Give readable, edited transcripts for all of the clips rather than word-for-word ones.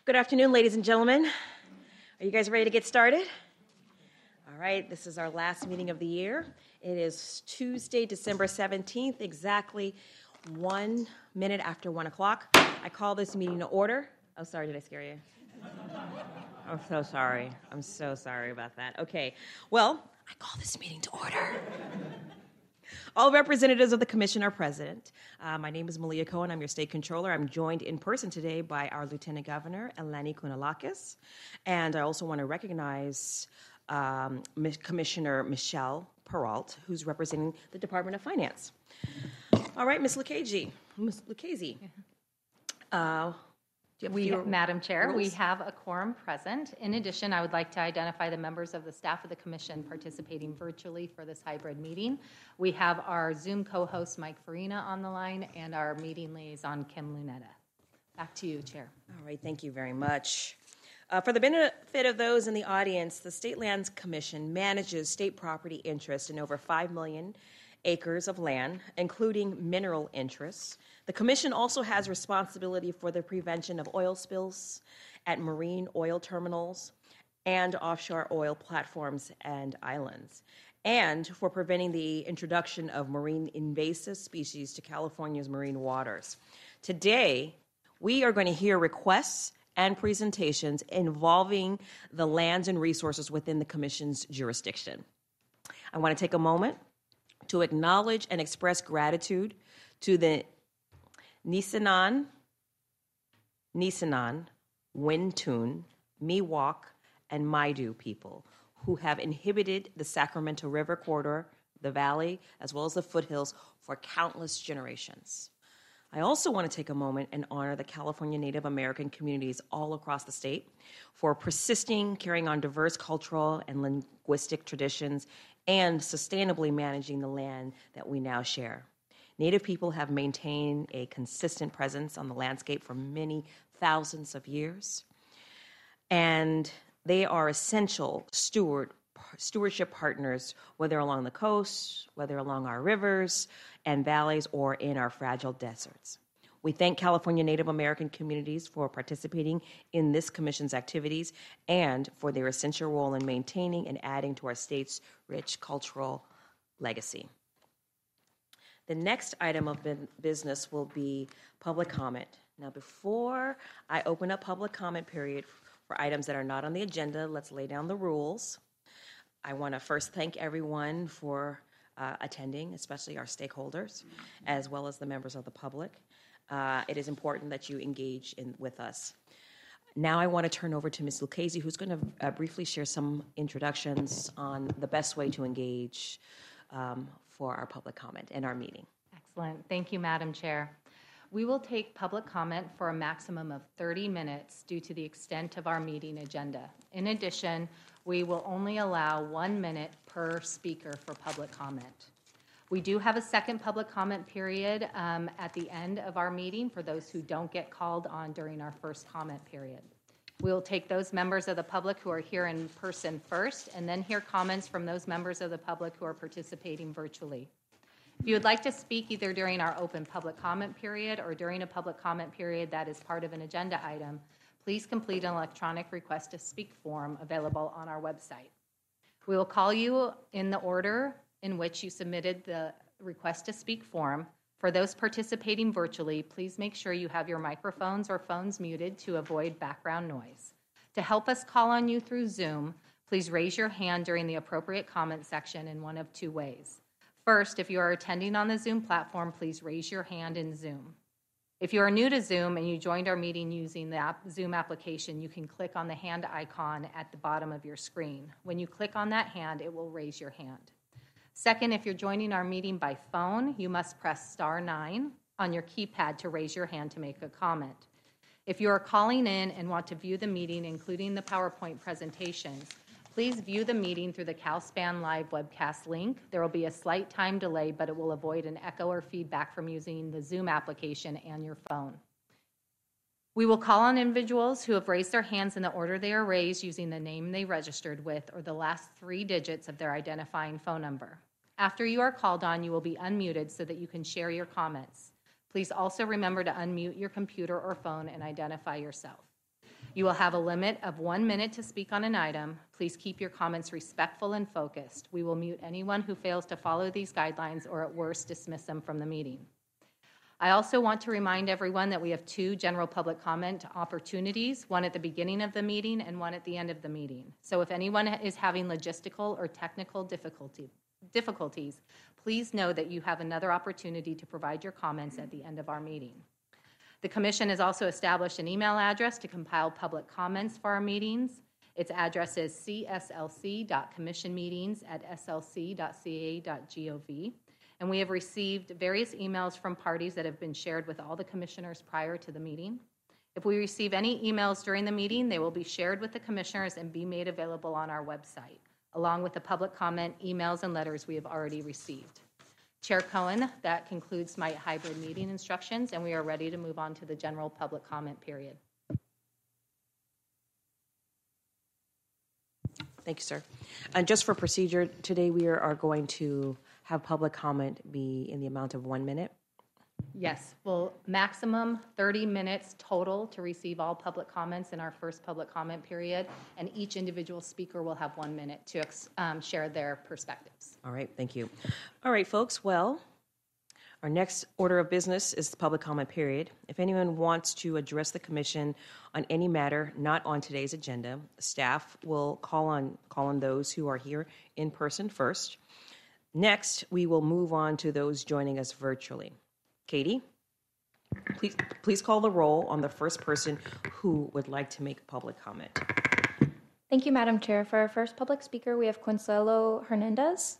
Good afternoon, ladies and gentlemen. Are you guys ready to get started? All right, this is our last meeting of the year. It is Tuesday, December 17th, exactly 1 minute after 1 o'clock. I call this meeting to order. Oh, sorry, did I scare you? I'm so sorry. I'm so sorry about that. Okay, well, I call this meeting to order. All representatives of the commission are present. My name is Malia Cohen. I'm your state controller. I'm joined in person today by our Lieutenant Governor, Eleni Kounalakis. And I also want to recognize Commissioner Michelle Peralt, who's representing the Department of Finance. All right, Ms. Lucchese. Madam Chair, rules? we have a quorum present. In addition, I would like to identify the members of the staff of the Commission participating virtually for this hybrid meeting. We have our Zoom co-host, Mike Farina, on the line, and our meeting liaison, Kim Lunetta. Back to you, Chair. All right, thank you very much. For the benefit of those in the audience, the State Lands Commission manages state property interests in over 5 million acres of land, including mineral interests. The Commission also has responsibility for the prevention of oil spills at marine oil terminals and offshore oil platforms and islands, and for preventing the introduction of marine invasive species to California's marine waters. Today, we are going to hear requests and presentations involving the lands and resources within the Commission's jurisdiction. I want to take a moment to acknowledge and express gratitude to the Nisenan, Wintun, Miwok, and Maidu people who have inhabited the Sacramento River corridor, the valley, as well as the foothills for countless generations. I also want to take a moment and honor the California Native American communities all across the state for persisting, carrying on diverse cultural and linguistic traditions, and sustainably managing the land that we now share. Native people have maintained a consistent presence on the landscape for many thousands of years, and they are essential stewardship partners, whether along the coast, whether along our rivers and valleys, or in our fragile deserts. We thank California Native American communities for participating in this Commission's activities and for their essential role in maintaining and adding to our state's rich cultural legacy. The next item of business will be public comment. Now, before I open up public comment period for items that are not on the agenda, let's lay down the rules. I want to first thank everyone for attending, especially our stakeholders, as well as the members of the public. It is important that you engage with us. Now I want to turn over to Ms. Lucchese, who's going to briefly share some introductions on the best way to engage for our public comment and our meeting. Excellent. Thank you, Madam Chair. We will take public comment for a maximum of 30 minutes due to the extent of our meeting agenda. In addition, we will only allow 1 minute per speaker for public comment. We do have a second public comment period at the end of our meeting for those who don't get called on during our first comment period. We'll take those members of the public who are here in person first, and then hear comments from those members of the public who are participating virtually. If you would like to speak either during our open public comment period or during a public comment period that is part of an agenda item, please complete an electronic request to speak form available on our website. We will call you in the order in which you submitted the request to speak form. For those participating virtually, please make sure you have your microphones or phones muted to avoid background noise. To help us call on you through Zoom, please raise your hand during the appropriate comment section in one of two ways. First, if you are attending on the Zoom platform, please raise your hand in Zoom. If you are new to Zoom and you joined our meeting using the Zoom application, you can click on the hand icon at the bottom of your screen. When you click on that hand, it will raise your hand. Second, if you're joining our meeting by phone, you must press *9 on your keypad to raise your hand to make a comment. If you are calling in and want to view the meeting, including the PowerPoint presentations, please view the meeting through the CalSpan Live webcast link. There will be a slight time delay, but it will avoid an echo or feedback from using the Zoom application and your phone. We will call on individuals who have raised their hands in the order they are raised using the name they registered with or the last 3 digits of their identifying phone number. After you are called on, you will be unmuted so that you can share your comments. Please also remember to unmute your computer or phone and identify yourself. You will have a limit of 1 minute to speak on an item. Please keep your comments respectful and focused. We will mute anyone who fails to follow these guidelines or at worst dismiss them from the meeting. I also want to remind everyone that we have 2 general public comment opportunities, one at the beginning of the meeting and one at the end of the meeting. So if anyone is having logistical or technical difficulties, please know that you have another opportunity to provide your comments at the end of our meeting. The Commission has also established an email address to compile public comments for our meetings. Its address is cslc.commissionmeetings@slc.ca.gov. And we have received various emails from parties that have been shared with all the commissioners prior to the meeting. If we receive any emails during the meeting, they will be shared with the commissioners and be made available on our website, along with the public comment, emails, and letters we have already received. Chair Cohen, that concludes my hybrid meeting instructions, and we are ready to move on to the general public comment period. Thank you, sir. And just for procedure, today we are going to have public comment be in the amount of 1 minute. Yes, well, maximum 30 minutes total to receive all public comments in our first public comment period, and each individual speaker will have 1 minute to share their perspectives. All right, thank you. All right, folks, well, our next order of business is the public comment period. If anyone wants to address the commission on any matter not on today's agenda, staff will call on those who are here in person first. Next, we will move on to those joining us virtually. Katie, please call the roll on the first person who would like to make public comment. Thank you, Madam Chair. For our first public speaker, we have Consuelo Hernandez.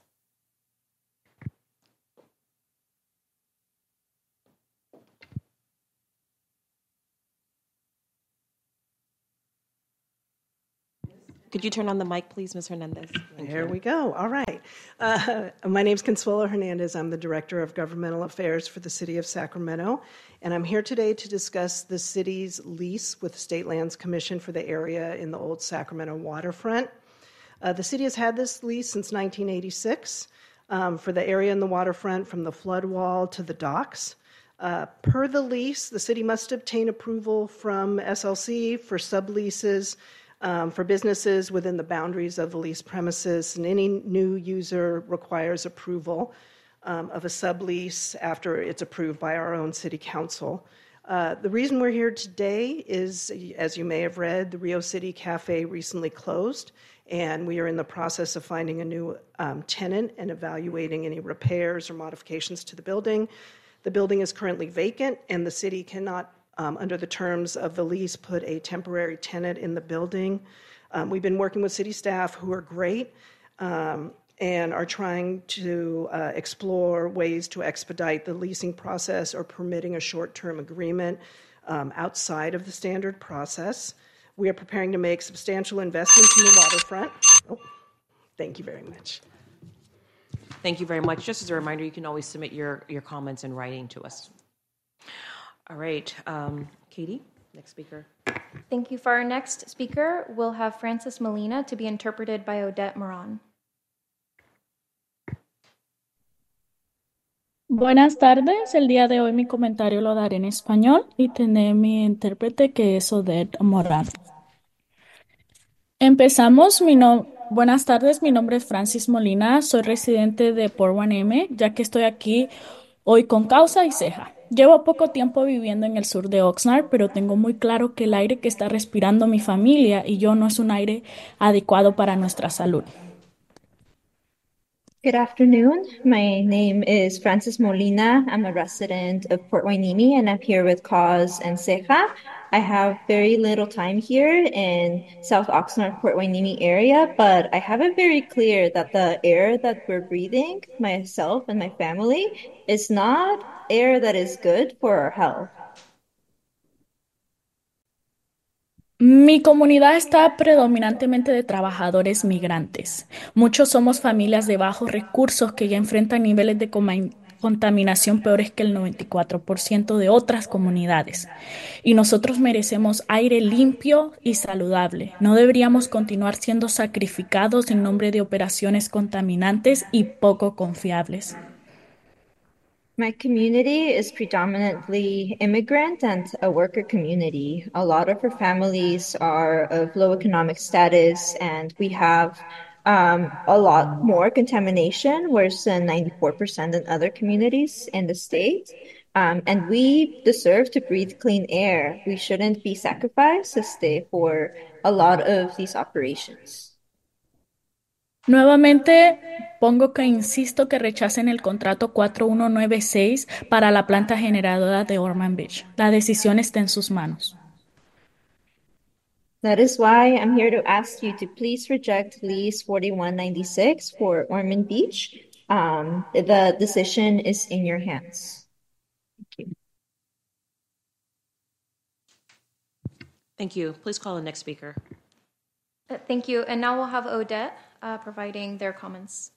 Could you turn on the mic, please, Ms. Hernandez? Here we go. All right. My name is Consuelo Hernandez. I'm the Director of Governmental Affairs for the City of Sacramento, and I'm here today to discuss the city's lease with the State Lands Commission for the area in the Old Sacramento waterfront. The city has had this lease since 1986 for the area in the waterfront from the flood wall to the docks. Per the lease, the city must obtain approval from SLC for subleases for businesses within the boundaries of the leased premises, and any new user requires approval of a sublease after it's approved by our own city council. The reason we're here today is, as you may have read, the Rio City Cafe recently closed, and we are in the process of finding a new tenant and evaluating any repairs or modifications to the building. The building is currently vacant, and the city cannot under the terms of the lease, put a temporary tenant in the building. We've been working with city staff who are great and are trying to explore ways to expedite the leasing process or permitting a short-term agreement outside of the standard process. We are preparing to make substantial investments in the waterfront. Oh, thank you very much. Thank you very much. Just as a reminder, you can always submit your comments in writing to us. All right, Katie, next speaker. Thank you. For our next speaker, we'll have Francis Molina to be interpreted by Odette Moran. Buenas tardes. El día de hoy mi comentario lo daré en español y tendré mi intérprete que es Odette Moran. Empezamos. Buenas tardes, mi nombre es Francis Molina. Soy residente de Port 1M, ya que estoy aquí hoy con causa y ceja. Llevo poco tiempo viviendo en el sur de Oxnard, pero tengo muy claro que el aire que está respirando mi familia y yo no es un aire adecuado para nuestra salud. Good afternoon. My name is Francis Molina. I'm a resident of Port Hueneme, and I'm here with Cause and Ceja. I have very little time here in South Oxnard, Port Hueneme area, but I have it very clear that the air that we're breathing, myself and my family, is not air that is good for our health. Mi comunidad está predominantemente de trabajadores migrantes. Muchos somos familias de bajos recursos que ya enfrentan niveles de contaminación peores que el 94% de otras comunidades. Y nosotros merecemos aire limpio y saludable. No deberíamos continuar siendo sacrificados en nombre de operaciones contaminantes y poco confiables. My community is predominantly immigrant and a worker community. A lot of our families are of low economic status, and we have a lot more contamination, worse than 94% in other communities in the state. And we deserve to breathe clean air. We shouldn't be sacrificed for a lot of these operations. Nuevamente, pongo que insisto que rechacen el contrato 4196 para la planta generadora de Ormond Beach. La decisión está en sus manos. That is why I'm here to ask you to please reject lease 4196 for Ormond Beach. The decision is in your hands. Thank you. Thank you. Please call the next speaker. Thank you. And now we'll have Odette providing their comments.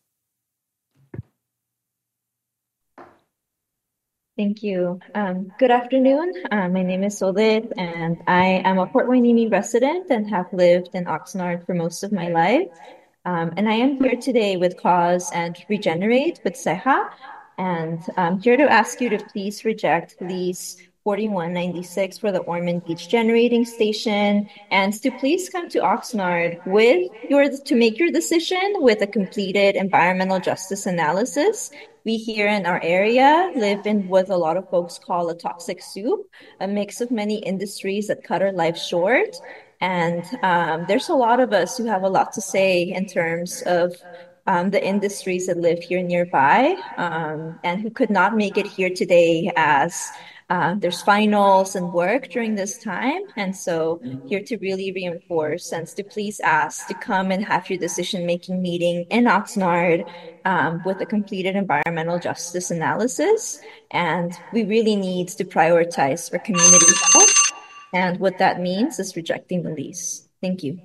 Thank you. Good afternoon. My name is Odette, and I am a Port Hueneme resident and have lived in Oxnard for most of my life. And I am here today with Cause and Regenerate with Ceja, and I'm here to ask you to please reject lease 4196 for the Ormond Beach Generating Station, and to please come to Oxnard to make your decision with a completed environmental justice analysis. We here in our area live in what a lot of folks call a toxic soup, a mix of many industries that cut our life short. And there's a lot of us who have a lot to say in terms of the industries that live here nearby, and who could not make it here today as there's finals and work during this time. And so here to really reinforce and to please ask to come and have your decision-making meeting in Oxnard with a completed environmental justice analysis. And we really need to prioritize our community health. And what that means is rejecting the lease. Thank you.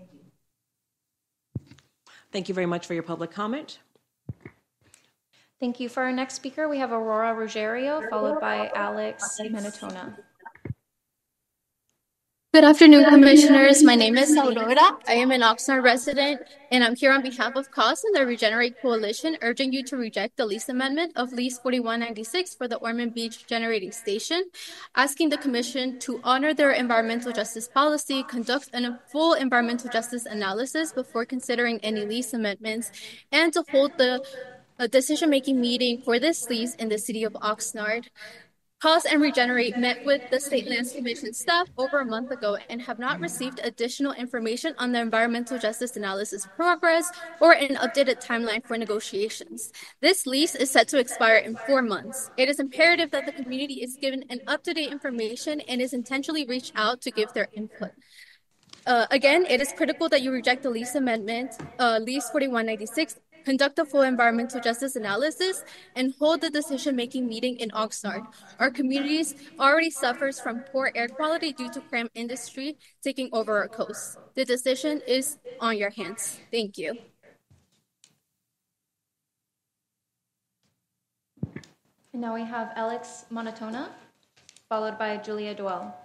Thank you very much for your public comment. Thank you. For our next speaker, we have Aurora Ruggiero, followed by Alex Minatona. Good afternoon, Commissioners. My name is Aurora. I am an Oxnard resident, and I'm here on behalf of CAUSE and the Regenerate Coalition, urging you to reject the lease amendment of Lease 4196 for the Ormond Beach Generating Station, asking the Commission to honor their environmental justice policy, conduct a full environmental justice analysis before considering any lease amendments, and to hold a decision-making meeting for this lease in the city of Oxnard. CAUSE and Regenerate met with the State Lands Commission staff over a month ago and have not received additional information on the environmental justice analysis progress or an updated timeline for negotiations. This lease is set to expire in 4 months. It is imperative that the community is given an up-to-date information and is intentionally reached out to give their input. Again, it is critical that you reject the lease amendment, Lease 4196, conduct a full environmental justice analysis, and hold the decision-making meeting in Oxnard. Our communities already suffers from poor air quality due to cramped industry taking over our coast. The decision is on your hands. Thank you. And now we have Alex Minatona, followed by Julia Duell.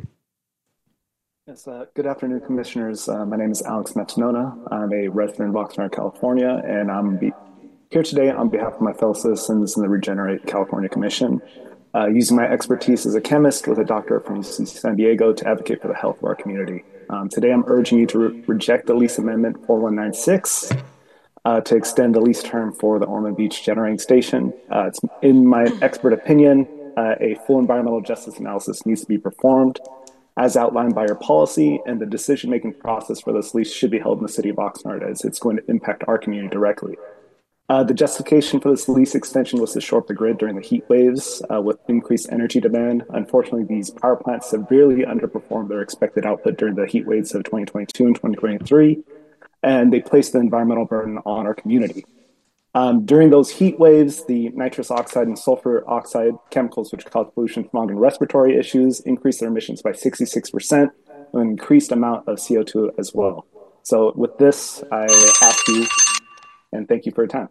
Yes, good afternoon, Commissioners. My name is Alex Metanona. I'm a resident of Oxnard, California, and I'm here today on behalf of my fellow citizens in the Regenerate California Commission, using my expertise as a chemist with a doctorate from UC San Diego to advocate for the health of our community. Today, I'm urging you to reject the lease amendment 4196 to extend the lease term for the Ormond Beach Generating Station. It's in my expert opinion, a full environmental justice analysis needs to be performed as outlined by our policy, and the decision-making process for this lease should be held in the city of Oxnard as it's going to impact our community directly. The justification for this lease extension was to shore up the grid during the heat waves with increased energy demand. Unfortunately, these power plants severely underperformed their expected output during the heat waves of 2022 and 2023, and they placed the environmental burden on our community. During those heat waves, the nitrous oxide and sulfur oxide chemicals, which cause pollution, smog, and respiratory issues, increased their emissions by 66%, and an increased amount of CO2 as well. So with this, I ask you, and thank you for your time.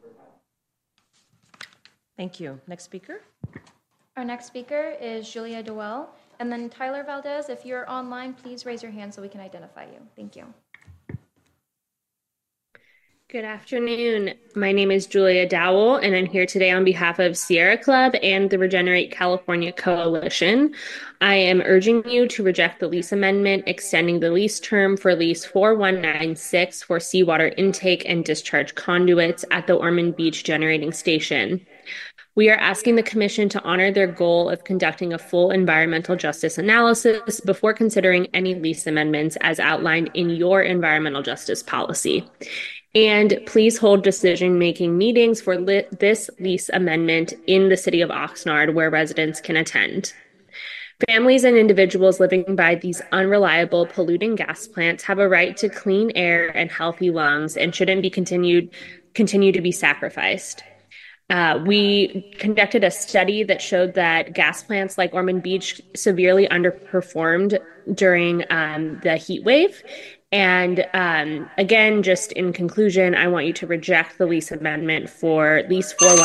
Thank you. Next speaker. Our next speaker is Julia Duell. And then Tyler Valdez, if you're online, please raise your hand so we can identify you. Thank you. Good afternoon. My name is Julia Dowell, and I'm here today on behalf of Sierra Club and the Regenerate California Coalition. I am urging you to reject the lease amendment extending the lease term for lease 4196 for seawater intake and discharge conduits at the Ormond Beach Generating Station. We are asking the Commission to honor their goal of conducting a full environmental justice analysis before considering any lease amendments as outlined in your environmental justice policy. And please hold decision-making meetings for this lease amendment in the city of Oxnard where residents can attend. Families and individuals living by these unreliable polluting gas plants have a right to clean air and healthy lungs and shouldn't be continue to be sacrificed. We conducted a study that showed that gas plants like Ormond Beach severely underperformed during the heat wave. And again, just in conclusion, I want you to reject the lease amendment for lease 41.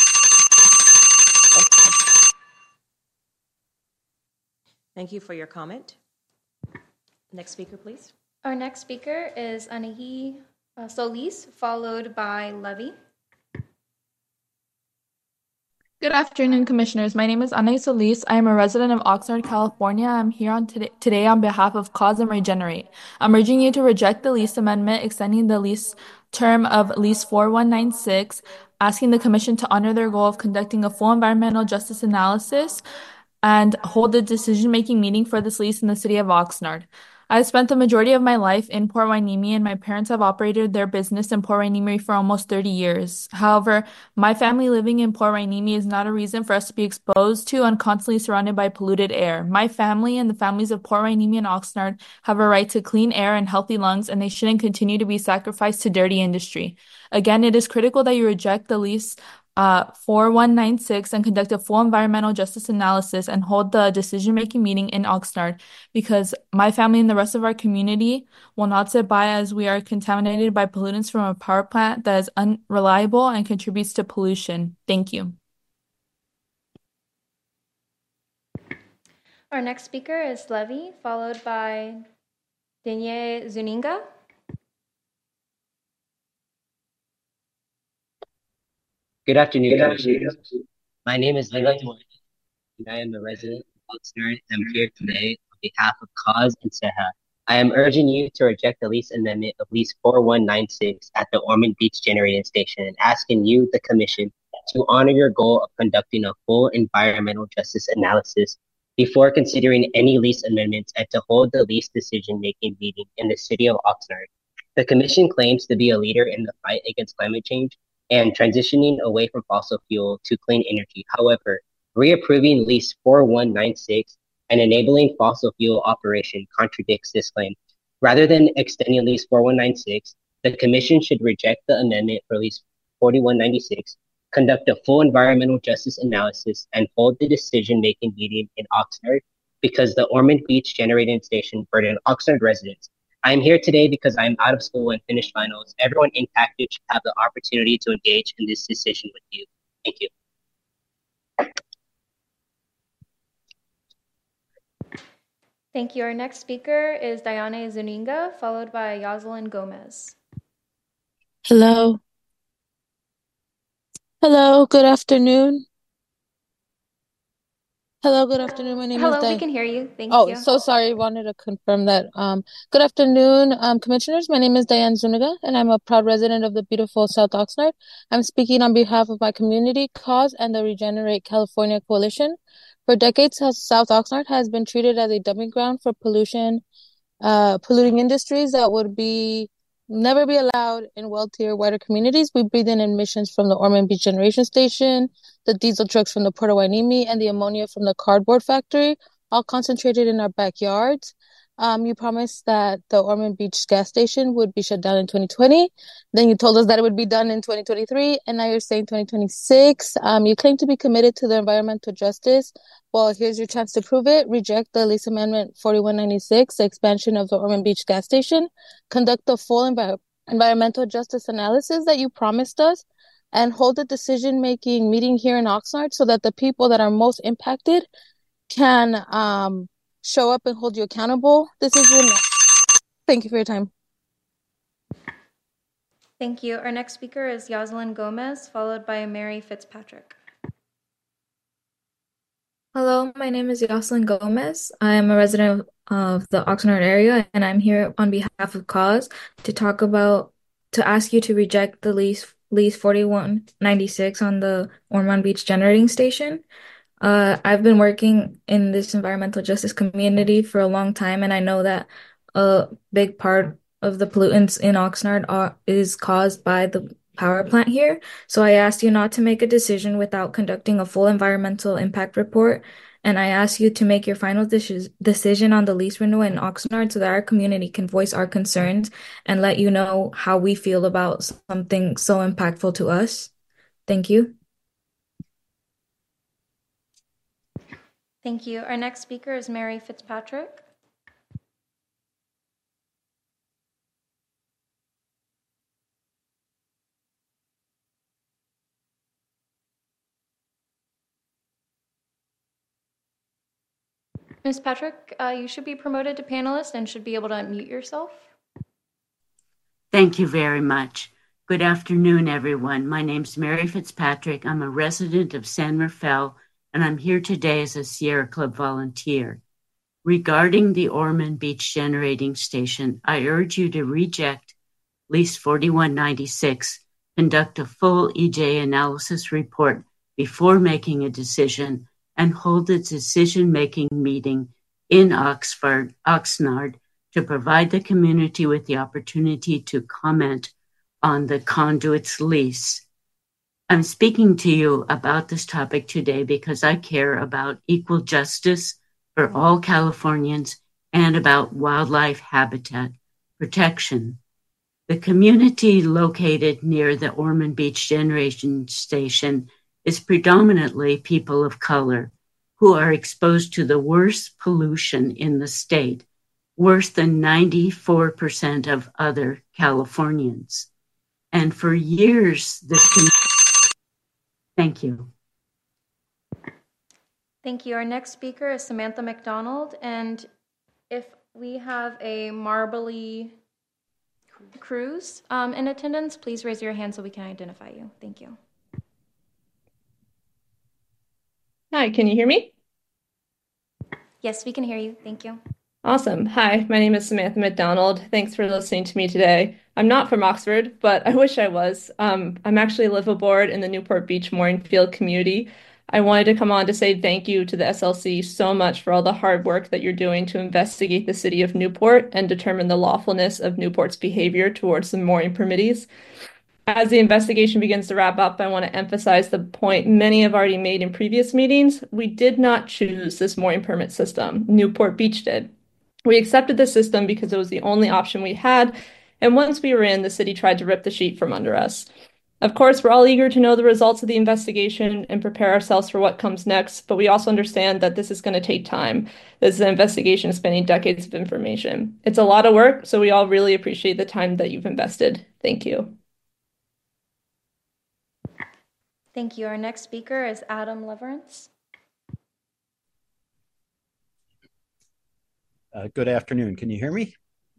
Thank you for your comment. Next speaker, please. Our next speaker is Anahi Solis, followed by Levy. Good afternoon, Commissioners. My name is Anahi Solis. I am a resident of Oxnard, California. I'm here today on behalf of Cause and Regenerate. I'm urging you to reject the lease amendment extending the lease term of lease 4196, asking the Commission to honor their goal of conducting a full environmental justice analysis and hold a decision-making meeting for this lease in the city of Oxnard. I spent the majority of my life in Port Hueneme, and my parents have operated their business in Port Hueneme for almost 30 years. However, my family living in Port Hueneme is not a reason for us to be exposed to and constantly surrounded by polluted air. My family and the families of Port Hueneme and Oxnard have a right to clean air and healthy lungs, and they shouldn't continue to be sacrificed to dirty industry. Again, it is critical that you reject the lease 4196 and conduct a full environmental justice analysis and hold the decision-making meeting in Oxnard, because my family and the rest of our community will not sit by as we are contaminated by pollutants from a power plant that is unreliable and contributes to pollution. Thank you. Our next speaker is Levy, followed by Denye Zuninga. Good afternoon, Commissioners. My name is Leila Duane, and I am a resident of Oxnard. I'm here today on behalf of Cause and Seha. I am urging you to reject the lease amendment of lease 4196 at the Ormond Beach Generating Station and asking you, the Commission, to honor your goal of conducting a full environmental justice analysis before considering any lease amendments and to hold the lease decision-making meeting in the city of Oxnard. The Commission claims to be a leader in the fight against climate change and transitioning away from fossil fuel to clean energy. However, reapproving lease 4196 and enabling fossil fuel operation contradicts this claim. Rather than extending lease 4196, the Commission should reject the amendment for lease 4196, conduct a full environmental justice analysis, and hold the decision-making meeting in Oxnard because the Ormond Beach Generating Station burdened Oxnard residents. I am here today because I am out of school and finished finals. Everyone impacted should have the opportunity to engage in this decision with you. Thank you. Thank you. Our next speaker is Diane Zuninga, followed by Yoselin Gomez. Hello. Hello, good afternoon. Hello, good afternoon. My name is Hello, we can hear you. Thank Oh, you. so sorry. Wanted to confirm that. Good afternoon, Commissioners. My name is Diane Zuniga, and I'm a proud resident of the beautiful South Oxnard. I'm speaking on behalf of my community, Cause, and the Regenerate California Coalition. For decades, South Oxnard has been treated as a dumping ground for polluting industries that would never be allowed in wealthier, wider communities. We breathe in emissions from the Ormond Beach Generation Station, the diesel trucks from the Port of Hueneme, and the ammonia from the cardboard factory, all concentrated in our backyards. You promised that the Ormond Beach gas station would be shut down in 2020. Then you told us that it would be done in 2023, and now you're saying 2026. You claim to be committed to the environmental justice. Well, here's your chance to prove it. Reject the lease amendment 4196, the expansion of the Ormond Beach gas station. Conduct the full environmental justice analysis that you promised us, and hold a decision-making meeting here in Oxnard so that the people that are most impacted can show up and hold you accountable. Thank you for your time. Thank you. Our next speaker is Yaslin Gomez, followed by Mary Fitzpatrick. Hello, my name is Yoselin Gomez. I am a resident of the Oxnard area, and I'm here on behalf of Cause to ask you to reject the lease 4196 on the Ormond Beach Generating Station. I've been working in this environmental justice community for a long time, and I know that a big part of the pollutants in Oxnard is caused by the power plant here. So I asked you not to make a decision without conducting a full environmental impact report, and I asked you to make your final decision on the lease renewal in Oxnard so that our community can voice our concerns and let you know how we feel about something so impactful to us. Thank you. Thank you. Our next speaker is Mary Fitzpatrick. Ms. Patrick, you should be promoted to panelist and should be able to unmute yourself. Thank you very much. Good afternoon, everyone. My name's Mary Fitzpatrick. I'm a resident of San Rafael, and I'm here today as a Sierra Club volunteer. Regarding the Ormond Beach Generating Station, I urge you to reject Lease 4196, conduct a full EJ analysis report before making a decision, and hold a decision-making meeting in Oxnard to provide the community with the opportunity to comment on the conduit's lease. I'm speaking to you about this topic today because I care about equal justice for all Californians and about wildlife habitat protection. The community located near the Ormond Beach Generation Station is predominantly people of color who are exposed to the worst pollution in the state, worse than 94% of other Californians. And for years, thank you. Thank you. Our next speaker is Samantha McDonald. And if we have a Marbly Cruz in attendance, please raise your hand so we can identify you. Thank you. Hi, can you hear me? Yes, we can hear you. Thank you. Awesome. Hi, my name is Samantha McDonald. Thanks for listening to me today. I'm not from Oxford, but I wish I was. I'm actually live aboard in the Newport Beach Mooring-Field community. I wanted to come on to say thank you to the SLC so much for all the hard work that you're doing to investigate the city of Newport and determine the lawfulness of Newport's behavior towards the mooring permittees. As the investigation begins to wrap up, I want to emphasize the point many have already made in previous meetings. We did not choose this mooring permit system. Newport Beach did. We accepted the system because it was the only option we had, and once we were in, the city tried to rip the sheet from under us. Of course, we're all eager to know the results of the investigation and prepare ourselves for what comes next, but we also understand that this is going to take time. This is an investigation spanning decades of information. It's a lot of work, so we all really appreciate the time that you've invested. Thank you. Thank you. Our next speaker is Adam Leverance. Good afternoon. Can you hear me?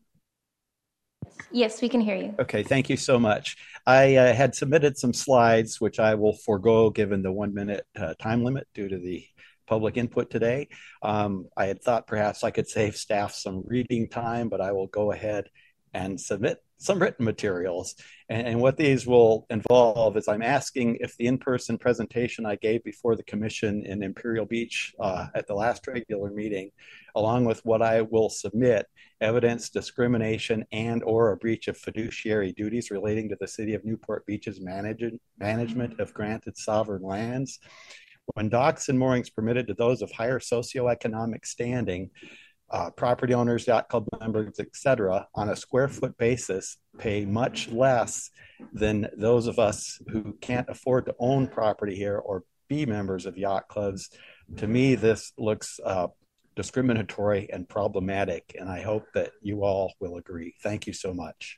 Yes, we can hear you. Okay, thank you so much. I had submitted some slides, which I will forego given the 1 minute time limit due to the public input today. I had thought perhaps I could save staff some reading time, but I will go ahead and submit some written materials. And what these will involve is I'm asking if the in-person presentation I gave before the commission in Imperial Beach at the last regular meeting, along with what I will submit, evidence discrimination and or a breach of fiduciary duties relating to the city of Newport Beach's management of granted sovereign lands. When docks and moorings permitted to those of higher socioeconomic standing, property owners, yacht club members, etc., on a square foot basis, pay much less than those of us who can't afford to own property here or be members of yacht clubs. To me, this looks discriminatory and problematic, and I hope that you all will agree. Thank you so much.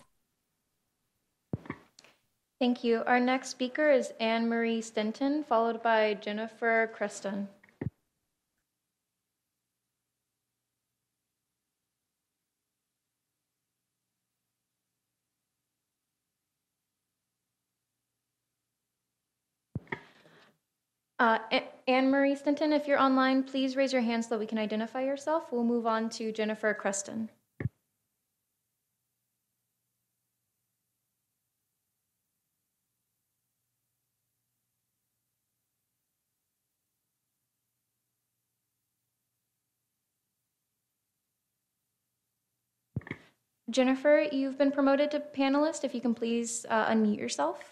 Thank you. Our next speaker is Anne Marie Stinton, followed by Jennifer Creston. Anne Marie Stinton, if you're online, please raise your hand so that we can identify yourself. We'll move on to Jennifer Creston. Jennifer, you've been promoted to panelist. If you can please unmute yourself.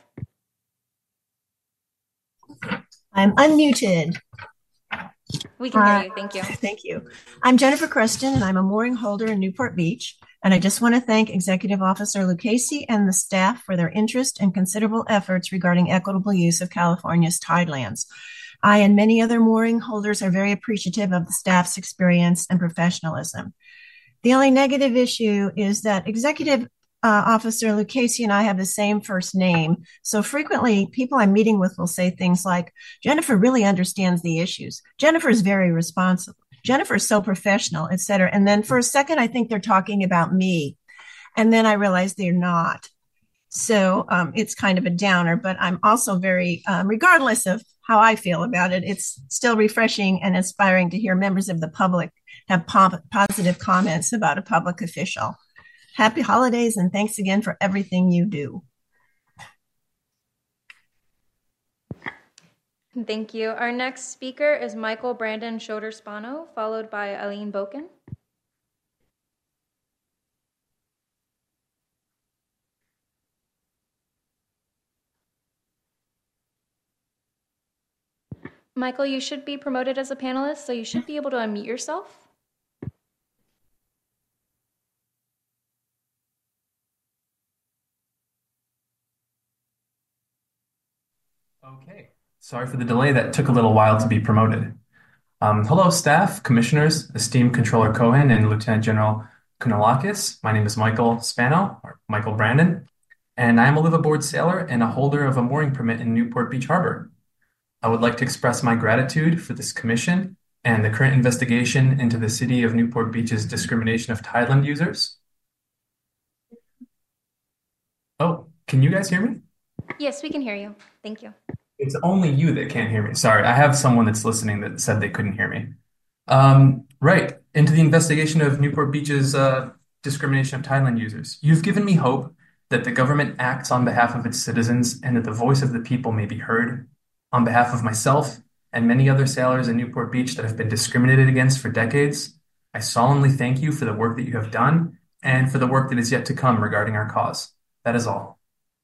I'm unmuted. We can hear you. Thank you. Thank you. I'm Jennifer Creston, and I'm a mooring holder in Newport Beach. And I just want to thank Executive Officer Lucchese and the staff for their interest and considerable efforts regarding equitable use of California's tidelands. I and many other mooring holders are very appreciative of the staff's experience and professionalism. The only negative issue is that Executive Officer Lucchese and I have the same first name. So frequently, people I'm meeting with will say things like, Jennifer really understands the issues. Jennifer is very responsible. Jennifer is so professional, et cetera. And then for a second, I think they're talking about me. And then I realize they're not. So it's kind of a downer, but I'm also very, regardless of how I feel about it, it's still refreshing and inspiring to hear members of the public have positive comments about a public official. Happy holidays, and thanks again for everything you do. Thank you. Our next speaker is Michael Brandon Schroeder-Spano, followed by Eileen Boken. Michael, you should be promoted as a panelist, so you should be able to unmute yourself. Okay, sorry for the delay. That took a little while to be promoted. Hello, staff, commissioners, esteemed Controller Cohen and Lieutenant General Kounalakis. My name is Michael Spano, or Michael Brandon, and I am a liveaboard sailor and a holder of a mooring permit in Newport Beach Harbor. I would like to express my gratitude for this commission and the current investigation into the City of Newport Beach's discrimination of tideland users. Oh, can you guys hear me? Yes, we can hear you. Thank you. It's only you that can't hear me. Sorry, I have someone that's listening that said they couldn't hear me. Right, into the investigation of Newport Beach's discrimination of tideland users. You've given me hope that the government acts on behalf of its citizens and that the voice of the people may be heard. On behalf of myself and many other sailors in Newport Beach that have been discriminated against for decades, I solemnly thank you for the work that you have done and for the work that is yet to come regarding our cause. That is all.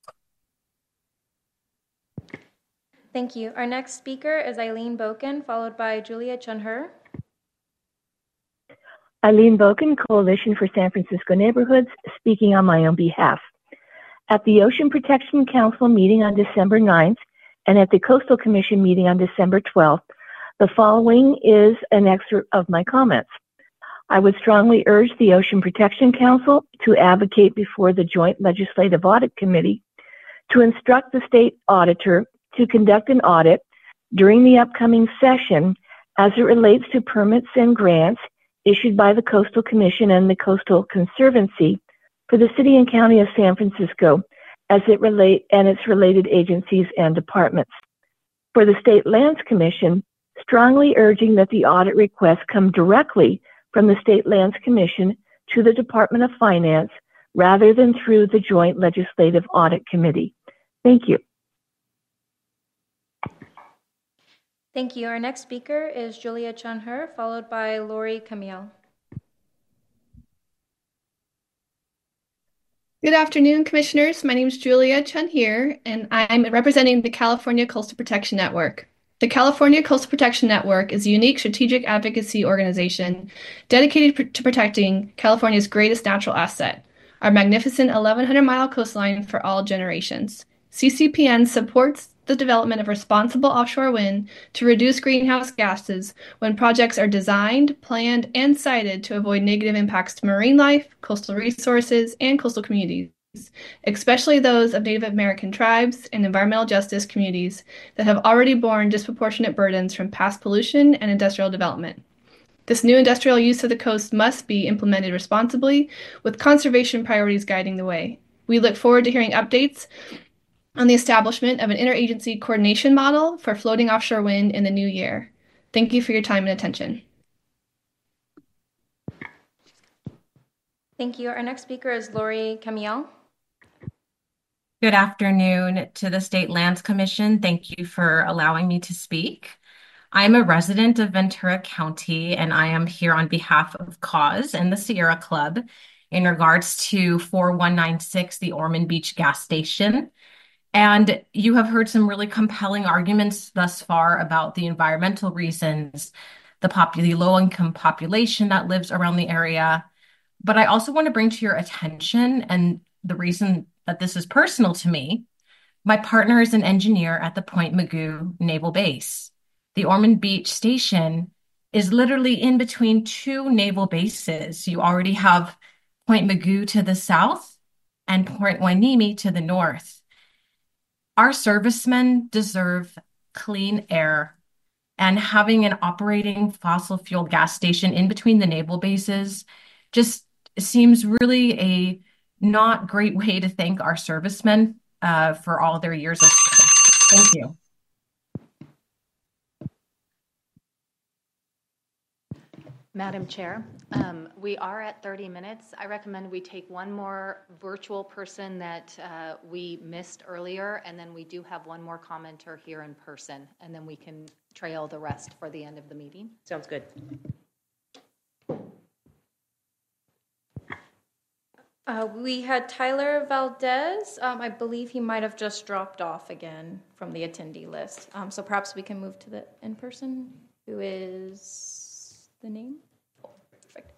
Thank you. Our next speaker is Eileen Boken, followed by Julia Chunher. Eileen Boken, Coalition for San Francisco Neighborhoods, speaking on my own behalf. At the Ocean Protection Council meeting on December 9th and at the Coastal Commission meeting on December 12th, the following is an excerpt of my comments. I would strongly urge the Ocean Protection Council to advocate before the Joint Legislative Audit Committee to instruct the state auditor to conduct an audit during the upcoming session as it relates to permits and grants issued by the Coastal Commission and the Coastal Conservancy for the City and County of San Francisco as it and its related agencies and departments. For the State Lands Commission, strongly urging that the audit requests come directly from the State Lands Commission to the Department of Finance rather than through the Joint Legislative Audit Committee. Thank you. Thank you. Our next speaker is Julia Chunher, followed by Lori Camille. Good afternoon, Commissioners. My name is Julia Chunher, and I'm representing the California Coastal Protection Network. The California Coastal Protection Network is a unique strategic advocacy organization dedicated to protecting California's greatest natural asset, our magnificent 1,100-mile coastline for all generations. CCPN supports the development of responsible offshore wind to reduce greenhouse gases when projects are designed, planned, and sited to avoid negative impacts to marine life, coastal resources, and coastal communities, especially those of Native American tribes and environmental justice communities that have already borne disproportionate burdens from past pollution and industrial development. This new industrial use of the coast must be implemented responsibly, with conservation priorities guiding the way. We look forward to hearing updates on the establishment of an interagency coordination model for floating offshore wind in the new year. Thank you for your time and attention. Thank you. Our next speaker is Lori Camiel. Good afternoon to the State Lands Commission. Thank you for allowing me to speak. I'm a resident of Ventura County, and I am here on behalf of CAUSE and the Sierra Club in regards to 4196, the Ormond Beach gas station. And you have heard some really compelling arguments thus far about the environmental reasons, the low-income population that lives around the area. But I also want to bring to your attention, and the reason that this is personal to me, my partner is an engineer at the Point Mugu Naval Base. The Ormond Beach station is literally in between two naval bases. You already have Point Mugu to the south and Point Hueneme to the north. Our servicemen deserve clean air, and having an operating fossil fuel gas station in between the naval bases just seems really a not great way to thank our servicemen for all their years of service. Thank you. Madam Chair, we are at 30 minutes. I recommend we take one more virtual person that we missed earlier, and then we do have one more commenter here in person, and then we can trail the rest for the end of the meeting. Sounds good. We had Tyler Valdez. I believe he might have just dropped off again from the attendee list. So perhaps we can move to the in-person, who is the name? Oh, perfect.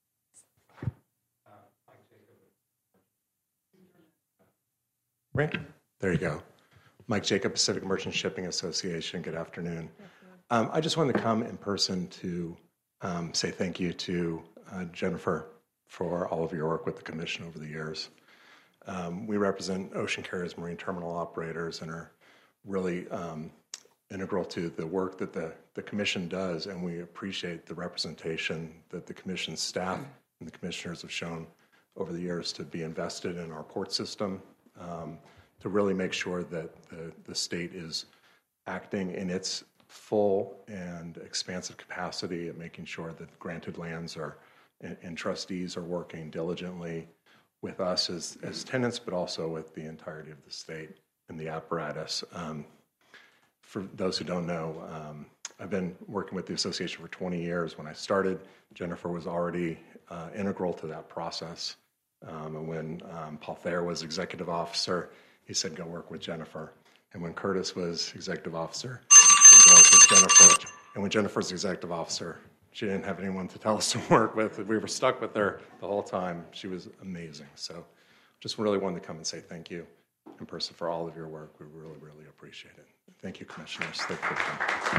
Right. There you go. Mike Jacob, Pacific Merchant Shipping Association. Good afternoon. I just wanted to come in person to say thank you to Jennifer for all of your work with the Commission over the years. We represent ocean carriers, marine terminal operators, and are really integral to the work that the Commission does, and we appreciate the representation that the Commission staff and the commissioners have shown over the years to be invested in our port system, to really make sure that the state is acting in its full and expansive capacity at making sure that granted lands are and trustees are working diligently with us as tenants, but also with the entirety of the state and the apparatus. For those who don't know, I've been working with the association for 20 years. When I started, Jennifer was already integral to that process. And when Paul Thayer was executive officer, he said, go work with Jennifer. And when Curtis was executive officer, he said, go work with Jennifer. And when Jennifer's executive officer, she didn't have anyone to tell us to work with. We were stuck with her the whole time. She was amazing. So just really wanted to come and say thank you in person for all of your work. We really, really appreciate it. Thank you, Commissioners. Thank you for coming.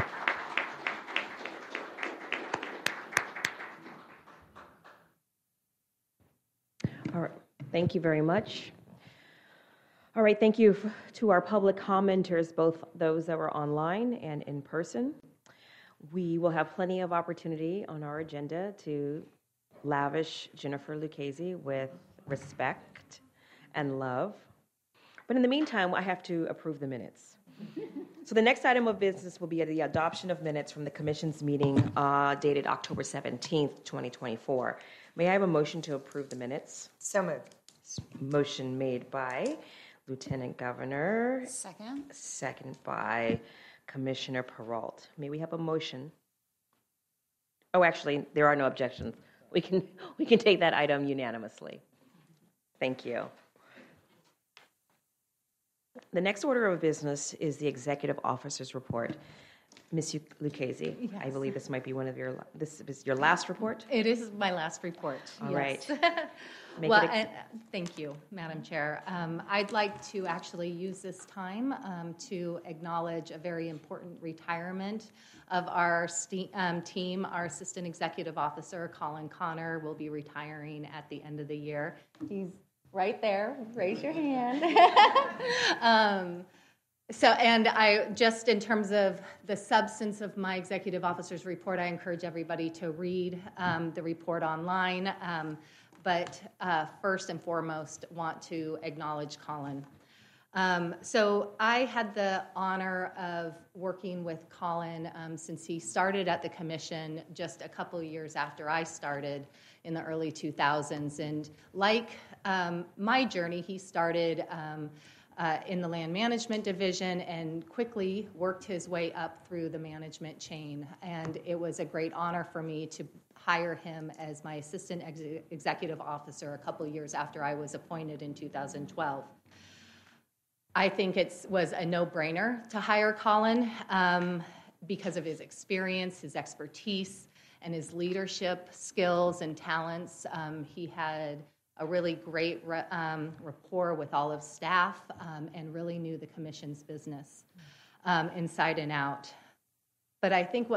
All right. Thank you very much. All right. Thank you to our public commenters, both those that were online and in person. We will have plenty of opportunity on our agenda to lavish Jennifer Lucchese with respect and love. But in the meantime, I have to approve the minutes. So the next item of business will be the adoption of minutes from the Commission's meeting dated October 17th, 2024. May I have a motion to approve the minutes? So moved. Motion made by Lieutenant Governor. Second. Second by Commissioner Peralt. May we have a motion? Oh, actually, there are no objections. We can take that item unanimously. Thank you. The next order of business is the Executive Officer's Report. Ms. Lucchese, yes. I believe this might be this is your last report? It is my last report. All yes. Right. Well, thank you, Madam Chair. I'd like to actually use this time to acknowledge a very important retirement of our team. Our Assistant Executive Officer, Colin Connor, will be retiring at the end of the year. He's right there. Raise your hand. And I just, in terms of the substance of my executive officer's report, I encourage everybody to read the report online. But first and foremost, want to acknowledge Colin. So I had the honor of working with Colin since he started at the commission just a couple of years after I started in the early 2000s. And like my journey, he started in the land management division and quickly worked his way up through the management chain. And it was a great honor for me to hire him as my assistant executive officer a couple of years after I was appointed in 2012. I think it was a no-brainer to hire Colin because of his experience, his expertise, and his leadership skills and talents. He had a really great rapport with all of staff and really knew the commission's business inside and out. But I think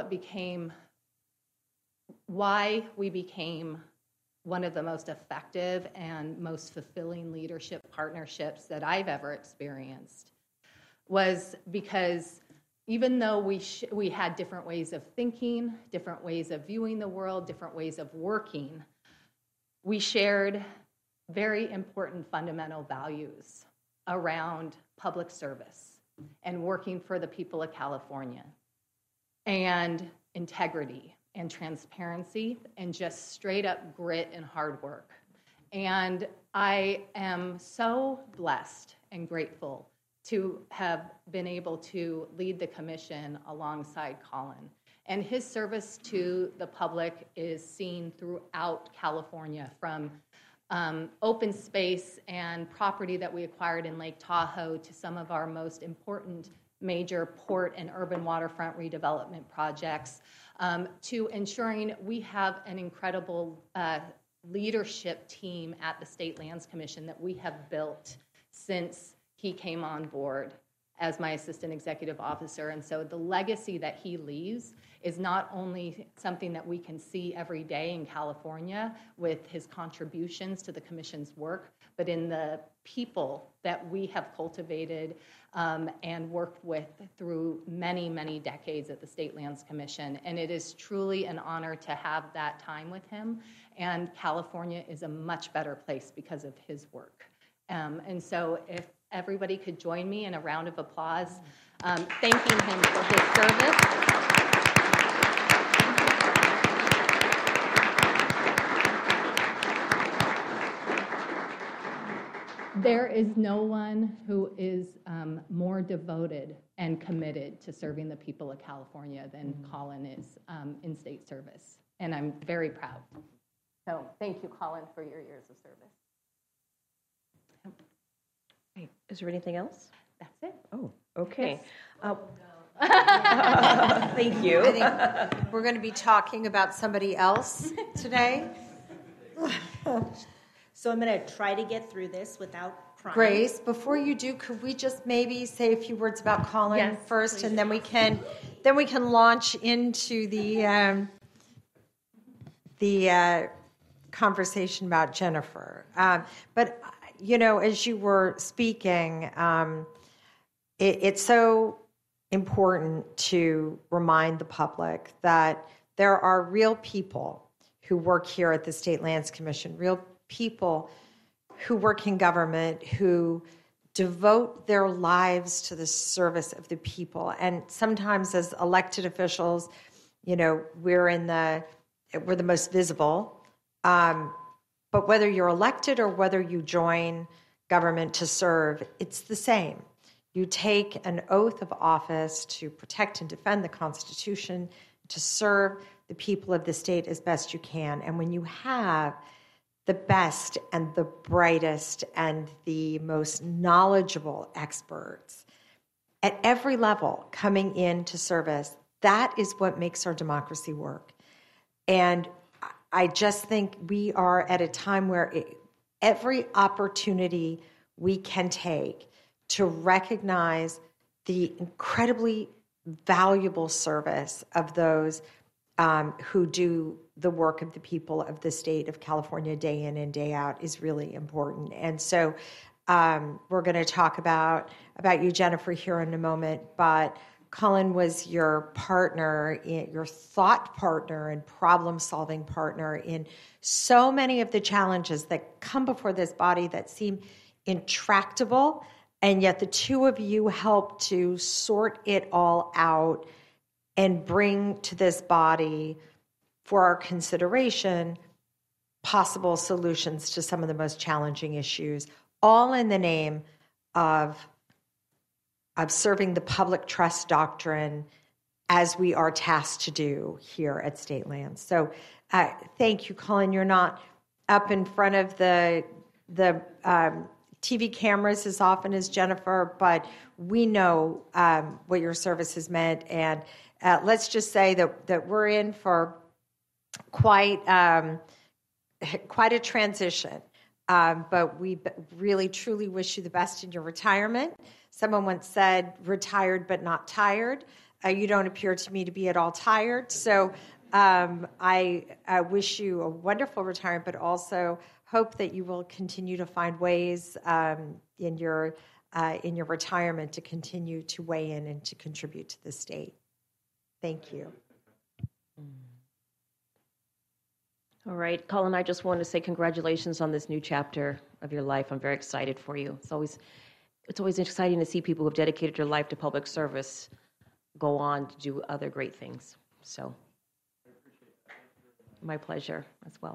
why we became one of the most effective and most fulfilling leadership partnerships that I've ever experienced was because even though we had different ways of thinking, different ways of viewing the world, different ways of working, we shared very important fundamental values around public service and working for the people of California, and integrity and transparency and just straight up grit and hard work. And I am so blessed and grateful to have been able to lead the commission alongside Colin. And his service to the public is seen throughout California, from open space and property that we acquired in Lake Tahoe to some of our most important major port and urban waterfront redevelopment projects, to ensuring we have an incredible leadership team at the State Lands Commission that we have built since he came on board as my assistant executive officer. And so the legacy that he leaves is not only something that we can see every day in California with his contributions to the commission's work, but in the people that we have cultivated and worked with through many, many decades at the State Lands Commission. And it is truly an honor to have that time with him. And California is a much better place because of his work. And so if everybody could join me in a round of applause, thanking him for his service. There is no one who is more devoted and committed to serving the people of California than Colin is in state service. And I'm very proud. So thank you, Colin, for your years of service. Okay. Is there anything else? That's it. Oh, okay. Yes. Thank you. I think we're going to be talking about somebody else today. So I'm going to try to get through this without crying. Grace, before you do, could we just maybe say a few words about Colin first, please. And then we can launch into the conversation about Jennifer. But you know, as you were speaking, it's so important to remind the public that there are real people who work here at the State Lands Commission, real people who work in government, who devote their lives to the service of the people. And sometimes as elected officials, you know, we're the most visible. But whether you're elected or whether you join government to serve, it's the same. You take an oath of office to protect and defend the Constitution, to serve the people of the state as best you can. And when you have the best and the brightest and the most knowledgeable experts at every level coming into service, that is what makes our democracy work. And I just think we are at a time where every opportunity we can take to recognize the incredibly valuable service of those who do the work of the people of the state of California day in and day out is really important. And so we're going to talk about you, Jennifer, here in a moment, but Colin was your partner, your thought partner and problem-solving partner in so many of the challenges that come before this body that seem intractable And yet the two of you helped to sort it all out and bring to this body for our consideration possible solutions to some of the most challenging issues, all in the name of serving the public trust doctrine as we are tasked to do here at State Lands. So thank you, Colin. You're not up in front of the TV cameras as often as Jennifer, but we know what your service has meant. And let's just say that we're in for quite a transition. But we really, truly wish you the best in your retirement. Someone once said, retired but not tired. You don't appear to me to be at all tired. So I wish you a wonderful retirement, but also hope that you will continue to find ways in your retirement to continue to weigh in and to contribute to the state. Thank you. All right, Colin, I just want to say congratulations on this new chapter of your life. I'm very excited for you. It's always exciting to see people who have dedicated their life to public service go on to do other great things. So, my pleasure as well.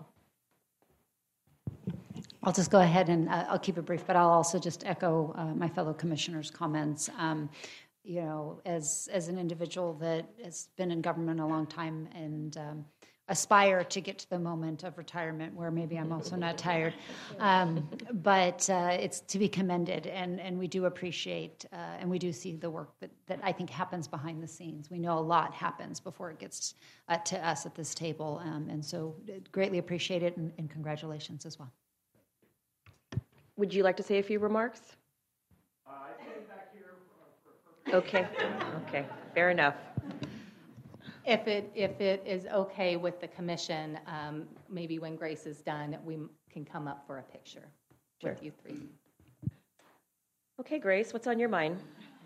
I'll just go ahead and I'll keep it brief, but I'll also just echo my fellow commissioners' comments. You know, as an individual that has been in government a long time and aspire to get to the moment of retirement where maybe I'm also not tired, but it's to be commended, and we do appreciate and we do see the work that I think happens behind the scenes. We know a lot happens before it gets to us at this table, and so greatly appreciate it, and congratulations as well. Would you like to say a few remarks? I came back here Okay, fair enough. If it is okay with the commission, maybe when Grace is done, we can come up for a picture with you three. Okay, Grace, what's on your mind?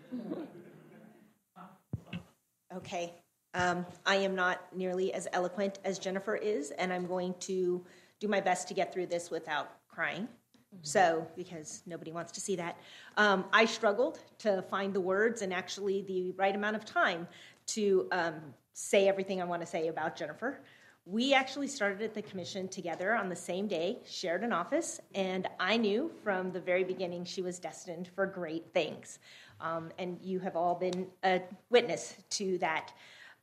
Okay. I am not nearly as eloquent as Jennifer is, and I'm going to do my best to get through this without crying. So, because nobody wants to see that. I struggled to find the words and actually the right amount of time to say everything I want to say about Jennifer. We actually started at the commission together on the same day, shared an office, and I knew from the very beginning she was destined for great things. And you have all been a witness to that.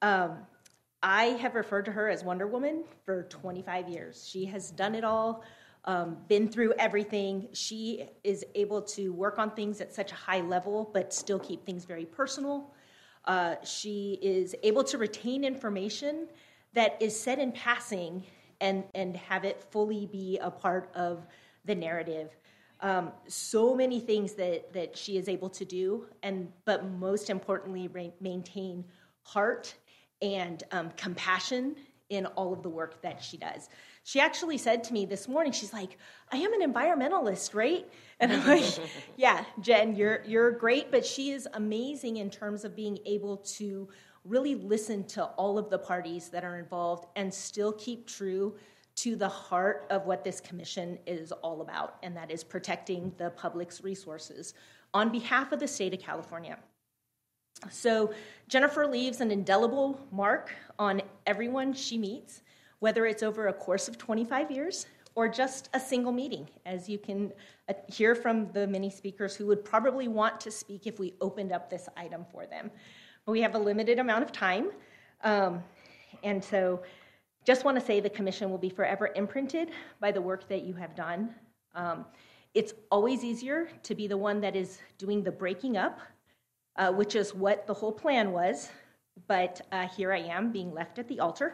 I have referred to her as Wonder Woman for 25 years. She has done it all. Been through everything. She is able to work on things at such a high level, but still keep things very personal. She is able to retain information that is said in passing and have it fully be a part of the narrative. So many things that she is able to do, but most importantly, maintain heart and compassion in all of the work that she does. She actually said to me this morning, she's like, I am an environmentalist, right? And I'm like, yeah, Jen, you're great, but she is amazing in terms of being able to really listen to all of the parties that are involved and still keep true to the heart of what this commission is all about, and that is protecting the public's resources on behalf of the state of California. So Jennifer leaves an indelible mark on everyone she meets, whether it's over a course of 25 years or just a single meeting, as you can hear from the many speakers who would probably want to speak if we opened up this item for them. But we have a limited amount of time, and so just want to say the commission will be forever imprinted by the work that you have done. It's always easier to be the one that is doing the breaking up, which is what the whole plan was, but here I am being left at the altar.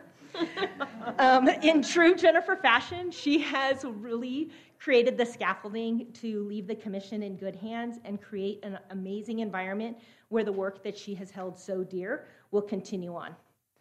In true Jennifer fashion, she has really created the scaffolding to leave the commission in good hands and create an amazing environment where the work that she has held so dear will continue on.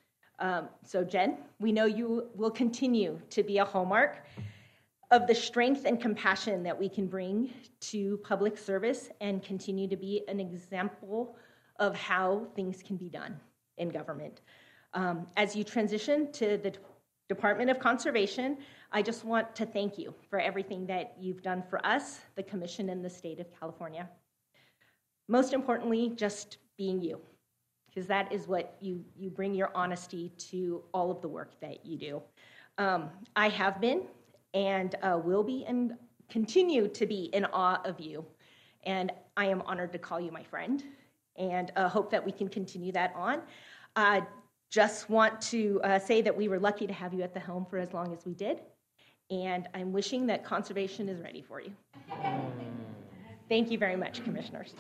So Jen, we know you will continue to be a hallmark of the strength and compassion that we can bring to public service and continue to be an example of how things can be done in government. As you transition to the Department of Conservation, I just want to thank you for everything that you've done for us, the Commission, and the state of California. most importantly, just being you, because that is what you bring your honesty to all of the work that you do. I have been and will be and continue to be in awe of you. And I am honored to call you my friend and hope that we can continue that on. Just want to say that we were lucky to have you at the helm for as long as we did. And I'm wishing that conservation is ready for you. Thank you very much, commissioners.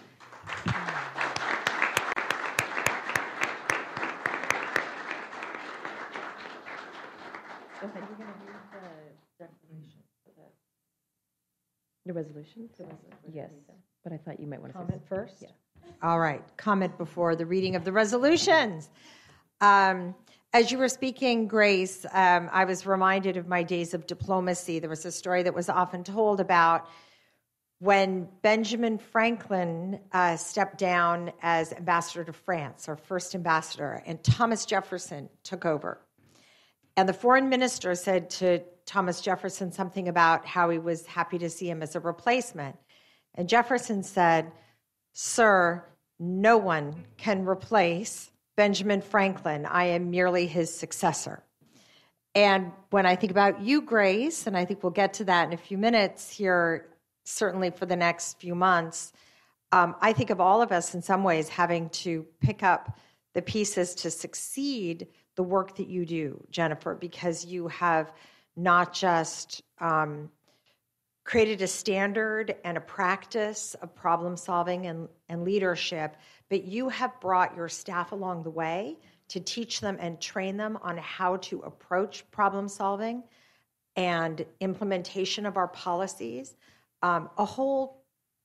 Go ahead. You're going to read the declaration. The resolution? Yes, but I thought you might want to Comment first? Yeah. All right, comment before the reading of the resolutions. As you were speaking, Grace, I was reminded of my days of diplomacy. There was a story that was often told about when Benjamin Franklin stepped down as ambassador to France, our first ambassador, and Thomas Jefferson took over. And the foreign minister said to Thomas Jefferson something about how he was happy to see him as a replacement. And Jefferson said, "Sir, no one can replace Benjamin Franklin. I am merely his successor." And when I think about you, Grace, and I think we'll get to that in a few minutes here, certainly for the next few months, I think of all of us in some ways having to pick up the pieces to succeed the work that you do, Jennifer, because you have not just created a standard and a practice of problem solving and leadership, but you have brought your staff along the way to teach them and train them on how to approach problem solving and implementation of our policies. A whole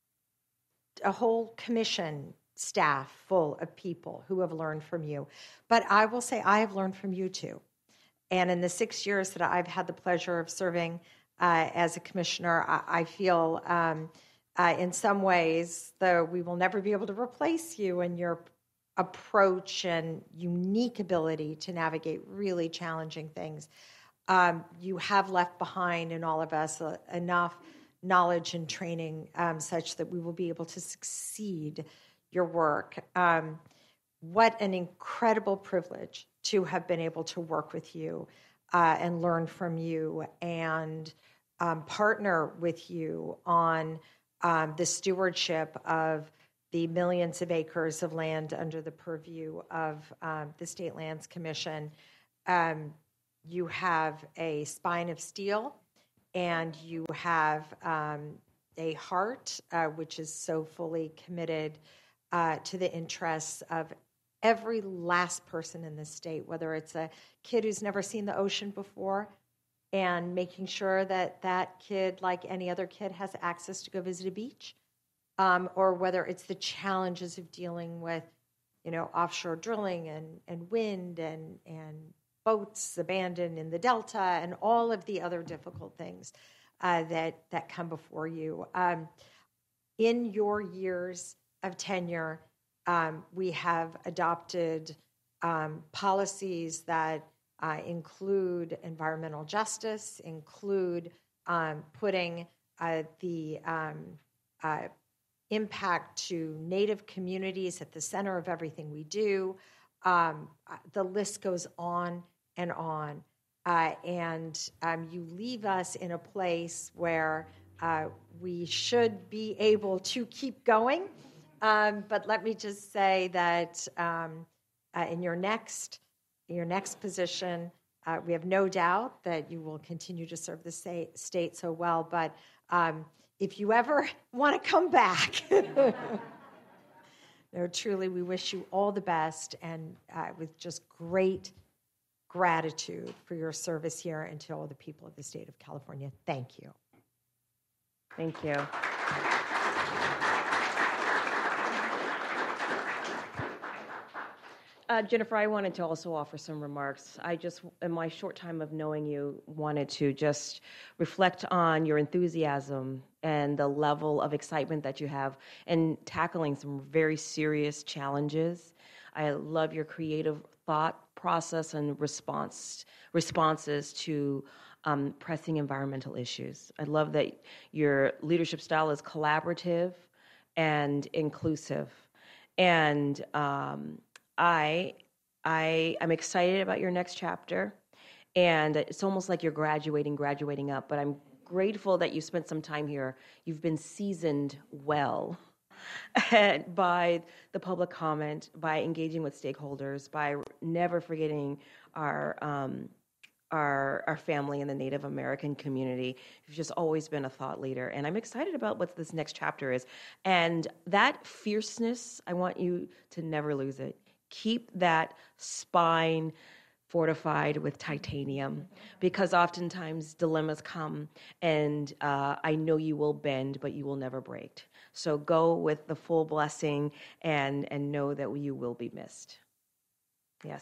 commission staff full of people who have learned from you. But I will say I have learned from you too. And in the 6 years that I've had the pleasure of serving as a commissioner, I feel in some ways, though we will never be able to replace you and your approach and unique ability to navigate really challenging things, you have left behind in all of us enough knowledge and training such that we will be able to succeed your work. What an incredible privilege to have been able to work with you and learn from you and partner with you on the stewardship of the millions of acres of land under the purview of the State Lands Commission. You have a spine of steel, and you have a heart which is so fully committed to the interests of every last person in this state, whether it's a kid who's never seen the ocean before and making sure that that kid, like any other kid, has access to go visit a beach, or whether it's the challenges of dealing with, offshore drilling and wind and boats abandoned in the Delta and all of the other difficult things that come before you. In your years of tenure, we have adopted policies that include environmental justice, include putting the impact to Native communities at the center of everything we do. The list goes on and on. And you leave us in a place where we should be able to keep going. But let me just say that in your next position, we have no doubt that you will continue to serve the state so well. But if you ever want to come back, truly, we wish you all the best and with just great gratitude for your service here and to all the people of the state of California. Thank you. Thank you. Jennifer, I wanted to also offer some remarks. I just, in my short time of knowing you, wanted to just reflect on your enthusiasm and the level of excitement that you have in tackling some very serious challenges. I love your creative thought process and responses to pressing environmental issues. I love that your leadership style is collaborative and inclusive. And I'm excited about your next chapter. And it's almost like you're graduating up, but I'm grateful that you spent some time here. You've been seasoned well by the public comment, by engaging with stakeholders, by never forgetting our family in the Native American community. You've just always been a thought leader. And I'm excited about what this next chapter is. And that fierceness, I want you to never lose it. Keep that spine fortified with titanium, because oftentimes dilemmas come, and I know you will bend, but you will never break. So go with the full blessing and know that you will be missed. Yes.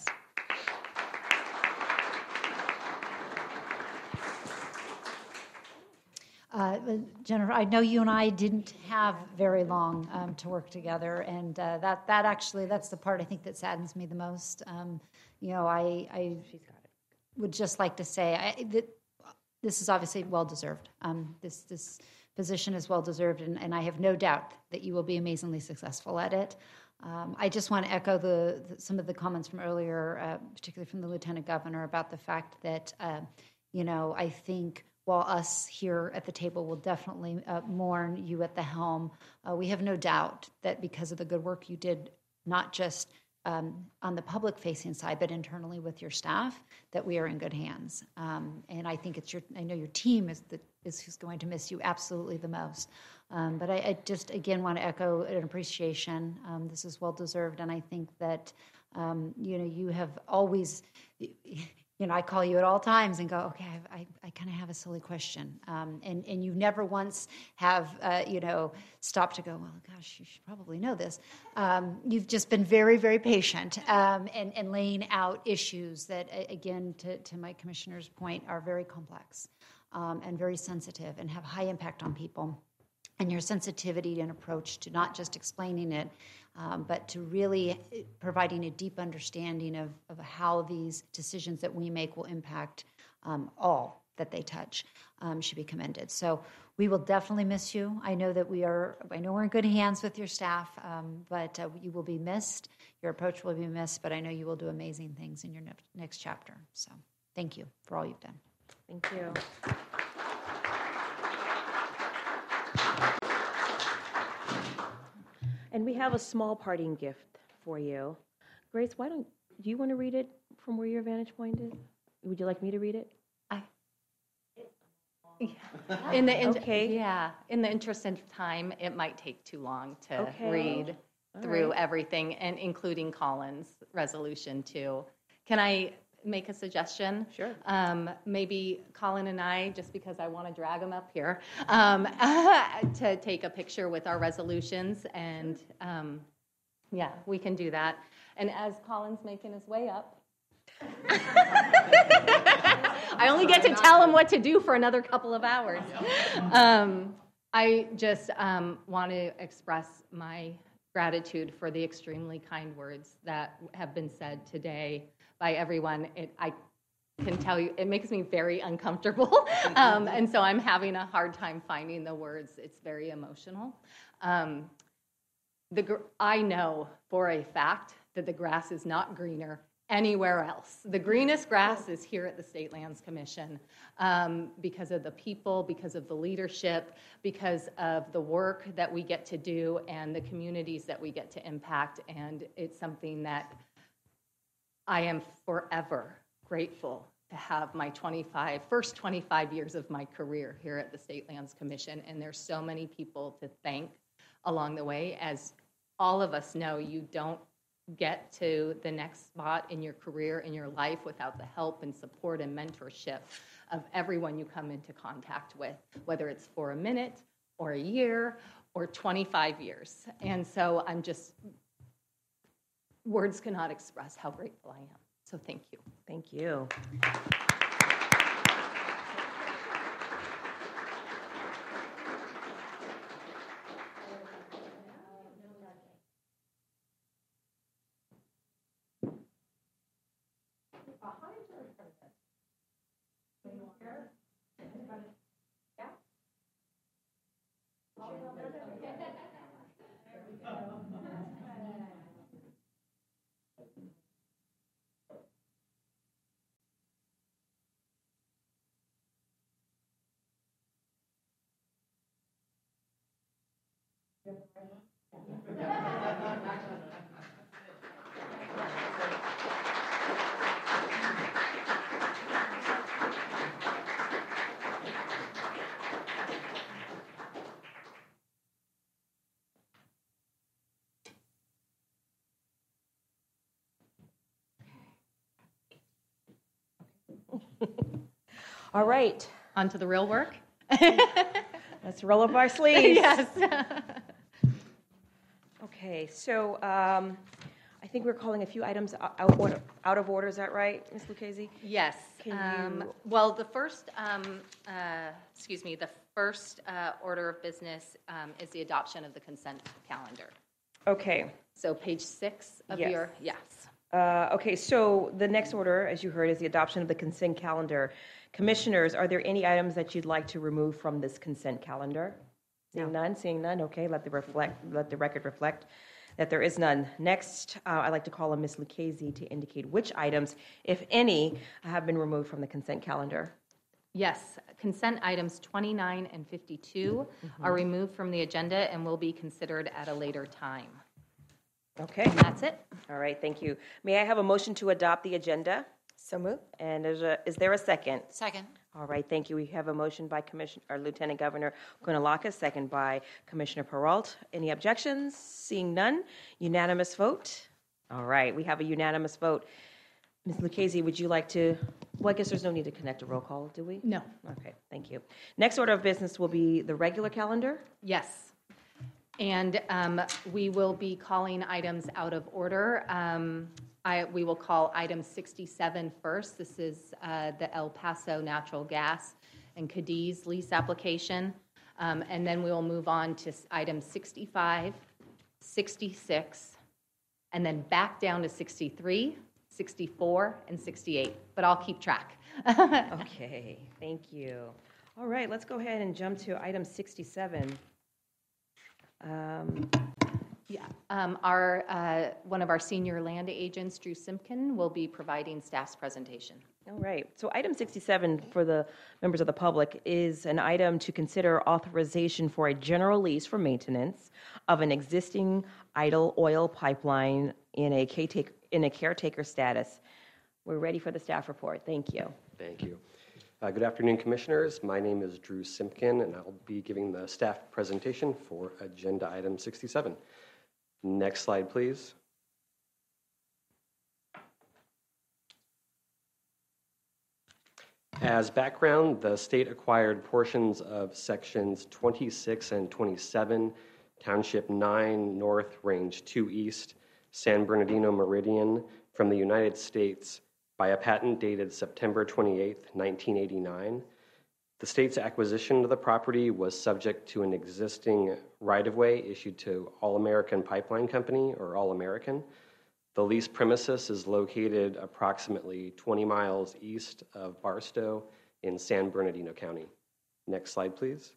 Jennifer, I know you and I didn't have very long to work together, and that's the part I think that saddens me the most. I would just like to say that this is obviously well-deserved. This position is well-deserved, and I have no doubt that you will be amazingly successful at it. I just want to echo some of the comments from earlier, particularly from the Lieutenant Governor, about the fact that, I think while us here at the table will definitely mourn you at the helm, we have no doubt that because of the good work you did, not just on the public-facing side, but internally with your staff, that we are in good hands. And I think I know your team is who's going to miss you absolutely the most. But I just, again, want to echo an appreciation. This is well-deserved, and I think that, you have always... I call you at all times and go, okay, I kind of have a silly question. And you never once have, stopped to go, well, gosh, you should probably know this. You've just been very, very patient and laying out issues that, again, to my commissioner's point, are very complex and very sensitive and have high impact on people. And your sensitivity and approach to not just explaining it, but to really providing a deep understanding of how these decisions that we make will impact all that they touch should be commended. So we will definitely miss you. I know we're in good hands with your staff, but you will be missed. Your approach will be missed, but I know you will do amazing things in your next chapter. So thank you for all you've done. Thank you. And we have a small parting gift for you. Grace, do you want to read it from where your vantage point is? Would you like me to read it? In the interest of time, it might take too long to read through everything, and including Colin's resolution too. Can I make a suggestion? Sure. Maybe Colin and I, just because I want to drag him up here, to take a picture with our resolutions, and we can do that. And as Colin's making his way up, I only get to tell him what to do for another couple of hours. I just want to express my gratitude for the extremely kind words that have been said today by everyone. I can tell you, it makes me very uncomfortable. And so I'm having a hard time finding the words. It's very emotional. I know for a fact that the grass is not greener anywhere else. The greenest grass is here at the State Lands Commission, because of the people, because of the leadership, because of the work that we get to do and the communities that we get to impact. And it's something that I am forever grateful to have my first 25 years of my career here at the State Lands Commission. And there's so many people to thank along the way. As all of us know, you don't get to the next spot in your career, in your life, without the help and support and mentorship of everyone you come into contact with, whether it's for a minute or a year or 25 years. And so words cannot express how grateful I am. So thank you. Thank you. All right. On to the real work. Let's roll up our sleeves. Yes. Okay, so I think we're calling a few items out of order. Is that right, Ms. Lucchese? Yes. Well, the first, the first order of business is the adoption of the consent calendar. Okay. So page 6 of Yes. your, yes. Okay, so the next order, as you heard, is the adoption of the consent calendar. Commissioners, are there any items that you'd like to remove from this consent calendar? Seeing none, okay, let the record reflect that there is none. Next, I'd like to call on Ms. Lucchese to indicate which items, if any, have been removed from the consent calendar. Yes, consent items 29 and 52 are removed from the agenda and will be considered at a later time. Okay. And that's it. All right, thank you. May I have a motion to adopt the agenda? So moved. And is there a second? Second. All right, thank you. We have a motion by Lieutenant Governor Gunalaka, second by Commissioner Peralt. Any objections? Seeing none, unanimous vote. All right, we have a unanimous vote. Ms. Lucchese, would you like to, well, I guess there's no need to connect a roll call, do we? No. Okay, thank you. Next order of business will be the regular calendar. Yes. And we will be calling items out of order. We will call item 67 first. This is the El Paso Natural Gas and Cadiz lease application. And then we will move on to items 65, 66, and then back down to 63, 64, and 68. But I'll keep track. Okay, thank you. All right, let's go ahead and jump to item 67. One of our senior land agents, Drew Simpkin, will be providing staff's presentation. All right. So item 67 for the members of the public is an item to consider authorization for a general lease for maintenance of an existing idle oil pipeline in a caretaker status. We're ready for the staff report. Thank you. Thank you. Good afternoon, Commissioners. My name is Drew Simpkin, and I'll be giving the staff presentation for Agenda Item 67. Next slide, please. As background, the state acquired portions of Sections 26 and 27, Township 9 North, Range 2 East, San Bernardino Meridian from the United States by a patent dated September 28, 1989. The state's acquisition of the property was subject to an existing right-of-way issued to All-American Pipeline Company, or All-American. The lease premises is located approximately 20 miles east of Barstow in San Bernardino County. Next slide, please.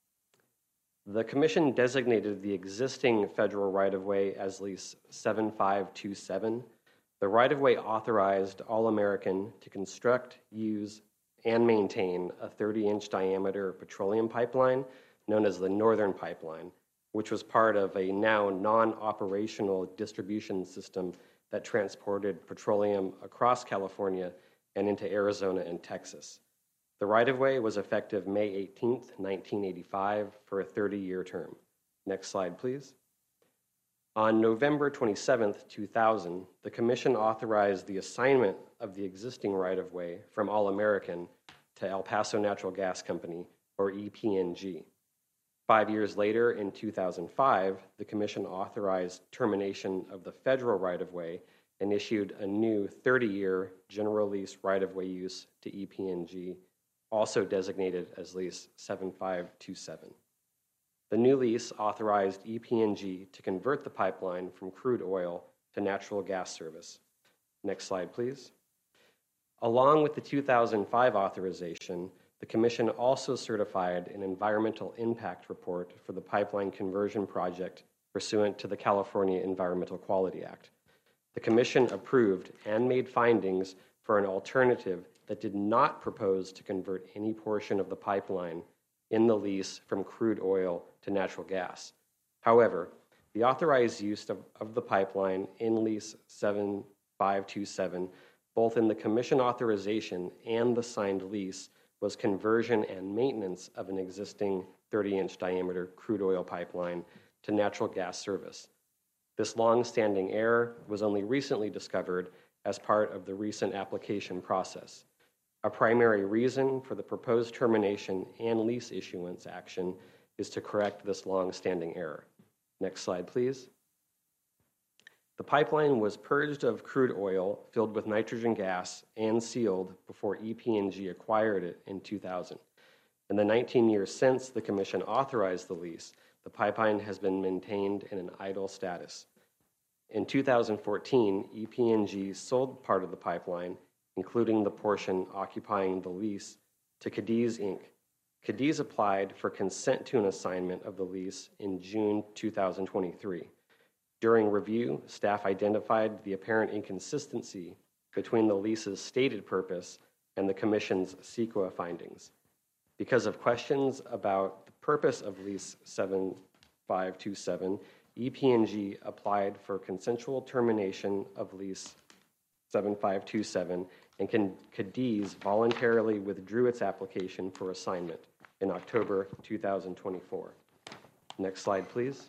The Commission designated the existing federal right-of-way as Lease 7527. The right-of-way authorized All-American to construct, use, and maintain a 30-inch diameter petroleum pipeline known as the Northern Pipeline, which was part of a now non-operational distribution system that transported petroleum across California and into Arizona and Texas. The right-of-way was effective May 18, 1985, for a 30-year term. Next slide, please. On November 27, 2000, the Commission authorized the assignment of the existing right-of-way from All-American to El Paso Natural Gas Company, or EPNG. 5 years later, in 2005, the Commission authorized termination of the federal right-of-way and issued a new 30-year general lease right-of-way use to EPNG, also designated as Lease 7527. The new lease authorized EPNG to convert the pipeline from crude oil to natural gas service. Next slide, please. Along with the 2005 authorization, the Commission also certified an environmental impact report for the pipeline conversion project pursuant to the California Environmental Quality Act. The Commission approved and made findings for an alternative that did not propose to convert any portion of the pipeline in the lease from crude oil to natural gas. However, the authorized use of the pipeline in lease 7527, both in the commission authorization and the signed lease, was conversion and maintenance of an existing 30-inch diameter crude oil pipeline to natural gas service. This long-standing error was only recently discovered as part of the recent application process. A primary reason for the proposed termination and lease issuance action is to correct this long-standing error. Next slide, please. The pipeline was purged of crude oil filled with nitrogen gas and sealed before EP&G acquired it in 2000. In the 19 years since the Commission authorized the lease, the pipeline has been maintained in an idle status. In 2014, EP&G sold part of the pipeline, including the portion occupying the lease, to Cadiz Inc. Cadiz applied for consent to an assignment of the lease in June 2023. During review, staff identified the apparent inconsistency between the lease's stated purpose and the Commission's CEQA findings. Because of questions about the purpose of lease 7527, EP&G applied for consensual termination of lease 7527, and Cadiz voluntarily withdrew its application for assignment in October 2024. Next slide, please.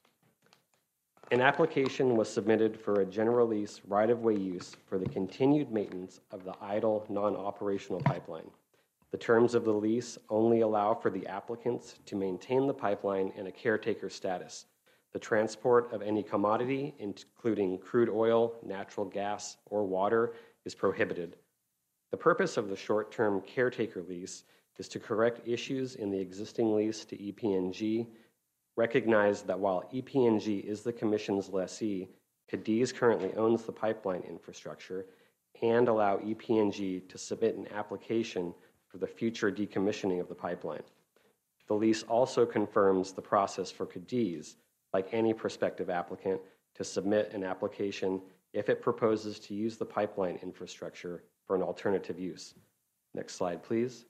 An application was submitted for a general lease right-of-way use for the continued maintenance of the idle, non-operational pipeline. The terms of the lease only allow for the applicants to maintain the pipeline in a caretaker status. The transport of any commodity, including crude oil, natural gas, or water, is prohibited. The purpose of the short-term caretaker lease is to correct issues in the existing lease to EP&G, recognize that while EP&G is the Commission's lessee, Cadiz currently owns the pipeline infrastructure, and allow EP&G to submit an application for the future decommissioning of the pipeline. The lease also confirms the process for Cadiz, like any prospective applicant, to submit an application if it proposes to use the pipeline infrastructure for an alternative use. Next slide, please.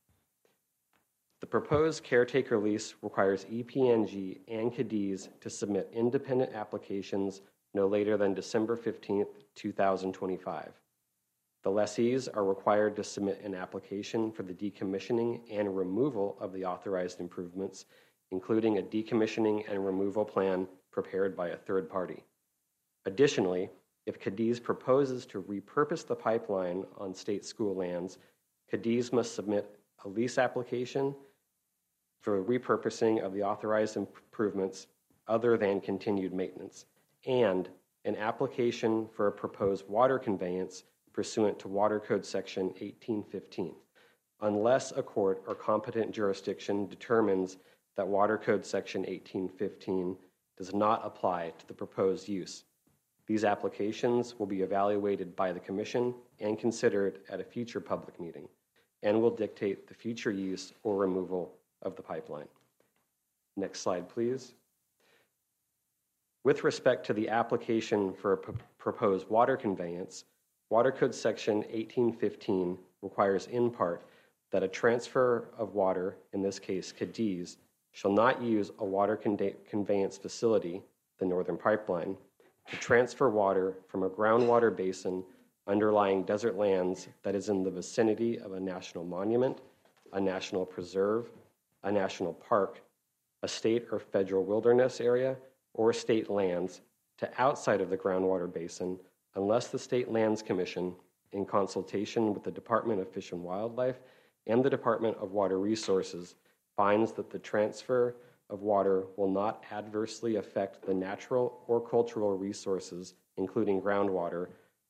The proposed caretaker lease requires EP&G and Cadiz to submit independent applications no later than December 15th, 2025. The lessees are required to submit an application for the decommissioning and removal of the authorized improvements, including a decommissioning and removal plan prepared by a third party. Additionally, if Cadiz proposes to repurpose the pipeline on state school lands, Cadiz must submit a lease application for repurposing of the authorized improvements other than continued maintenance, and an application for a proposed water conveyance pursuant to Water Code Section 1815, unless a court or competent jurisdiction determines that Water Code Section 1815 does not apply to the proposed use. These applications will be evaluated by the Commission and considered at a future public meeting, and will dictate the future use or removal of the pipeline. Next slide, please. With respect to the application for a proposed water conveyance, Water Code Section 1815 requires in part that a transfer of water, in this case Cadiz, shall not use a water conveyance facility, the Northern Pipeline, to transfer water from a groundwater basin underlying desert lands that is in the vicinity of a national monument, a national preserve, a national park, a state or federal wilderness area, or state lands to outside of the groundwater basin, unless the State Lands Commission, in consultation with the Department of Fish and Wildlife and the Department of Water Resources, finds that the transfer of water will not adversely affect the natural or cultural resources, including groundwater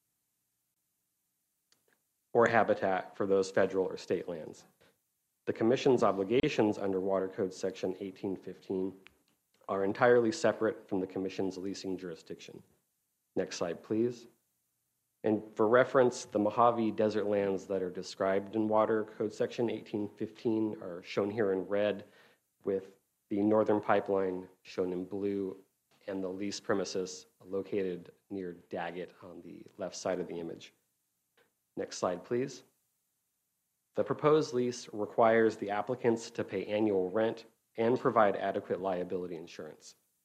or habitat for those federal or state lands. The Commission's obligations under Water Code Section 1815 are entirely separate from the Commission's leasing jurisdiction. Next slide, please. And for reference, the Mojave Desert lands that are described in Water Code Section 1815 are shown here in red, with the Northern Pipeline shown in blue and the lease premises located near Daggett on the left side of the image. Next slide, please. The proposed lease requires the applicants to pay annual rent and provide adequate liability insurance.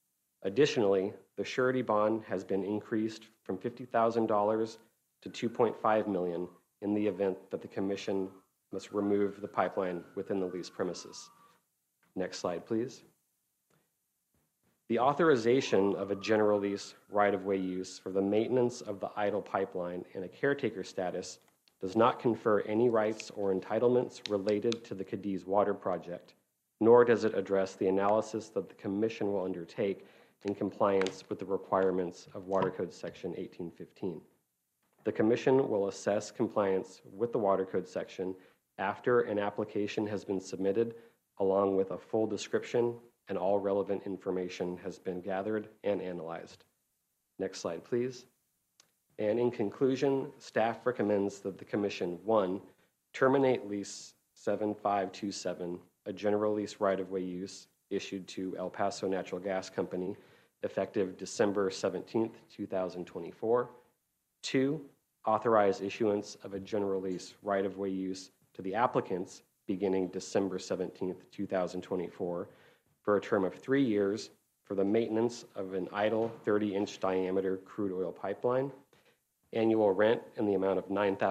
Additionally, the surety bond has been increased from $50,000 to $2.5 million in the event that the commission must remove the pipeline within the leased premises. Next slide, please. The authorization of a general lease right-of-way use for the maintenance of the idle pipeline in a caretaker status does not confer any rights or entitlements related to the Cadiz water project, nor does it address the analysis that the Commission will undertake in compliance with the requirements of Water Code Section 1815. The Commission will assess compliance with the Water Code section after an application has been submitted, along with a full description and all relevant information has been gathered and analyzed. Next slide, please. And in conclusion, staff recommends that the Commission, 1, terminate lease 7527, a general lease right-of-way use issued to El Paso Natural Gas Company, effective December 17th, 2024. 2, authorize issuance of a general lease right-of-way use to the applicants beginning December 17th, 2024, for a term of 3 years for the maintenance of an idle 30-inch diameter crude oil pipeline, annual rent in the amount of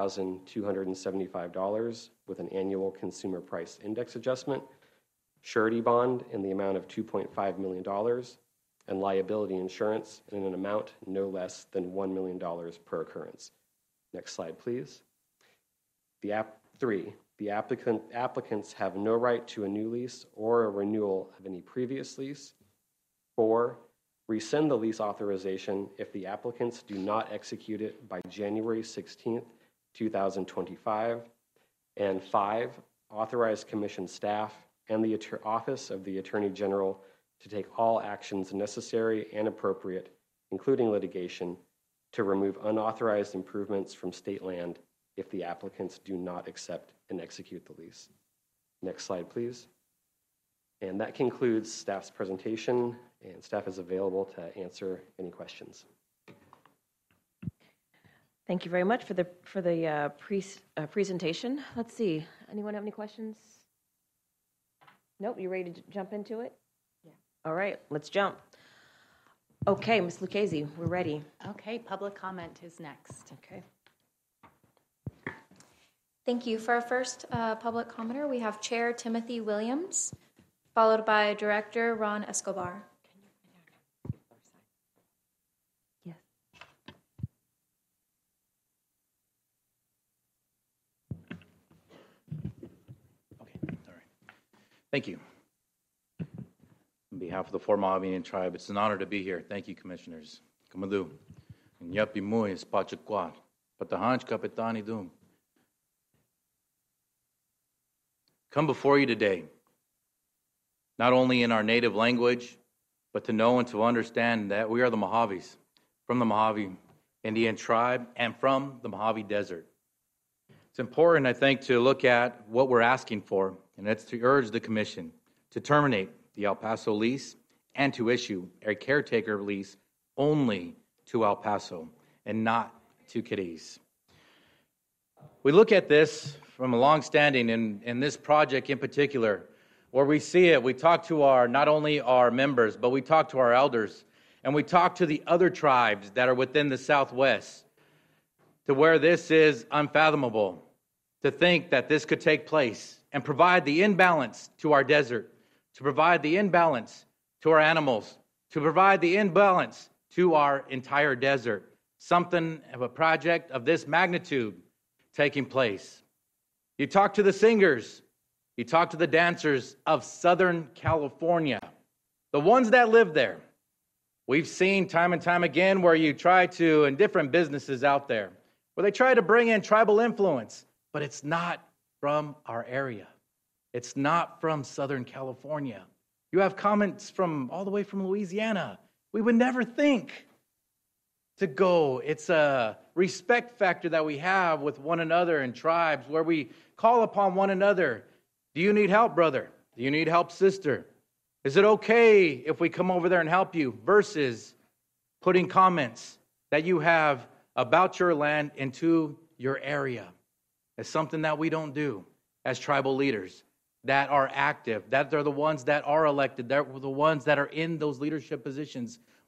$9,275 with an annual consumer price index adjustment, surety bond in the amount of $2.5 million, and liability insurance in an amount no less than $1 million per occurrence. Next slide, please. 3, the applicants have no right to a new lease or a renewal of any previous lease. 4, rescind the lease authorization if the applicants do not execute it by January 16th, 2025. And 5, authorize Commission staff and the Office of the Attorney General to take all actions necessary and appropriate, including litigation, to remove unauthorized improvements from state land if the applicants do not accept and execute the lease. Next slide, please. And that concludes staff's presentation, and staff is available to answer any questions. Thank you very much for the presentation. Let's see. Anyone have any questions? Nope. You ready to jump into it? Yeah. All right. Let's jump. Okay, Ms. Lucchese, we're ready. Okay, public comment is next. Okay. Thank you. For our first public commenter, we have Chair Timothy Williams, followed by Director Ron Escobar. Yes. Okay, all right. Thank you. On behalf of the Fort Mojave Indian Tribe, it's an honor to be here. Thank you, Commissioners. Kamadu. Nyapi Mui, Spachakwat, Patahanch Kapitani Dum. Come before you today, not only in our native language, but to know and to understand that we are the Mojaves, from the Mojave Indian Tribe and from the Mojave Desert. It's important, I think, to look at what we're asking for, and that's to urge the Commission to terminate the El Paso lease and to issue a caretaker lease only to El Paso and not to Cadiz. We look at this from a long-standing, in this project in particular, where we see it, we talk to not only our members, but we talk to our elders, and we talk to the other tribes that are within the Southwest, to where this is unfathomable, to think that this could take place and provide the imbalance to our desert, to provide the imbalance to our animals, to provide the imbalance to our entire desert. Something of a project of this magnitude taking place. You talk to the singers, you talk to the dancers of Southern California, the ones that live there. We've seen time and time again where you try to, in different businesses out there, where they try to bring in tribal influence, but it's not from our area. It's not from Southern California. You have comments from all the way from Louisiana. We would never think to go. It's a respect factor that we have with one another in tribes where we call upon one another. Do you need help, brother? Do you need help, sister? Is it okay if we come over there and help you? Versus putting comments that you have about your land into your area. It's something that we don't do as tribal leaders that are active, that they're the ones that are elected, they're the ones that are in those leadership positions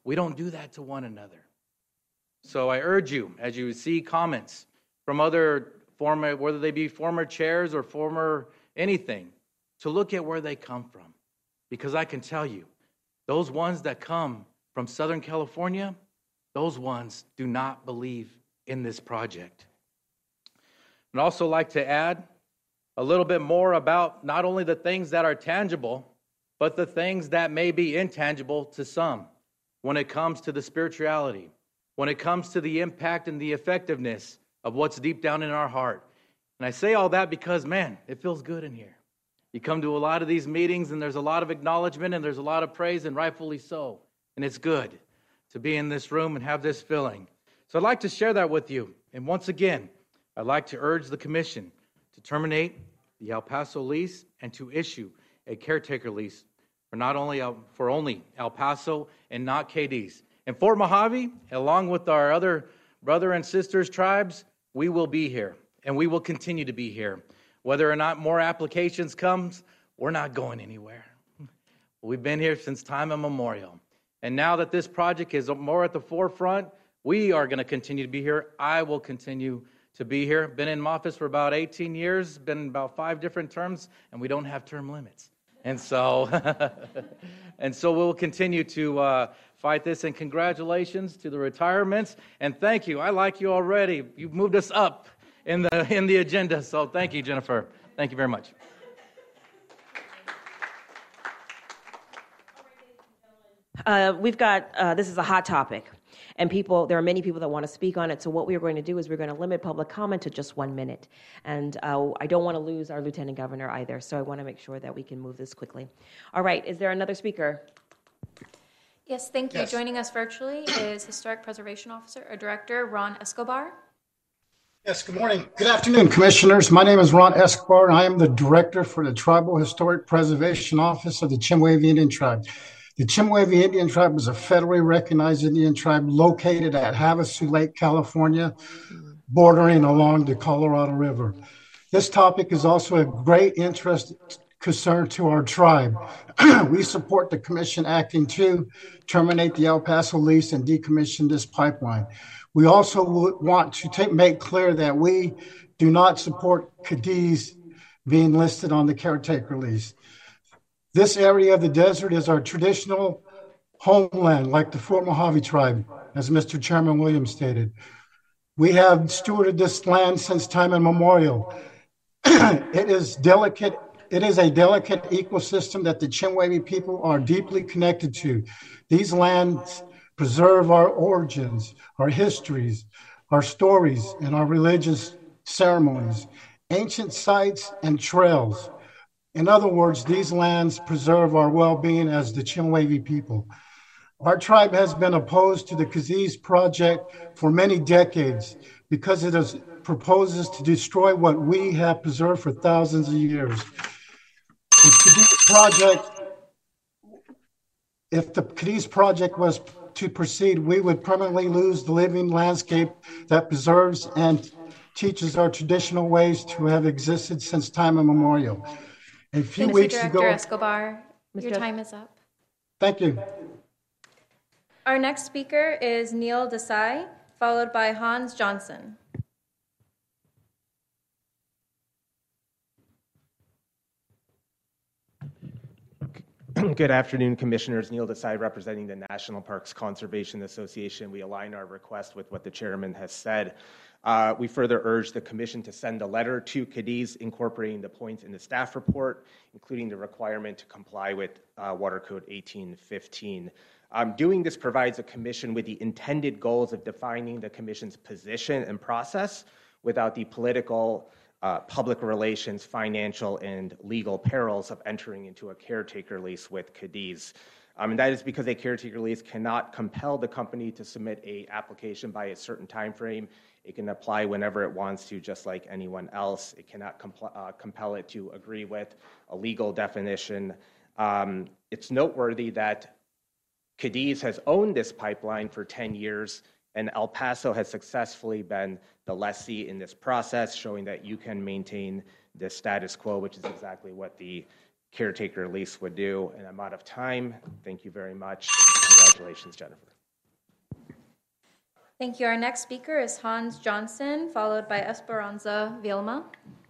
We don't do that to one another. So I urge you, as you see comments from other former, whether they be former chairs or former anything, to look at where they come from. Because I can tell you, those ones that come from Southern California, those ones do not believe in this project. I'd also like to add a little bit more about not only the things that are tangible, but the things that may be intangible to some when it comes to the spirituality, when it comes to the impact and the effectiveness of what's deep down in our heart. And I say all that because, man, it feels good in here. You come to a lot of these meetings and there's a lot of acknowledgement and there's a lot of praise, and rightfully so. And it's good to be in this room and have this feeling. So I'd like to share that with you. And once again, I'd like to urge the commission to terminate the El Paso lease and to issue a caretaker lease for only El Paso and not Cadiz. In Fort Mojave, along with our other brother and sisters tribes, we will be here and we will continue to be here. Whether or not more applications comes, we're not going anywhere. We've been here since time immemorial. And now that this project is more at the forefront, we are going to continue to be here. I will continue to be here. Been in office for about 18 years, been in about 5 different terms, and we don't have term limits. And so, we'll continue to fight this. And congratulations to the retirements. And thank you. I like you already. You've moved us up in the agenda. So thank you, Jennifer. Thank you very much. We've got, this is a hot topic, and there are many people that want to speak on it. So what we are going to do is we're going to limit public comment to just 1 minute. And I don't want to lose our Lieutenant Governor either, so I want to make sure that we can move this quickly. All right, is there another speaker? Yes, thank you. Yes. Joining us virtually is Historic Preservation Officer or Director Ron Escobar. Yes, good morning. Good afternoon, Commissioners. My name is Ron Escobar, and I am the Director for the Tribal Historic Preservation Office of the Chemehuevi Indian Tribe. The Chemehuevi Indian Tribe is a federally recognized Indian tribe located at Havasu Lake, California, bordering along the Colorado River. This topic is also a great interest concern to our tribe. We support the Commission acting to terminate the El Paso lease and decommission this pipeline. We also want to make clear that we do not support Cadiz being listed on the caretaker lease. This area of the desert is our traditional homeland, like the Fort Mojave tribe, as Mr. Chairman Williams stated. We have stewarded this land since time immemorial. It is a delicate ecosystem that the Chemehuevi people are deeply connected to. These lands preserve our origins, our histories, our stories, and our religious ceremonies, ancient sites, and trails. In other words, these lands preserve our well-being as the Chemehuevi people. Our tribe has been opposed to the Cadiz project for many decades because it proposes to destroy what we have preserved for thousands of years. If the Cadiz project was to proceed, we would permanently lose the living landscape that preserves and teaches our traditional ways to have existed since time immemorial. A few weeks ago, Director Escobar, your time is up. Thank you. Our next speaker is Neil Desai, followed by Hans Johnson. Good afternoon, Commissioners. Neil Desai, representing the National Parks Conservation Association. We align our request with what the chairman has said. We further urge the Commission to send a letter to Cadiz incorporating the points in the staff report, including the requirement to comply with Water Code 1815. Doing this provides the Commission with the intended goals of defining the Commission's position and process without the political, public relations, financial, and legal perils of entering into a caretaker lease with Cadiz. And that is because a caretaker lease cannot compel the company to submit an application by a certain time frame. It can apply whenever it wants to, just like anyone else. It cannot compel it to agree with a legal definition. It's noteworthy that Cadiz has owned this pipeline for 10 years, and El Paso has successfully been the lessee in this process, showing that you can maintain the status quo, which is exactly what the caretaker lease would do. And I'm out of time. Thank you very much. Congratulations, Jennifer. Thank you. Our next speaker is Hans Johnson, followed by Esperanza Vilma.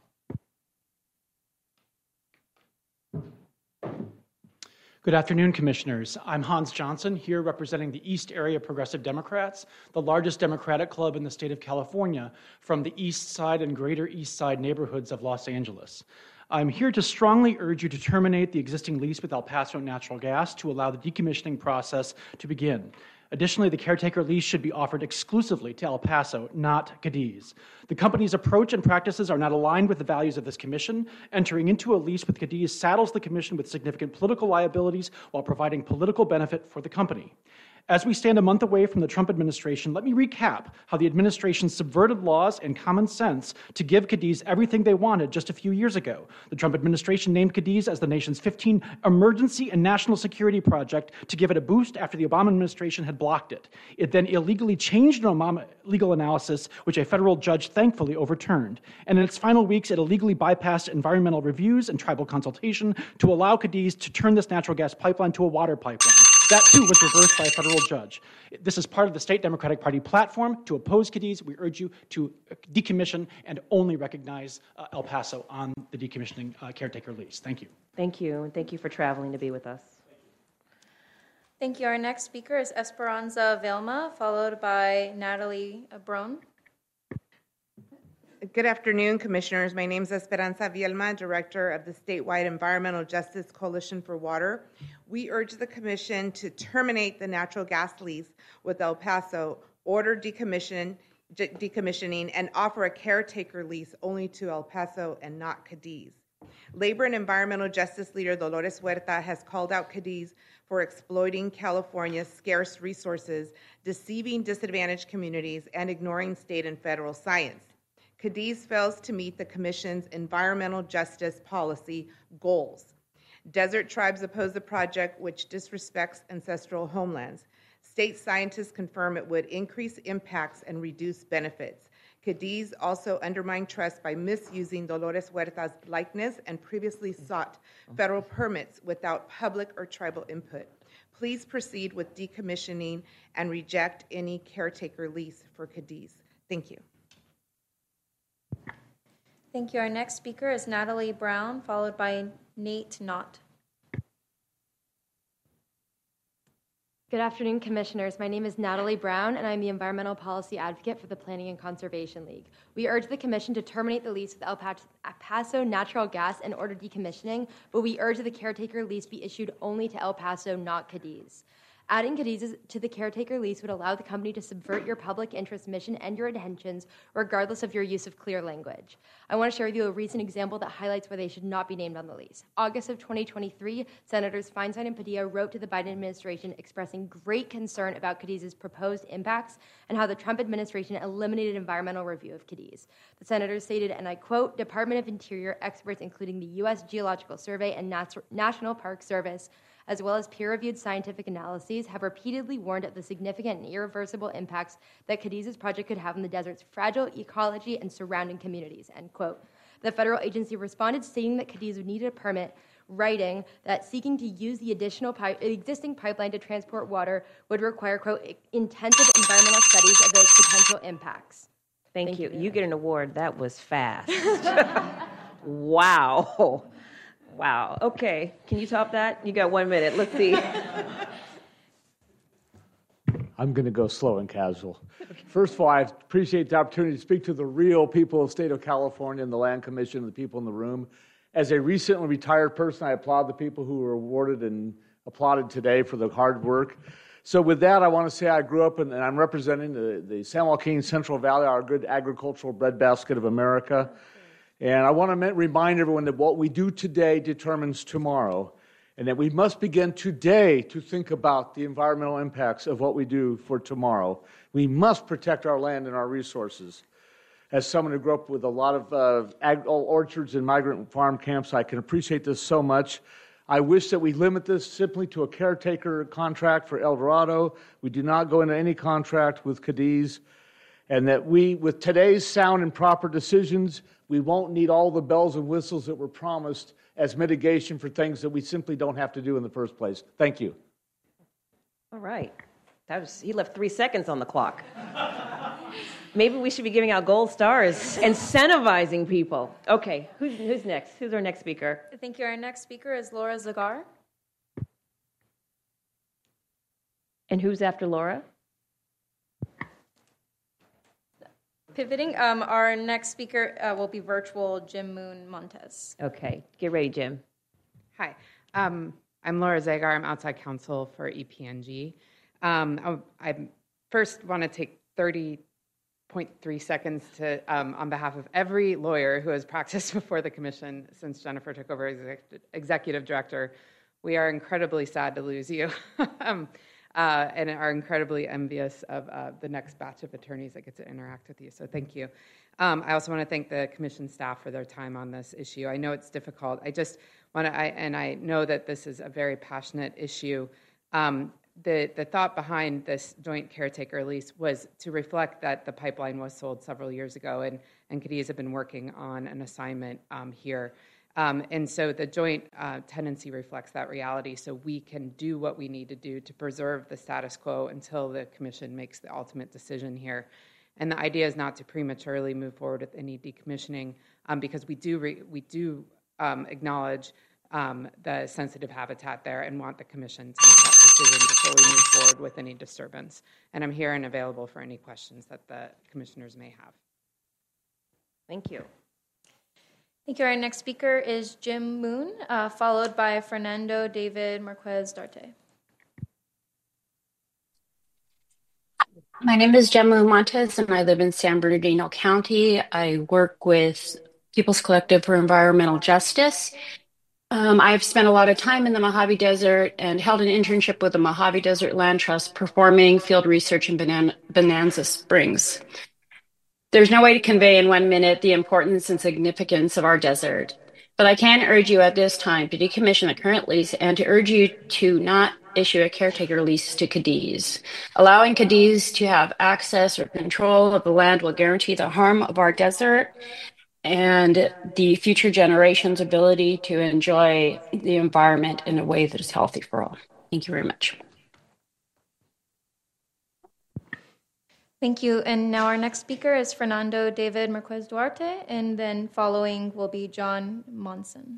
Good afternoon, Commissioners. I'm Hans Johnson, here representing the East Area Progressive Democrats, the largest Democratic club in the state of California, from the East Side and Greater East Side neighborhoods of Los Angeles. I'm here to strongly urge you to terminate the existing lease with El Paso Natural Gas to allow the decommissioning process to begin. Additionally, the caretaker lease should be offered exclusively to El Paso, not Cadiz. The company's approach and practices are not aligned with the values of this commission. Entering into a lease with Cadiz saddles the commission with significant political liabilities while providing political benefit for the company. As we stand a month away from the Trump administration, let me recap how the administration subverted laws and common sense to give Cadiz everything they wanted just a few years ago. The Trump administration named Cadiz as the nation's 15th emergency and national security project to give it a boost after the Obama administration had blocked it. It then illegally changed an Obama legal analysis, which a federal judge thankfully overturned. And in its final weeks, it illegally bypassed environmental reviews and tribal consultation to allow Cadiz to turn this natural gas pipeline to a water pipeline. That, too, was reversed by a federal judge. This is part of the State Democratic Party platform. To oppose Cadiz, we urge you to decommission and only recognize El Paso on the decommissioning caretaker lease. Thank you. Thank you, and thank you for traveling to be with us. Thank you. Our next speaker is Esperanza Vilma, followed by Natalie Brown. Good afternoon, Commissioners. My name is Esperanza Vilma, Director of the statewide Environmental Justice Coalition for Water. We urge the Commission to terminate the natural gas lease with El Paso, order decommissioning, and offer a caretaker lease only to El Paso and not Cadiz. Labor and environmental justice leader Dolores Huerta has called out Cadiz for exploiting California's scarce resources, deceiving disadvantaged communities, and ignoring state and federal science. Cadiz fails to meet the Commission's environmental justice policy goals. Desert tribes oppose the project, which disrespects ancestral homelands. State scientists confirm it would increase impacts and reduce benefits. Cadiz also undermined trust by misusing Dolores Huerta's likeness and previously sought federal permits without public or tribal input. Please proceed with decommissioning and reject any caretaker lease for Cadiz. Thank you. Thank you. Our next speaker is Natalie Brown, followed by Nate Knott. Good afternoon, Commissioners. My name is Natalie Brown, and I'm the Environmental Policy Advocate for the Planning and Conservation League. We urge the Commission to terminate the lease with El Paso Natural Gas and order decommissioning, but we urge that the caretaker lease be issued only to El Paso, not Cadiz. Adding Cadiz to the caretaker lease would allow the company to subvert your public interest mission and your intentions, regardless of your use of clear language. I want to share with you a recent example that highlights why they should not be named on the lease. August of 2023, Senators Feinstein and Padilla wrote to the Biden administration expressing great concern about Cadiz's proposed impacts and how the Trump administration eliminated environmental review of Cadiz. The senators stated, and I quote, Department of Interior experts, including the U.S. Geological Survey and National Park Service, as well as peer-reviewed scientific analyses, have repeatedly warned of the significant and irreversible impacts that Cadiz's project could have on the desert's fragile ecology and surrounding communities, end quote. The federal agency responded stating that Cadiz would need a permit, writing that seeking to use the existing pipeline to transport water would require, quote, intensive environmental studies of those potential impacts. Thank you. You get an award. That was fast. Wow. Wow. Okay. Can you top that? You got 1 minute. Let's see. I'm going to go slow and casual. First of all, I appreciate the opportunity to speak to the real people of the state of California and the Land Commission and the people in the room. As a recently retired person, I applaud the people who were awarded and applauded today for the hard work. So with that, I want to say I grew up and I'm representing the San Joaquin Central Valley, our good agricultural breadbasket of America. And I want to remind everyone that what we do today determines tomorrow, and that we must begin today to think about the environmental impacts of what we do for tomorrow. We must protect our land and our resources. As someone who grew up with a lot of orchards and migrant farm camps, I can appreciate this so much. I wish that we limit this simply to a caretaker contract for El Dorado. We do not go into any contract with Cadiz. And that we, with today's sound and proper decisions, we won't need all the bells and whistles that were promised as mitigation for things that we simply don't have to do in the first place. Thank you. All right. He left 3 seconds on the clock. Maybe we should be giving out gold stars, incentivizing people. Okay, who's next? Who's our next speaker? Thank you. Our next speaker is Laura Zagar. And who's after Laura? Pivoting, our next speaker will be virtual Jim Moon Montes. Okay, get ready, Jim. Hi, I'm Laura Zagar. I'm outside counsel for EPNG. I first want to take 30.3 seconds to, on behalf of every lawyer who has practiced before the commission since Jennifer took over as executive director. We are incredibly sad to lose you. And are incredibly envious of the next batch of attorneys that get to interact with you. So thank you. I also want to thank the commission staff for their time on this issue. I know it's difficult. I just want to, and I know that this is a very passionate issue. The thought behind this joint caretaker lease was to reflect that the pipeline was sold several years ago, and Cadiz have been working on an assignment here. And so the joint tenancy reflects that reality, so we can do what we need to do to preserve the status quo until the commission makes the ultimate decision here. And the idea is not to prematurely move forward with any decommissioning, because we do acknowledge the sensitive habitat there and want the commission to make that decision before we move forward with any disturbance. And I'm here and available for any questions that the commissioners may have. Thank you. Thank you. Our next speaker is Jim Moon, followed by Fernando David Marquez Darte. My name is Gemma Montes, and I live in San Bernardino County. I work with People's Collective for Environmental Justice. I've spent a lot of time in the Mojave Desert and held an internship with the Mojave Desert Land Trust performing field research in Bonanza Springs. There's no way to convey in 1 minute the importance and significance of our desert, but I can urge you at this time to decommission the current lease and to urge you to not issue a caretaker lease to Cadiz. Allowing Cadiz to have access or control of the land will guarantee the harm of our desert and the future generations' ability to enjoy the environment in a way that is healthy for all. Thank you very much. Thank you. And now our next speaker is Fernando David Marquez Duarte, and then following will be John Monson.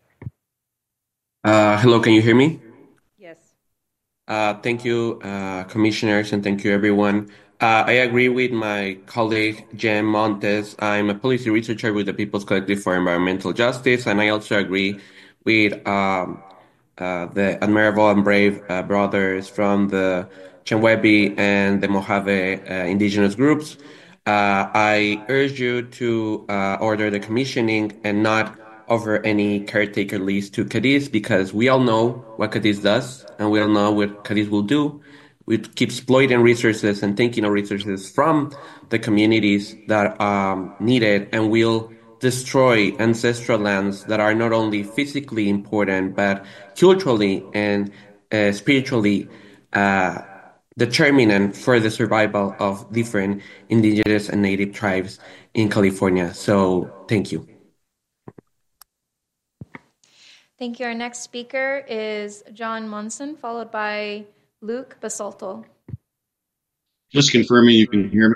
Hello, can you hear me? Yes. Thank you, commissioners, and thank you, everyone. I agree with my colleague, Jem Montes. I'm a policy researcher with the People's Collective for Environmental Justice, and I also agree with the admirable and brave brothers from the Chemehuevi and the Mojave indigenous groups. I urge you to order the commissioning and not offer any caretaker lease to Cadiz, because we all know what Cadiz does, and we all know what Cadiz will do. We keep exploiting resources and taking our resources from the communities that need it, and will destroy ancestral lands that are not only physically important, but culturally and spiritually determinant for the survival of different indigenous and native tribes in California. So thank you. Thank you. Our next speaker is John Monson, followed by Luke Basalto. Just confirming you can hear me.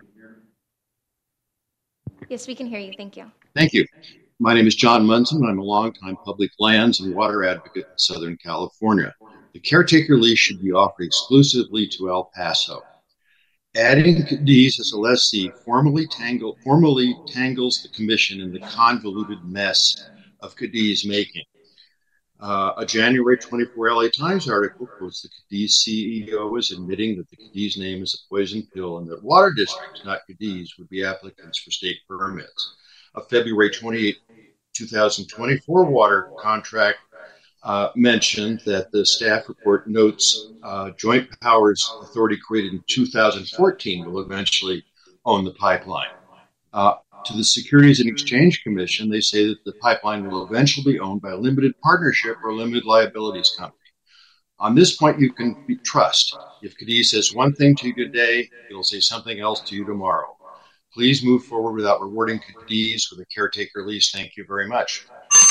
Yes, we can hear you. Thank you. Thank you. My name is John Munson. I'm a longtime public lands and water advocate in Southern California. The caretaker lease should be offered exclusively to El Paso. Adding Cadiz as a lessee formally tangles the commission in the convoluted mess of Cadiz making. A January 24 LA Times article quotes the Cadiz CEO as admitting that the Cadiz name is a poison pill and that water districts, not Cadiz, would be applicants for state permits. A February 28, 2024 water contract mentioned that the staff report notes Joint Powers Authority created in 2014 will eventually own the pipeline. To the Securities and Exchange Commission, they say that the pipeline will eventually be owned by a limited partnership or limited liabilities company. On this point, you can trust. If Cadiz says one thing to you today, it'll say something else to you tomorrow. Please move forward without rewarding Cadiz with a caretaker lease. Thank you very much.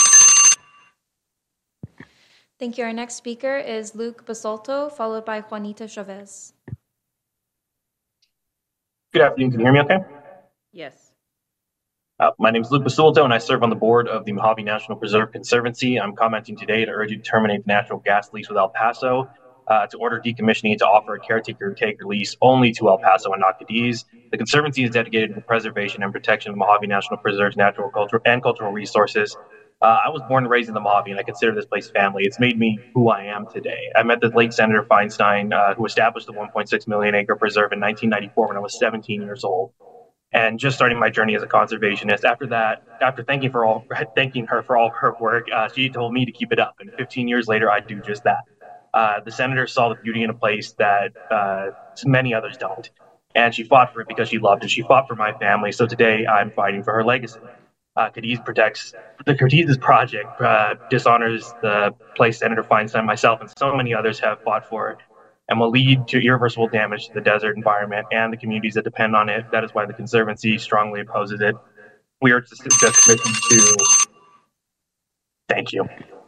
Thank you. Our next speaker is Luke Basalto, followed by Juanita Chavez. Good afternoon. Can you hear me okay? Yes. My name is Luke Basulto, and I serve on the board of the Mojave National Preserve Conservancy. I'm commenting today to urge you to terminate the natural gas lease with El Paso, to order decommissioning to offer a caretaker lease only to El Paso and not Cadiz. The Conservancy is dedicated to the preservation and protection of Mojave National Preserve's natural, cultural resources. I was born and raised in the Mojave, and I consider this place family. It's made me who I am today. I met the late Senator Feinstein, who established the 1.6 million acre preserve in 1994 when I was 17 years old. And just starting my journey as a conservationist. After that, after thanking her for all her work, she told me to keep it up. And 15 years later, I do just that. The senator saw the beauty in a place that many others don't. And she fought for it because she loved it. She fought for my family. So today I'm fighting for her legacy. Cadiz project dishonors the place Senator Feinstein, myself, and so many others have fought for, and will lead to irreversible damage to the desert environment and the communities that depend on it. That is why the Conservancy strongly opposes it. We urge the commission to thank you.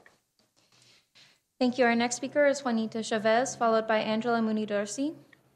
Thank you. Our next speaker is Juanita Chavez, followed by Angela Mooney-Dorsey.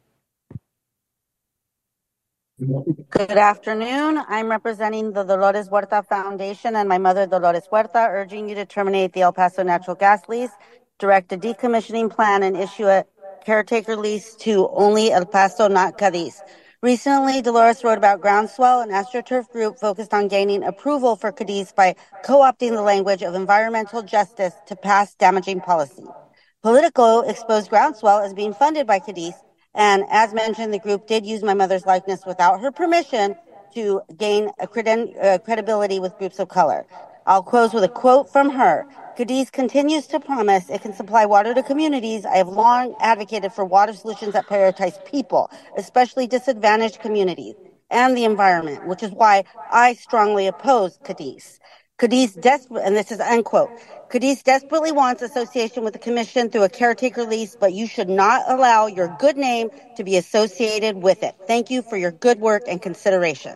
Good afternoon. I'm representing the Dolores Huerta Foundation and my mother, Dolores Huerta, urging you to terminate the El Paso natural gas lease, direct a decommissioning plan, and issue a caretaker lease to only El Paso, not Cadiz. Recently, Dolores wrote about Groundswell, an AstroTurf group focused on gaining approval for Cadiz by co-opting the language of environmental justice to pass damaging policy. Politico exposed Groundswell as being funded by Cadiz, and as mentioned, the group did use my mother's likeness without her permission to gain credibility with groups of color. I'll close with a quote from her. Cadiz continues to promise it can supply water to communities. I have long advocated for water solutions that prioritize people, especially disadvantaged communities, and the environment, which is why I strongly oppose Cadiz. And this is unquote, Cadiz desperately wants association with the commission through a caretaker lease, but you should not allow your good name to be associated with it. Thank you for your good work and consideration.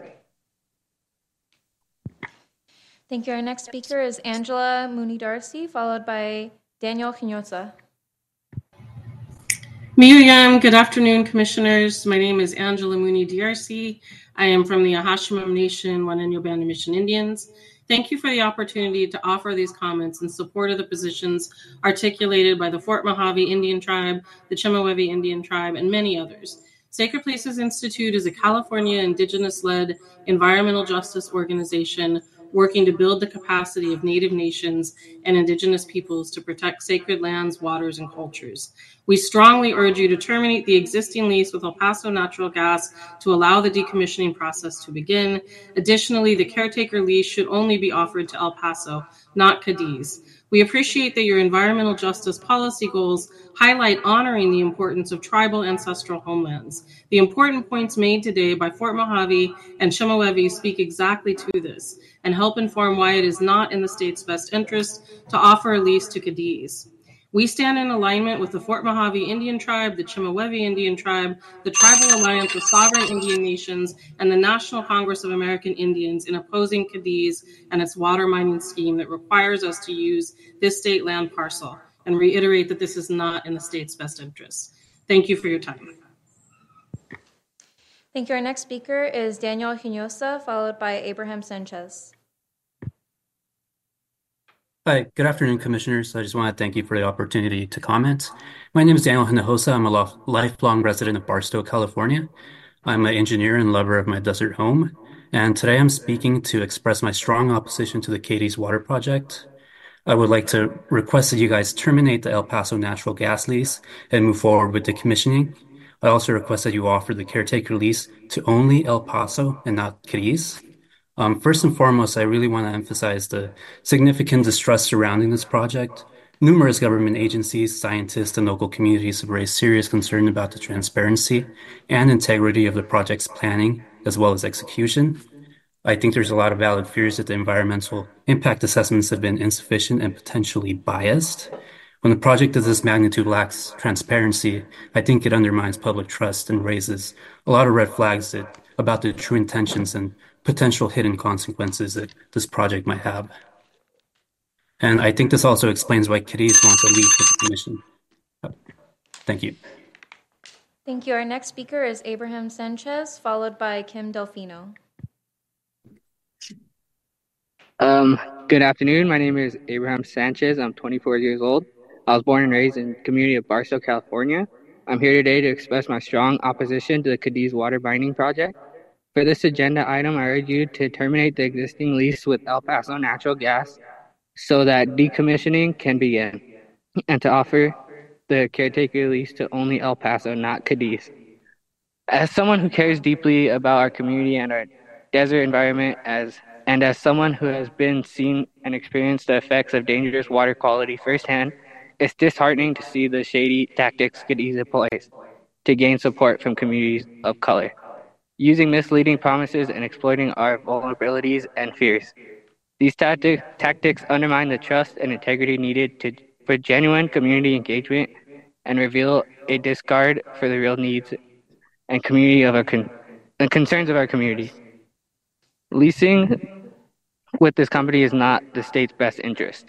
Thank you. Our next speaker is Angela Mooney-Dorsey, followed by Daniel Hinojosa. Miriam, good afternoon, commissioners. My name is Angela Mooney-Dorsey. I am from the Ahashimaw Nation, Juaneño Band of Mission Indians. Thank you for the opportunity to offer these comments in support of the positions articulated by the Fort Mojave Indian Tribe, the Chemehuevi Indian Tribe, and many others. Sacred Places Institute is a California Indigenous-led environmental justice organization working to build the capacity of Native nations and Indigenous peoples to protect sacred lands, waters, and cultures. We strongly urge you to terminate the existing lease with El Paso Natural Gas to allow the decommissioning process to begin. Additionally, the caretaker lease should only be offered to El Paso, not Cadiz. We appreciate that your environmental justice policy goals highlight honoring the importance of tribal ancestral homelands. The important points made today by Fort Mojave and Chemehuevi speak exactly to this and help inform why it is not in the state's best interest to offer a lease to Cadiz. We stand in alignment with the Fort Mojave Indian Tribe, the Chemehuevi Indian Tribe, the Tribal Alliance of Sovereign Indian Nations, and the National Congress of American Indians in opposing Cadiz and its water mining scheme that requires us to use this state land parcel, and reiterate that this is not in the state's best interest. Thank you for your time. Thank you. Our next speaker is Daniel Hinojosa, followed by Abraham Sanchez. Hi, good afternoon, commissioners. I just want to thank you for the opportunity to comment. My name is Daniel Hinojosa. I'm a lifelong resident of Barstow, California. I'm an engineer and lover of my desert home. And today I'm speaking to express my strong opposition to the Cadiz Water Project. I would like to request that you guys terminate the El Paso natural gas lease and move forward with decommissioning. I also request that you offer the caretaker lease to only El Paso and not Cadiz. First and foremost, I really want to emphasize the significant distrust surrounding this project. Numerous government agencies, scientists, and local communities have raised serious concern about the transparency and integrity of the project's planning, as well as execution. I think there's a lot of valid fears that the environmental impact assessments have been insufficient and potentially biased. When a project of this magnitude lacks transparency, I think it undermines public trust and raises a lot of red flags about the true intentions and potential hidden consequences that this project might have. And I think this also explains why Cadiz wants a lease with the commission. Thank you. Thank you. Our next speaker is Abraham Sanchez, followed by Kim Delfino. Good afternoon. My name is Abraham Sanchez. I'm 24 years old. I was born and raised in the community of Barstow, California. I'm here today to express my strong opposition to the Cadiz water binding project. For this agenda item, I urge you to terminate the existing lease with El Paso Natural Gas so that decommissioning can begin, and to offer the caretaker lease to only El Paso, not Cadiz. As someone who cares deeply about our community and our desert environment, as someone who has seen and experienced the effects of dangerous water quality firsthand, it's disheartening to see the shady tactics Cadiz employs to gain support from communities of color, using misleading promises and exploiting our vulnerabilities and fears. These tactics undermine the trust and integrity needed for genuine community engagement and reveal a disregard for the real needs and concerns of our community. Leasing with this company is not the state's best interest.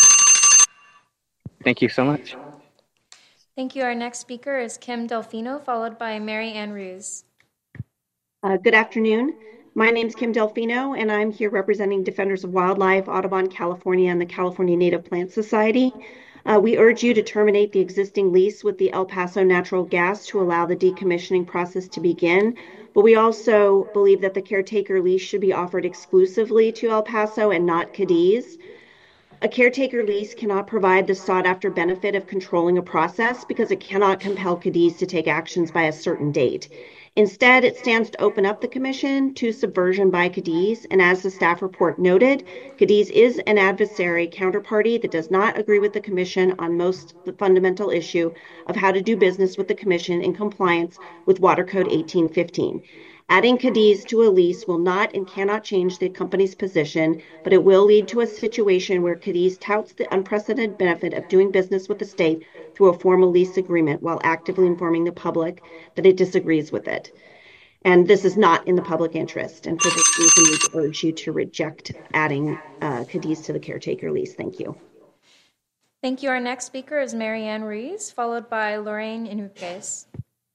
Thank you so much. Thank you. Our next speaker is Kim Delfino, followed by Mary Ann Ruse. Good afternoon. My name is Kim Delfino, and I'm here representing Defenders of Wildlife, Audubon, California, and the California Native Plant Society. We urge you to terminate the existing lease with the El Paso Natural Gas to allow the decommissioning process to begin. But we also believe that the caretaker lease should be offered exclusively to El Paso and not Cadiz. A caretaker lease cannot provide the sought-after benefit of controlling a process because it cannot compel Cadiz to take actions by a certain date. Instead, it stands to open up the commission to subversion by Cadiz, and as the staff report noted, Cadiz is an adversary counterparty that does not agree with the commission on the fundamental issue of how to do business with the commission in compliance with Water Code 1815. Adding Cadiz to a lease will not and cannot change the company's position, but it will lead to a situation where Cadiz touts the unprecedented benefit of doing business with the state through a formal lease agreement while actively informing the public that it disagrees with it. And this is not in the public interest. And for this reason, we urge you to reject adding Cadiz to the caretaker lease. Thank you. Thank you. Our next speaker is Mary Ann Ruiz, followed by Lorraine Enriquez.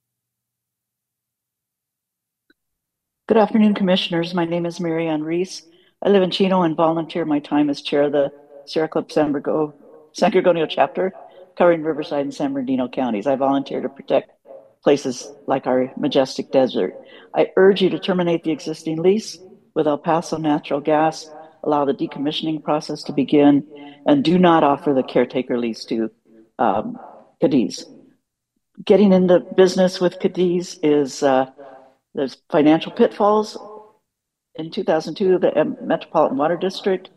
Good afternoon, Commissioners. My name is Mary Ann Reese. I live in Chino and volunteer my time as chair of the Sierra Club San Gorgonio chapter, covering Riverside and San Bernardino counties. I volunteer to protect places like our majestic desert. I urge you to terminate the existing lease with El Paso Natural Gas, allow the decommissioning process to begin, and do not offer the caretaker lease to Cadiz. Getting into business with Cadiz is there's financial pitfalls. In 2002, the Metropolitan Water District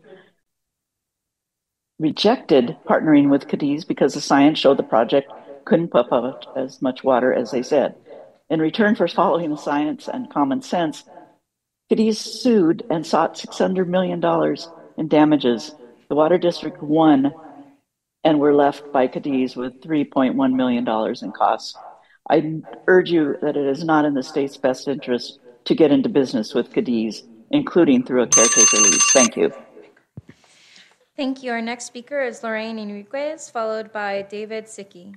rejected partnering with Cadiz because the science showed the project couldn't pump out as much water as they said. In return for following the science and common sense, Cadiz sued and sought $600 million in damages. The Water District won and were left by Cadiz with $3.1 million in costs. I urge you that it is not in the state's best interest to get into business with Cadiz, including through a caretaker lease. Thank you. Thank you. Our next speaker is Lorraine Enriquez, followed by David Sicky.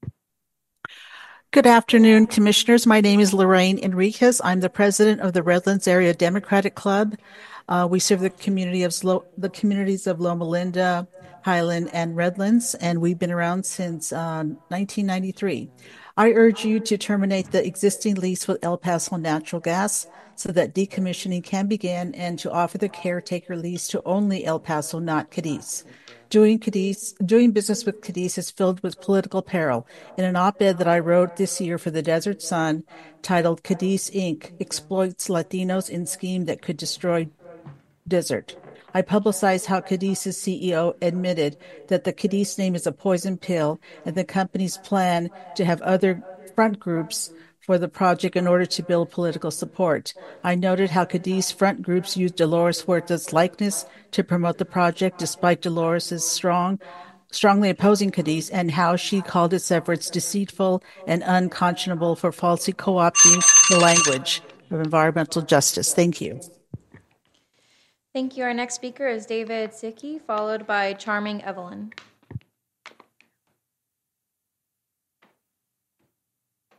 Good afternoon, Commissioners. My name is Lorraine Enriquez. I'm the president of the Redlands Area Democratic Club. We serve the communities of Loma Linda, Highland, and Redlands, and we've been around since 1993. I urge you to terminate the existing lease with El Paso Natural Gas so that decommissioning can begin and to offer the caretaker lease to only El Paso, not Cadiz. Doing business with Cadiz is filled with political peril. In an op-ed that I wrote this year for the Desert Sun titled Cadiz Inc. Exploits Latinos in Scheme That Could Destroy Desert, I publicized how Cadiz's CEO admitted that the Cadiz name is a poison pill and the company's plan to have other front groups for the project in order to build political support. I noted how Cadiz front groups used Dolores Huerta's likeness to promote the project despite Dolores' strongly opposing Cadiz, and how she called its efforts deceitful and unconscionable for falsely co-opting the language of environmental justice. Thank you. Thank you. Our next speaker is David Sicky, followed by Charming Evelyn.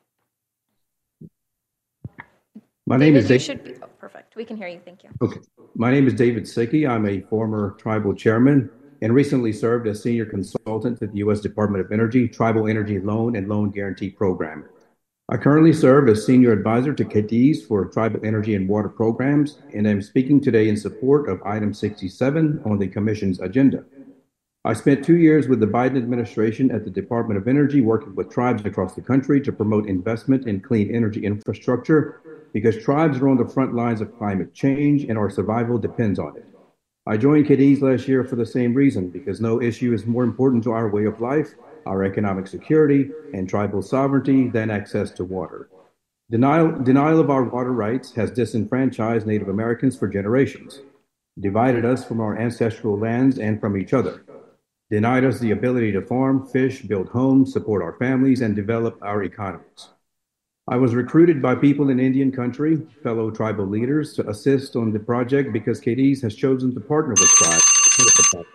My name is David. You should be perfect. We can hear you. Thank you. Okay. My name is David Sicki. I'm a former tribal chairman and recently served as senior consultant at the U.S. Department of Energy Tribal Energy Loan and Loan Guarantee Program. I currently serve as senior advisor to Cadiz for tribal energy and water programs, and I'm speaking today in support of item 67 on the commission's agenda. I spent 2 years with the Biden administration at the Department of Energy working with tribes across the country to promote investment in clean energy infrastructure because tribes are on the front lines of climate change and our survival depends on it. I joined Cadiz last year for the same reason, because no issue is more important to our way of life, our economic security, and tribal sovereignty than access to water. Denial of our water rights has disenfranchised Native Americans for generations, divided us from our ancestral lands and from each other, denied us the ability to farm, fish, build homes, support our families, and develop our economies. I was recruited by people in Indian country, fellow tribal leaders, to assist on the project because Cadiz has chosen to partner with tribes.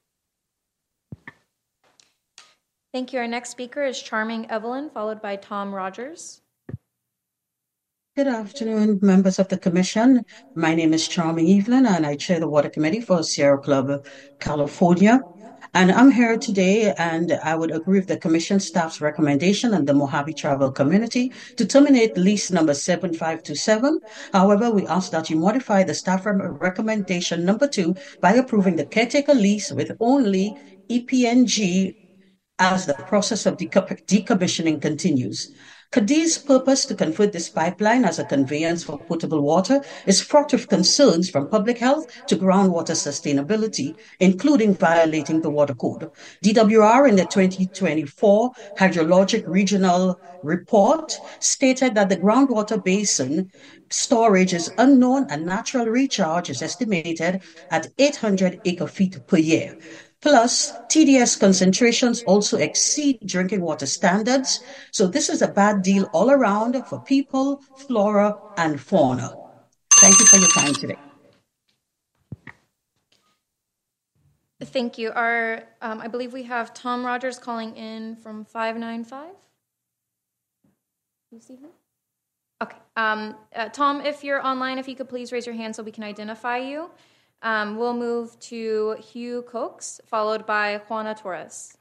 Thank you. Our next speaker is Charming Evelyn, followed by Tom Rogers. Good afternoon, members of the Commission. My name is Charming Evelyn, and I chair the Water Committee for Sierra Club, California. And I'm here today, and I would agree with the Commission staff's recommendation and the Mojave Tribal Community to terminate lease number 7527. However, we ask that you modify the staff recommendation number 2 by approving the caretaker lease with only EPNG as the process of decommissioning continues. Cadiz's purpose to convert this pipeline as a conveyance for potable water is fraught with concerns from public health to groundwater sustainability, including violating the water code. DWR in the 2024 Hydrologic Regional Report stated that the groundwater basin storage is unknown and natural recharge is estimated at 800 acre-feet per year. Plus, TDS concentrations also exceed drinking water standards. So this is a bad deal all around for people, flora, and fauna. Thank you for your time today. Thank you. I believe we have Tom Rogers calling in from 595. You see him? Okay. Tom, if you're online, if you could please raise your hand so we can identify you. We'll move to Hugh Cox, followed by Juana Torres.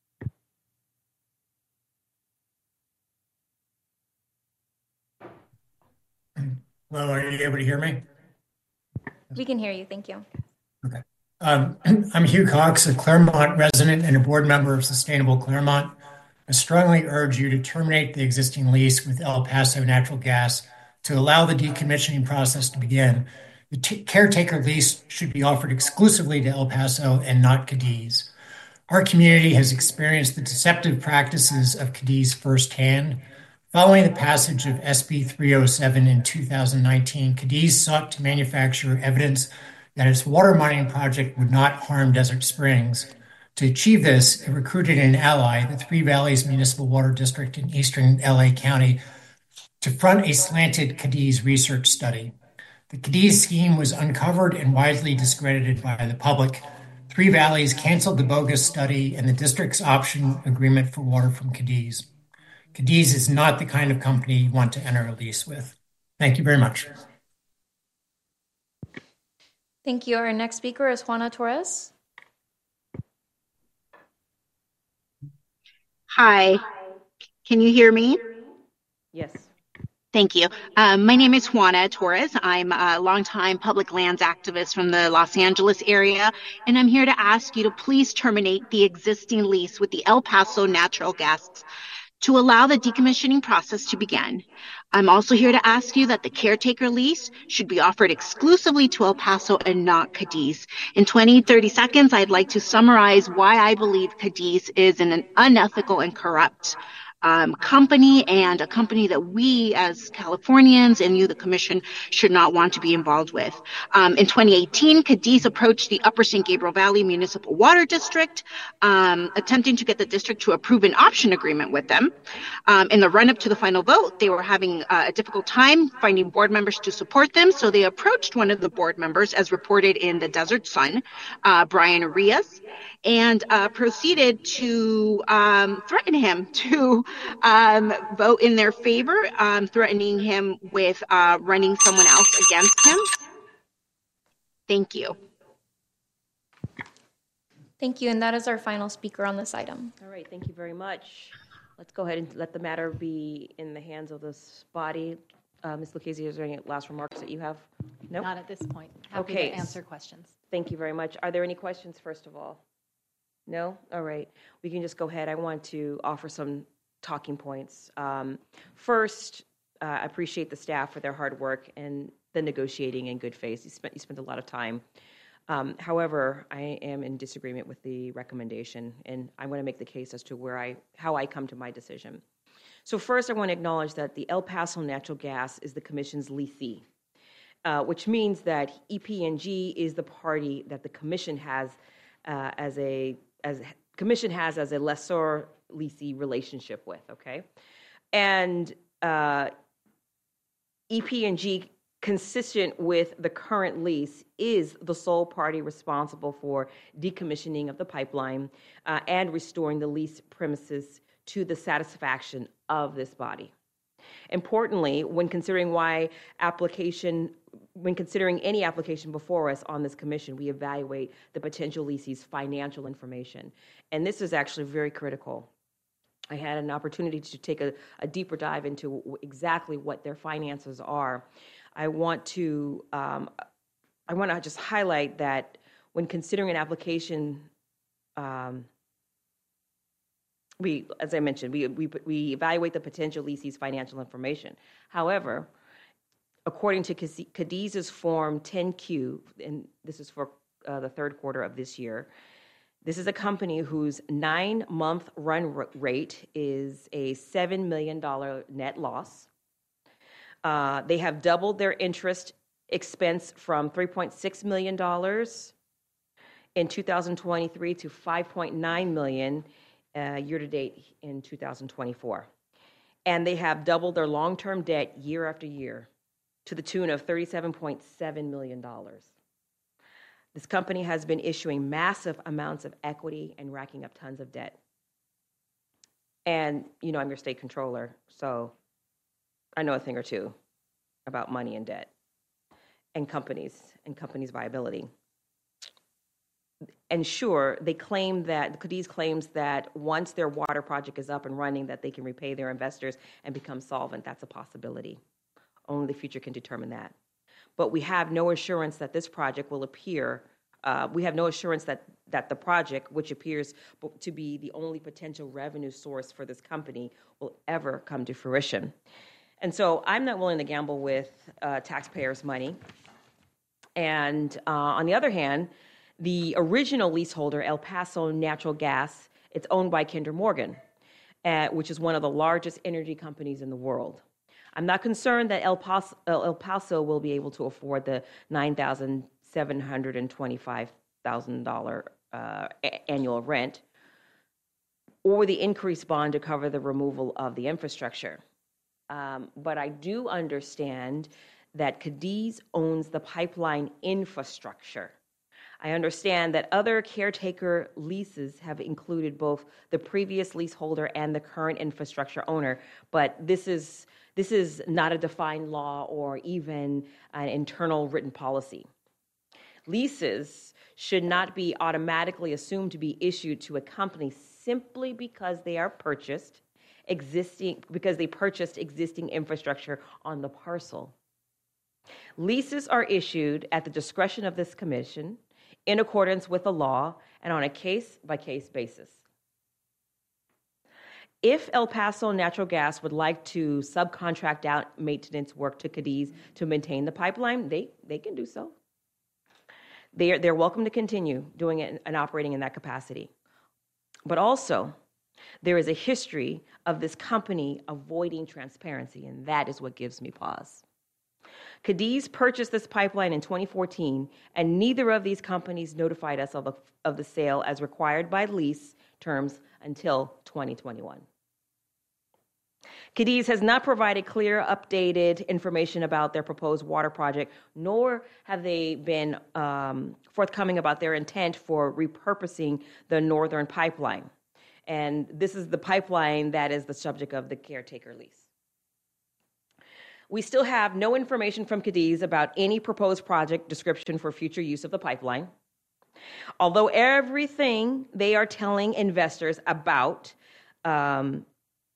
Hello, are you able to hear me? We can hear you, thank you. Okay. I'm Hugh Cox, a Claremont resident and a board member of Sustainable Claremont. I strongly urge you to terminate the existing lease with El Paso Natural Gas to allow the decommissioning process to begin. The caretaker lease should be offered exclusively to El Paso and not Cadiz. Our community has experienced the deceptive practices of Cadiz firsthand. Following the passage of SB 307 in 2019, Cadiz sought to manufacture evidence that its water mining project would not harm Desert Springs. To achieve this, it recruited an ally, the Three Valleys Municipal Water District in eastern LA County, to front a slanted Cadiz research study. The Cadiz scheme was uncovered and widely discredited by the public. Three Valleys canceled the bogus study and the district's option agreement for water from Cadiz. Cadiz is not the kind of company you want to enter a lease with. Thank you very much. Thank you. Our next speaker is Juana Torres. Hi, can you hear me? Yes. Thank you. My name is Juana Torres. I'm a longtime public lands activist from the Los Angeles area, and I'm here to ask you to please terminate the existing lease with the El Paso Natural Gas to allow the decommissioning process to begin. I'm also here to ask you that the caretaker lease should be offered exclusively to El Paso and not Cadiz. In 30 seconds, I'd like to summarize why I believe Cadiz is an unethical and corrupt company, and a company that we as Californians and you, the Commission, should not want to be involved with. In 2018, Cadiz approached the Upper St. Gabriel Valley Municipal Water District, attempting to get the district to approve an option agreement with them. In the run-up to the final vote, they were having a difficult time finding board members to support them, so they approached one of the board members, as reported in the Desert Sun, Brian Arias, and proceeded to threaten him to vote in their favor, threatening him with running someone else against him. Thank you. Thank you, and that is our final speaker on this item. All right, thank you very much. Let's go ahead and let the matter be in the hands of this body. Ms. Lucchese, is there any last remarks that you have? No? Not at this point. Happy Okay. to answer questions. Thank you very much. Are there any questions, first of all? No? All right. We can just go ahead. I want to offer some talking points. First, I appreciate the staff for their hard work and the negotiating in good faith. You spent a lot of time. However, I am in disagreement with the recommendation, and I want to make the case as to how I come to my decision. So first, I want to acknowledge that the El Paso Natural Gas is the Commission's lessee, which means that EPNG is the party that the Commission has as a lessor-lessee relationship with. Okay, and EPNG, consistent with the current lease, is the sole party responsible for decommissioning of the pipeline and restoring the lease premises to the satisfaction of this body. Importantly, when considering any application before us on this commission, we evaluate the potential lessee's financial information. And this is actually very critical. I had an opportunity to take a deeper dive into exactly what their finances are. I want to just highlight that when considering an application, as I mentioned, we evaluate the potential lessee's financial information. However, according to Cadiz's Form 10Q, and this is for the third quarter of this year, this is a company whose 9-month run rate is a $7 million net loss. They have doubled their interest expense from $3.6 million in 2023 to $5.9 million year-to-date in 2024. And they have doubled their long-term debt year after year to the tune of $37.7 million. This company has been issuing massive amounts of equity and racking up tons of debt. And, I'm your state controller, so I know a thing or two about money and debt and companies viability. And sure, Cadiz claims that once their water project is up and running, that they can repay their investors and become solvent. That's a possibility. Only the future can determine that. But we have no assurance that this project will appear. We have no assurance that the project, which appears to be the only potential revenue source for this company, will ever come to fruition. And so I'm not willing to gamble with taxpayers' money. And on the other hand, the original leaseholder, El Paso Natural Gas, it's owned by Kinder Morgan, which is one of the largest energy companies in the world. I'm not concerned that El Paso will be able to afford the $9,725,000 annual rent or the increased bond to cover the removal of the infrastructure. But I do understand that Cadiz owns the pipeline infrastructure. I understand that other caretaker leases have included both the previous leaseholder and the current infrastructure owner, but this is not a defined law or even an internal written policy. Leases should not be automatically assumed to be issued to a company simply because they purchased existing infrastructure on the parcel. Leases are issued at the discretion of this commission in accordance with the law and on a case-by-case basis. If El Paso Natural Gas would like to subcontract out maintenance work to Cadiz to maintain the pipeline, they can do so. They're welcome to continue doing it and operating in that capacity. But also, there is a history of this company avoiding transparency, and that is what gives me pause. Cadiz purchased this pipeline in 2014, and neither of these companies notified us of the sale as required by lease terms until 2021. Cadiz has not provided clear, updated information about their proposed water project, nor have they been forthcoming about their intent for repurposing the northern pipeline. And this is the pipeline that is the subject of the caretaker lease. We still have no information from Cadiz about any proposed project description for future use of the pipeline. Although everything they are telling investors about is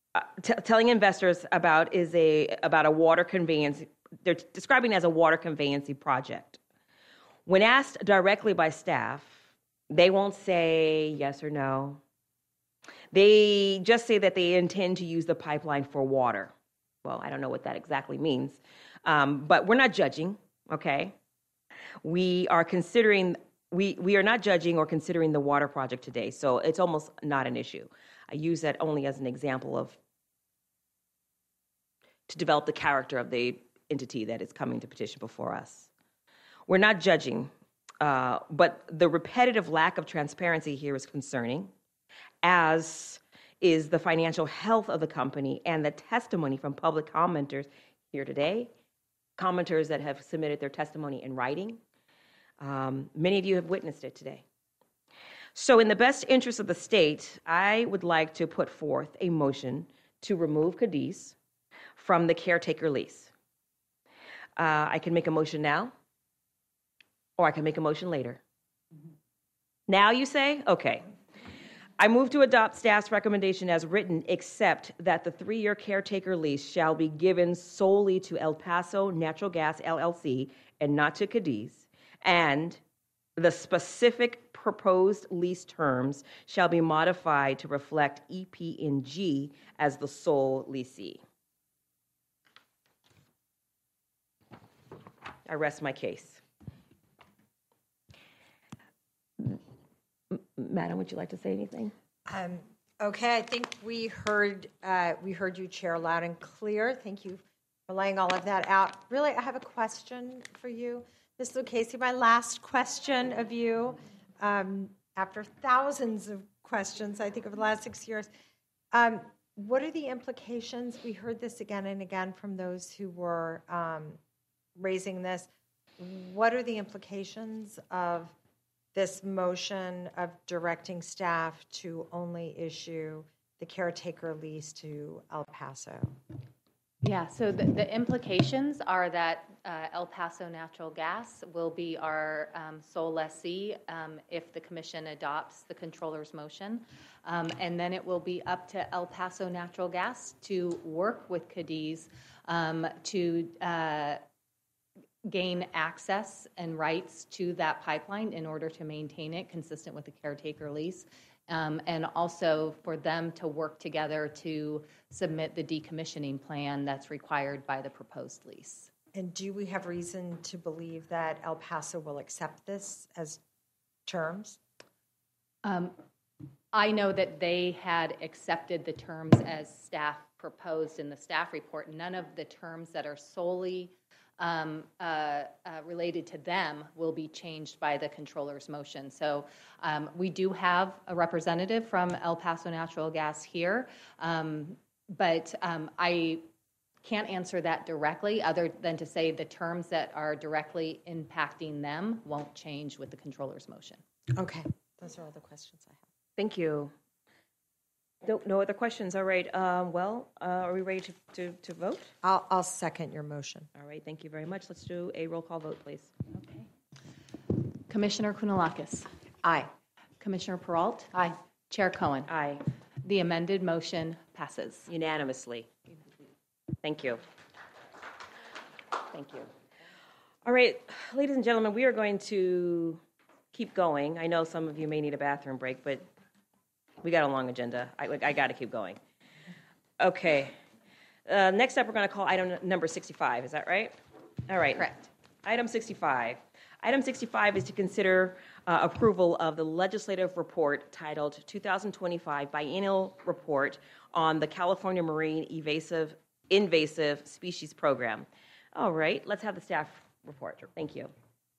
about a water conveyance. They're describing it as a water conveyancing project. When asked directly by staff, they won't say yes or no. They just say that they intend to use the pipeline for water. Well, I don't know what that exactly means, but we're not judging. Okay, we are not judging or considering the water project today, so it's almost not an issue. I use that only as an example to develop the character of the entity that is coming to petition before us. We're not judging, but the repetitive lack of transparency here is concerning, as is the financial health of the company and the testimony from public commenters here today, commenters that have submitted their testimony in writing. Many of you have witnessed it today. So in the best interest of the state, I would like to put forth a motion to remove Cadiz from the caretaker lease. I can make a motion now, or I can make a motion later. Now you say? Okay. I move to adopt staff's recommendation as written, except that the 3-year caretaker lease shall be given solely to El Paso Natural Gas LLC and not to Cadiz, and the specific proposed lease terms shall be modified to reflect EP&G as the sole lessee. I rest my case. Madam, would you like to say anything? Okay, I think we heard you, Chair, loud and clear. Thank you for laying all of that out. Really, I have a question for you, Ms. Lucchese. My last question of you, after thousands of questions, I think, over the last 6 years, what are the implications? We heard this again and again from those who were raising this. What are the implications of this motion of directing staff to only issue the caretaker lease to El Paso? Yeah, so the implications are that El Paso Natural Gas will be our sole lessee if the commission adopts the controller's motion. And then it will be up to El Paso Natural Gas to work with Cadiz to gain access and rights to that pipeline in order to maintain it consistent with the caretaker lease, and also for them to work together to submit the decommissioning plan that's required by the proposed lease. And do we have reason to believe that El Paso will accept this as terms? I know that they had accepted the terms as staff proposed in the staff report. None of the terms that are solely related to them will be changed by the controller's motion. So we do have a representative from El Paso Natural Gas here, but I can't answer that directly other than to say the terms that are directly impacting them won't change with the controller's motion. Okay, those are all the questions I have. Thank you. No other questions. All right. Are we ready to vote? I'll second your motion. All right. Thank you very much. Let's do a roll call vote, please. Okay. Commissioner Kounalakis. Aye. Commissioner Peralt. Aye. Chair Cohen. Aye. The amended motion passes unanimously. Thank you. Thank you. All right, ladies and gentlemen, we are going to keep going. I know some of you may need a bathroom break, but we got a long agenda. I got to keep going. Okay. Next up, we're going to call item number 65. Is that right? All right. Correct. Item 65. Item 65 is to consider approval of the legislative report titled 2025 Biennial Report on the California Marine Invasive Species Program. All right. Let's have the staff report. Thank you.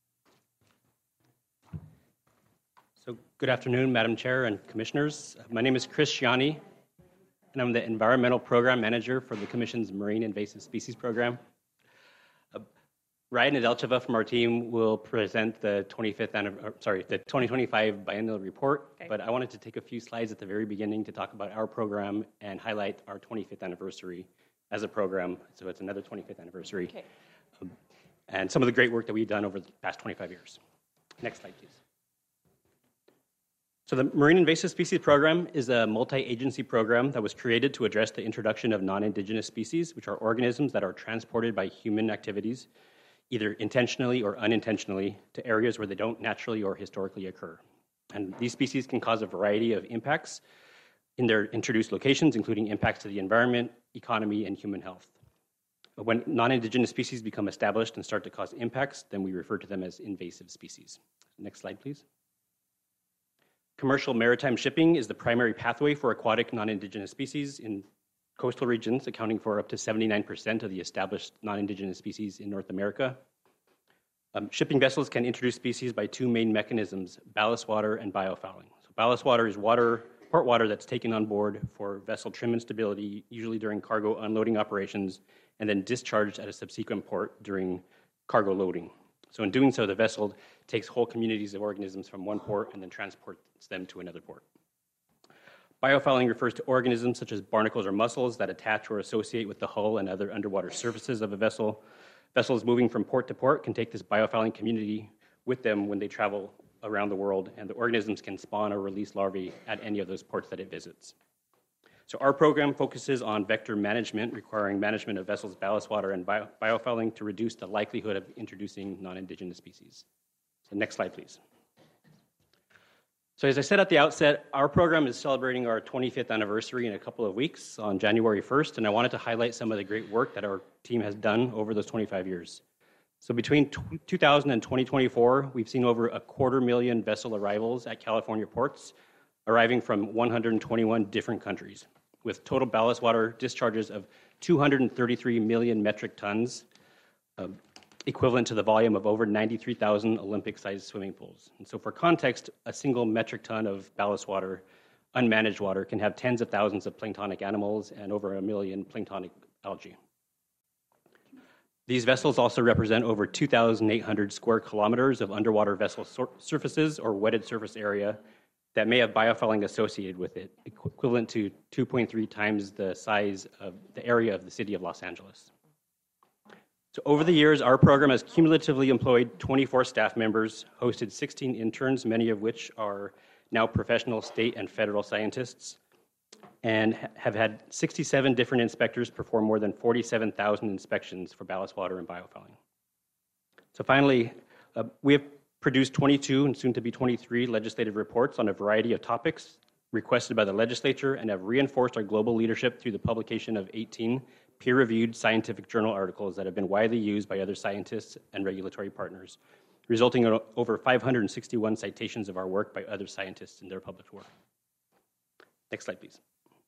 So good afternoon, Madam Chair and Commissioners. My name is Chris Shiani, and I'm the Environmental Program Manager for the Commission's Marine Invasive Species Program. Ryan Nedelcheva from our team will present the 2025 Biennial Report, but I wanted to take a few slides at the very beginning to talk about our program and highlight our 25th anniversary as a program. So it's another 25th anniversary. Okay. And some of the great work that we've done over the past 25 years. Next slide, please. So the Marine Invasive Species Program is a multi-agency program that was created to address the introduction of non-indigenous species, which are organisms that are transported by human activities, either intentionally or unintentionally, to areas where they don't naturally or historically occur. And these species can cause a variety of impacts in their introduced locations, including impacts to the environment, economy, and human health. But when non-indigenous species become established and start to cause impacts, then we refer to them as invasive species. Next slide, please. Commercial maritime shipping is the primary pathway for aquatic non-indigenous species in coastal regions, accounting for up to 79% of the established non-indigenous species in North America. Shipping vessels can introduce species by two main mechanisms, ballast water and biofouling. So ballast water is port water that's taken on board for vessel trim and stability, usually during cargo unloading operations, and then discharged at a subsequent port during cargo loading. So in doing so, the vessel takes whole communities of organisms from one port and then transports them to another port. Biofouling refers to organisms such as barnacles or mussels that attach or associate with the hull and other underwater surfaces of a vessel. Vessels moving from port to port can take this biofouling community with them when they travel around the world, and the organisms can spawn or release larvae at any of those ports that it visits. So our program focuses on vector management, requiring management of vessels' ballast water and biofouling to reduce the likelihood of introducing non-indigenous species. So next slide, please. So as I said at the outset, our program is celebrating our 25th anniversary in a couple of weeks on January 1st, and I wanted to highlight some of the great work that our team has done over those 25 years. So between 2000 and 2024, we've seen over 250,000 vessel arrivals at California ports, arriving from 121 different countries, with total ballast water discharges of 233 million metric tons, equivalent to the volume of over 93,000 Olympic-sized swimming pools. And so for context, a single metric ton of ballast water, unmanaged water, can have tens of thousands of planktonic animals and over 1 million planktonic algae. These vessels also represent over 2,800 square kilometers of underwater vessel surfaces or wetted surface area that may have biofouling associated with it, equivalent to 2.3 times the size of the area of the city of Los Angeles. So over the years, our program has cumulatively employed 24 staff members, hosted 16 interns, many of which are now professional state and federal scientists, and have had 67 different inspectors perform more than 47,000 inspections for ballast water and biofouling. So finally, we have produced 22 and soon to be 23 legislative reports on a variety of topics requested by the legislature and have reinforced our global leadership through the publication of 18 peer-reviewed scientific journal articles that have been widely used by other scientists and regulatory partners, resulting in over 561 citations of our work by other scientists in their published work. Next slide, please.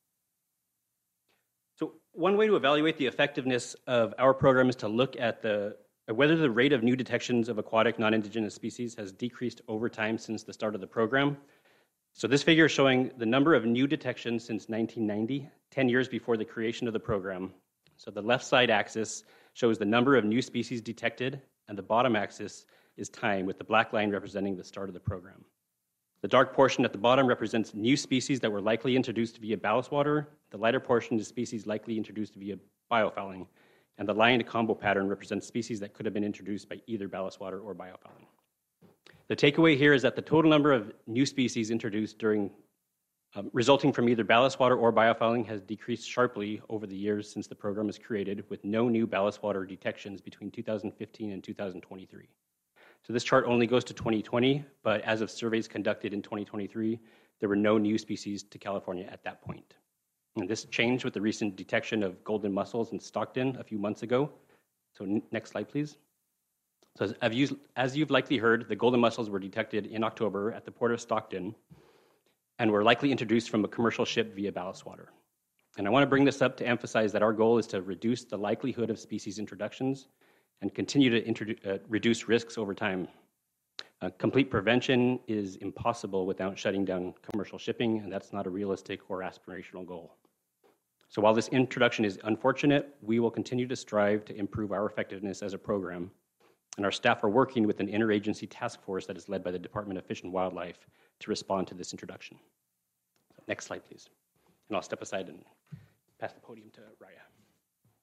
So one way to evaluate the effectiveness of our program is to look at whether the rate of new detections of aquatic non-indigenous species has decreased over time since the start of the program. So this figure is showing the number of new detections since 1990, 10 years before the creation of the program. So the left side axis shows the number of new species detected, and the bottom axis is time, with the black line representing the start of the program. The dark portion at the bottom represents new species that were likely introduced via ballast water. The lighter portion is species likely introduced via biofouling. And the lined combo pattern represents species that could have been introduced by either ballast water or biofouling. The takeaway here is that the total number of new species introduced resulting from either ballast water or biofouling has decreased sharply over the years since the program was created, with no new ballast water detections between 2015 and 2023. So this chart only goes to 2020, but as of surveys conducted in 2023, there were no new species to California at that point. And this changed with the recent detection of golden mussels in Stockton a few months ago. So next slide, please. So as you've likely heard, the golden mussels were detected in October at the port of Stockton and were likely introduced from a commercial ship via ballast water. And I want to bring this up to emphasize that our goal is to reduce the likelihood of species introductions and continue to reduce risks over time. Complete prevention is impossible without shutting down commercial shipping, and that's not a realistic or aspirational goal. So while this introduction is unfortunate, we will continue to strive to improve our effectiveness as a program, and our staff are working with an interagency task force that is led by the Department of Fish and Wildlife to respond to this introduction. Next slide, please. And I'll step aside and pass the podium to Raya.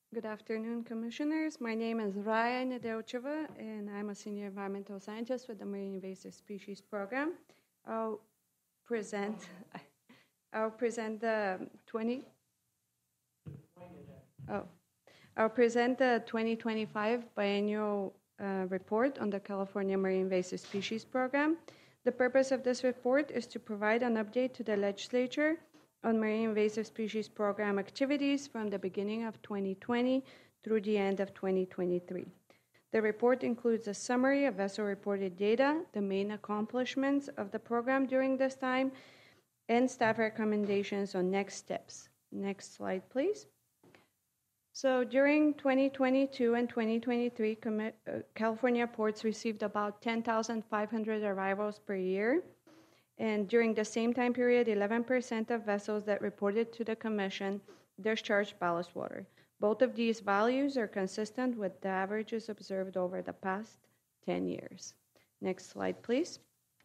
Good afternoon, Commissioners. My name is Raya Nedelcheva, and I'm a senior environmental scientist with the Marine Invasive Species Program. I'll present the 2025 biennial report on the California Marine Invasive Species Program. The purpose of this report is to provide an update to the legislature on Marine Invasive Species Program activities from the beginning of 2020 through the end of 2023. The report includes a summary of vessel-reported data, the main accomplishments of the program during this time, and staff recommendations on next steps. Next slide, please. So during 2022 and 2023, California ports received about 10,500 arrivals per year. And during the same time period, 11% of vessels that reported to the Commission discharged ballast water. Both of these values are consistent with the averages observed over the past 10 years. Next slide, please.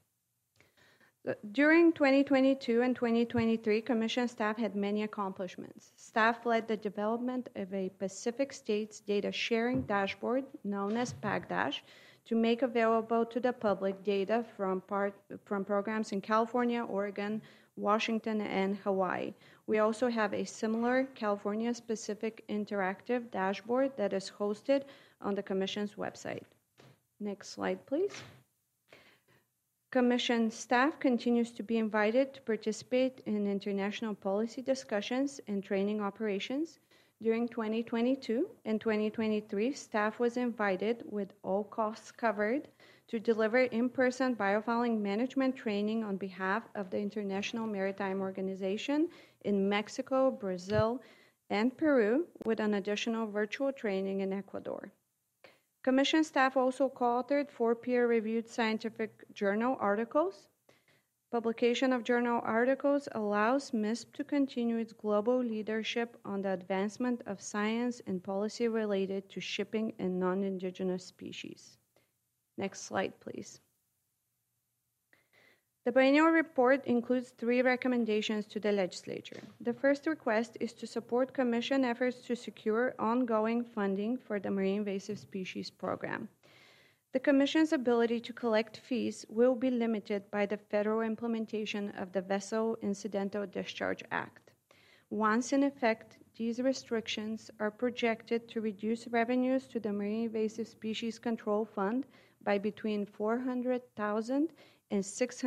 During 2022 and 2023, Commission staff had many accomplishments. Staff led the development of a Pacific States data sharing dashboard known as PACDASH to make available to the public data from programs in California, Oregon, Washington, and Hawaii. We also have a similar California-specific interactive dashboard that is hosted on the Commission's website. Next slide, please. Commission staff continues to be invited to participate in international policy discussions and training operations. During 2022 and 2023, staff was invited, with all costs covered, to deliver in-person biofouling management training on behalf of the International Maritime Organization in Mexico, Brazil, and Peru, with an additional virtual training in Ecuador. Commission staff also co-authored 4 peer-reviewed scientific journal articles. Publication of journal articles allows MISP to continue its global leadership on the advancement of science and policy related to shipping and non-indigenous species. Next slide, please. The biennial report includes 3 recommendations to the legislature. The first request is to support Commission efforts to secure ongoing funding for the Marine Invasive Species Program. The Commission's ability to collect fees will be limited by the federal implementation of the Vessel Incidental Discharge Act. Once in effect, these restrictions are projected to reduce revenues to the Marine Invasive Species Control Fund by between $400,000 and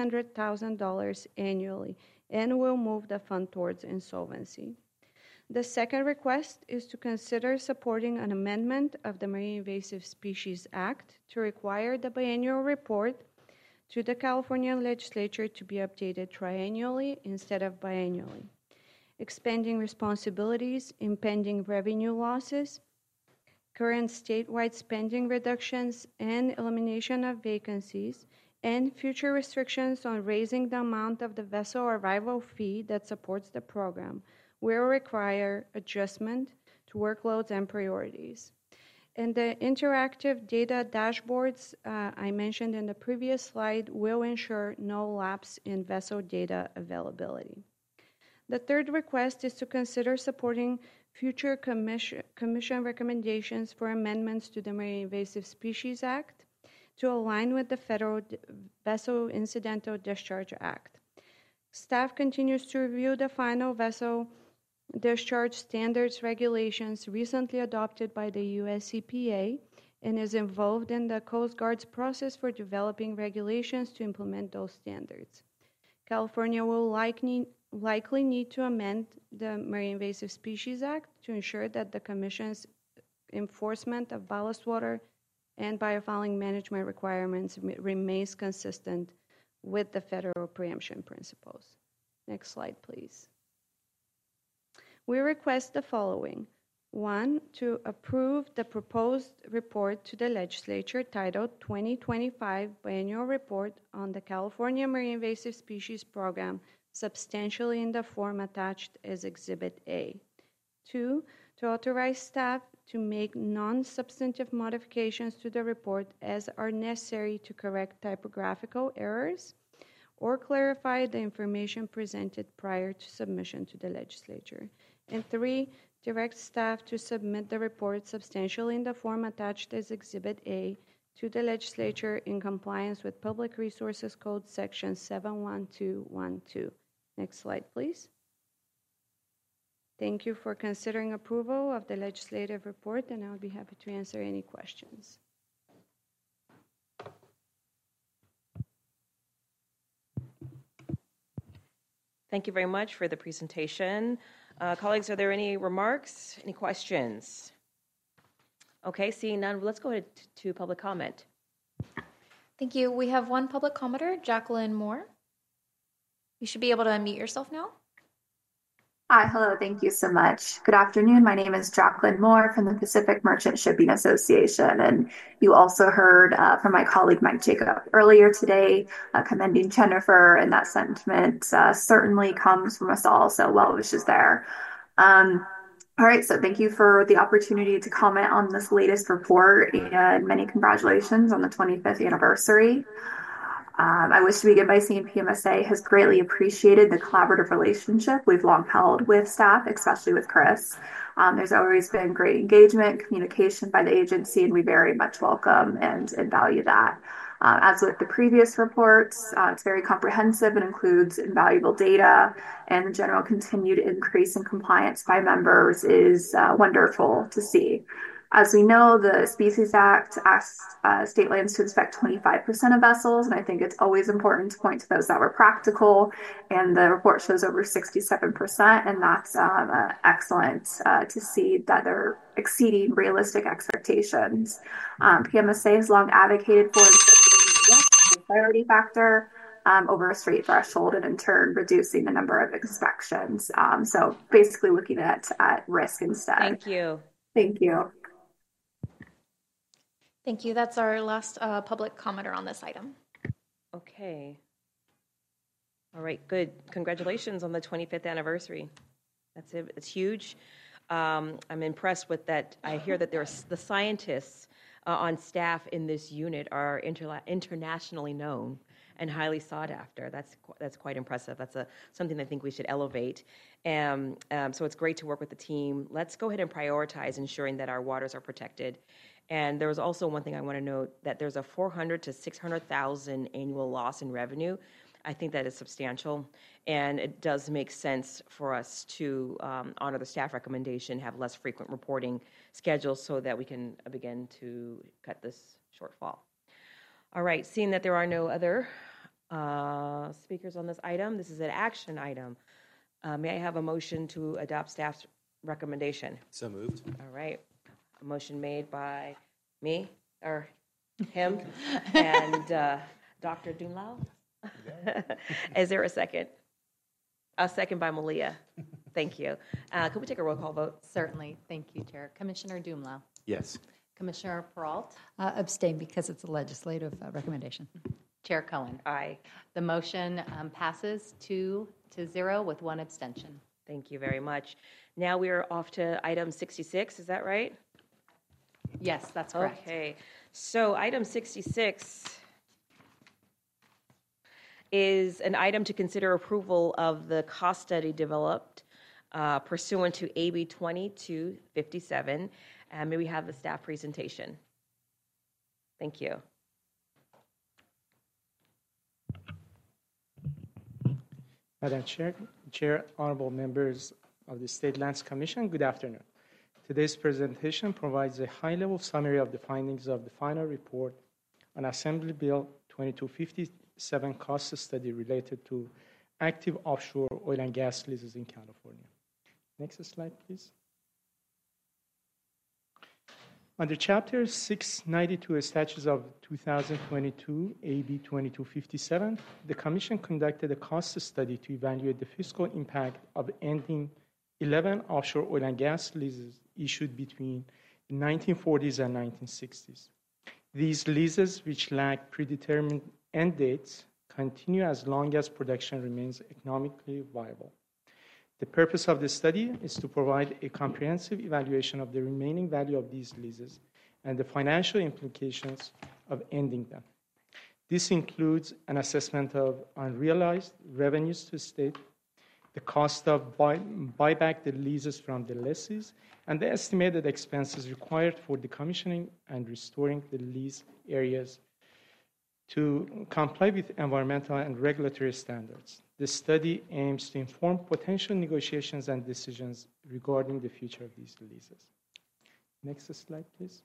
$600,000 annually, and will move the fund towards insolvency. The second request is to consider supporting an amendment of the Marine Invasive Species Act to require the biennial report to the California legislature to be updated triennially instead of biennially. Expanding responsibilities, impending revenue losses, current statewide spending reductions and elimination of vacancies, and future restrictions on raising the amount of the vessel arrival fee that supports the program will require adjustment to workloads and priorities. And the interactive data dashboards I mentioned in the previous slide will ensure no lapse in vessel data availability. The third request is to consider supporting future commission recommendations for amendments to the Marine Invasive Species Act to align with the Federal Vessel Incidental Discharge Act. Staff continues to review the final vessel discharge standards regulations recently adopted by the U.S. EPA and is involved in the Coast Guard's process for developing regulations to implement those standards. California will likely need to amend the Marine Invasive Species Act to ensure that the Commission's enforcement of ballast water and biofouling management requirements remains consistent with the federal preemption principles. Next slide, please. We request the following. 1, to approve the proposed report to the legislature titled 2025 Biennial Report on the California Marine Invasive Species Program, substantially in the form attached as Exhibit A. 2, to authorize staff to make non-substantive modifications to the report as are necessary to correct typographical errors or clarify the information presented prior to submission to the legislature. And 3, Direct staff to submit the report substantially in the form attached as Exhibit A to the legislature in compliance with Public Resources Code Section 71212. Next slide, please. Thank you for considering approval of the legislative report, and I'll be happy to answer any questions. Thank you very much for the presentation. Colleagues, are there any remarks, any questions? Okay, seeing none, let's go ahead to public comment. Thank you. We have one public commenter, Jacqueline Moore. You should be able to unmute yourself now. Hi, hello, thank you so much. Good afternoon. My name is Jacqueline Moore from the Pacific Merchant Shipping Association. And you also heard from my colleague Mike Jacob earlier today, commending Jennifer, and that sentiment certainly comes from us all. So well wishes there. All right, so thank you for the opportunity to comment on this latest report, and many congratulations on the 25th anniversary. I wish to begin by saying PMSA has greatly appreciated the collaborative relationship we've long held with staff, especially with Chris. There's always been great engagement, communication by the agency, and we very much welcome and value that. As with the previous reports, it's very comprehensive and includes invaluable data, and the general continued increase in compliance by members is wonderful to see. As we know, the Species Act asks state lands to inspect 25% of vessels, and I think it's always important to point to those that were practical, and the report shows over 67%, and that's excellent to see that they're exceeding realistic expectations. PMSA has long advocated for a priority factor over a straight threshold, and in turn reducing the number of inspections. So basically looking at risk instead. Thank you. Thank you. Thank you. That's our last public commenter on this item. Okay. All right, good. Congratulations on the 25th anniversary. That's it. It's huge. I'm impressed with that. I hear that there's the scientists on staff in this unit are internationally known and highly sought after. That's quite impressive. That's something I think we should elevate. So it's great to work with the team. Let's go ahead and prioritize ensuring that our waters are protected. And there was also one thing I want to note, that there's a 400 to 600,000 annual loss in revenue. I think that is substantial, and it does make sense for us to honor the staff recommendation, have less frequent reporting schedules so that we can begin to cut this shortfall. All right, seeing that there are no other speakers on this item, this is an action item. May I have a motion to adopt staff's recommendation? So moved. All right. A motion made by me, or him, and Dr. Dunlao. Is there a second? A second by Malia. Thank you. Could we take a roll call vote? Certainly. Thank you, Chair. Commissioner Dumlao. Yes. Commissioner Peralt. Abstain because it's a legislative recommendation. Chair Cohen. Aye. The motion passes 2-0 with one abstention. Thank you very much. Now we are off to item 66. Is that right? Yes, that's correct. Okay. So item 66 is an item to consider approval of the cost study developed pursuant to AB 2257. May we have the staff presentation? Thank you. Madam Chair, honorable members of the State Lands Commission, good afternoon. Today's presentation provides a high-level summary of the findings of the final report on Assembly Bill 2257 cost study related to active offshore oil and gas leases in California. Next slide, please. Under Chapter 692 Statutes of 2022, AB 2257, the Commission conducted a cost study to evaluate the fiscal impact of ending 11 offshore oil and gas leases issued between the 1940s and 1960s. These leases, which lack predetermined end dates, continue as long as production remains economically viable. The purpose of the study is to provide a comprehensive evaluation of the remaining value of these leases and the financial implications of ending them. This includes an assessment of unrealized revenues to the state, the cost of buyback the leases from the lessees, and the estimated expenses required for decommissioning and restoring the lease areas to comply with environmental and regulatory standards. The study aims to inform potential negotiations and decisions regarding the future of these leases. Next slide, please.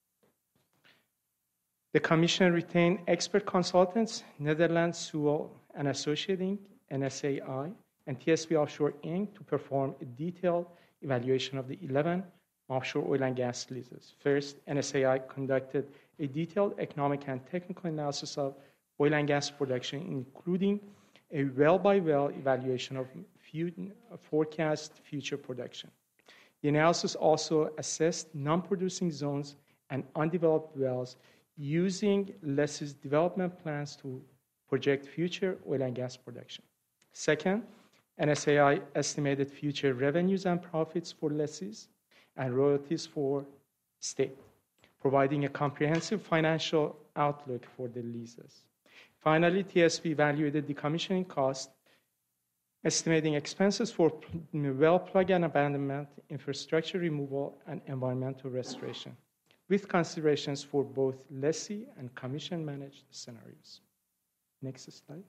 The Commission retained expert consultants, Netherlands, Sewell & Associates Inc., NSAI, and TSB Offshore Inc. to perform a detailed evaluation of the 11 offshore oil and gas leases. First, NSAI conducted a detailed economic and technical analysis of oil and gas production, including a well-by-well evaluation of forecast future production. The analysis also assessed non-producing zones and undeveloped wells using lessees' development plans to project future oil and gas production. Second, NSAI estimated future revenues and profits for lessees and royalties for state, providing a comprehensive financial outlook for the leases. Finally, TSB evaluated decommissioning costs, estimating expenses for well plug and abandonment, infrastructure removal, and environmental restoration, with considerations for both lessee and commission-managed scenarios. Next slide.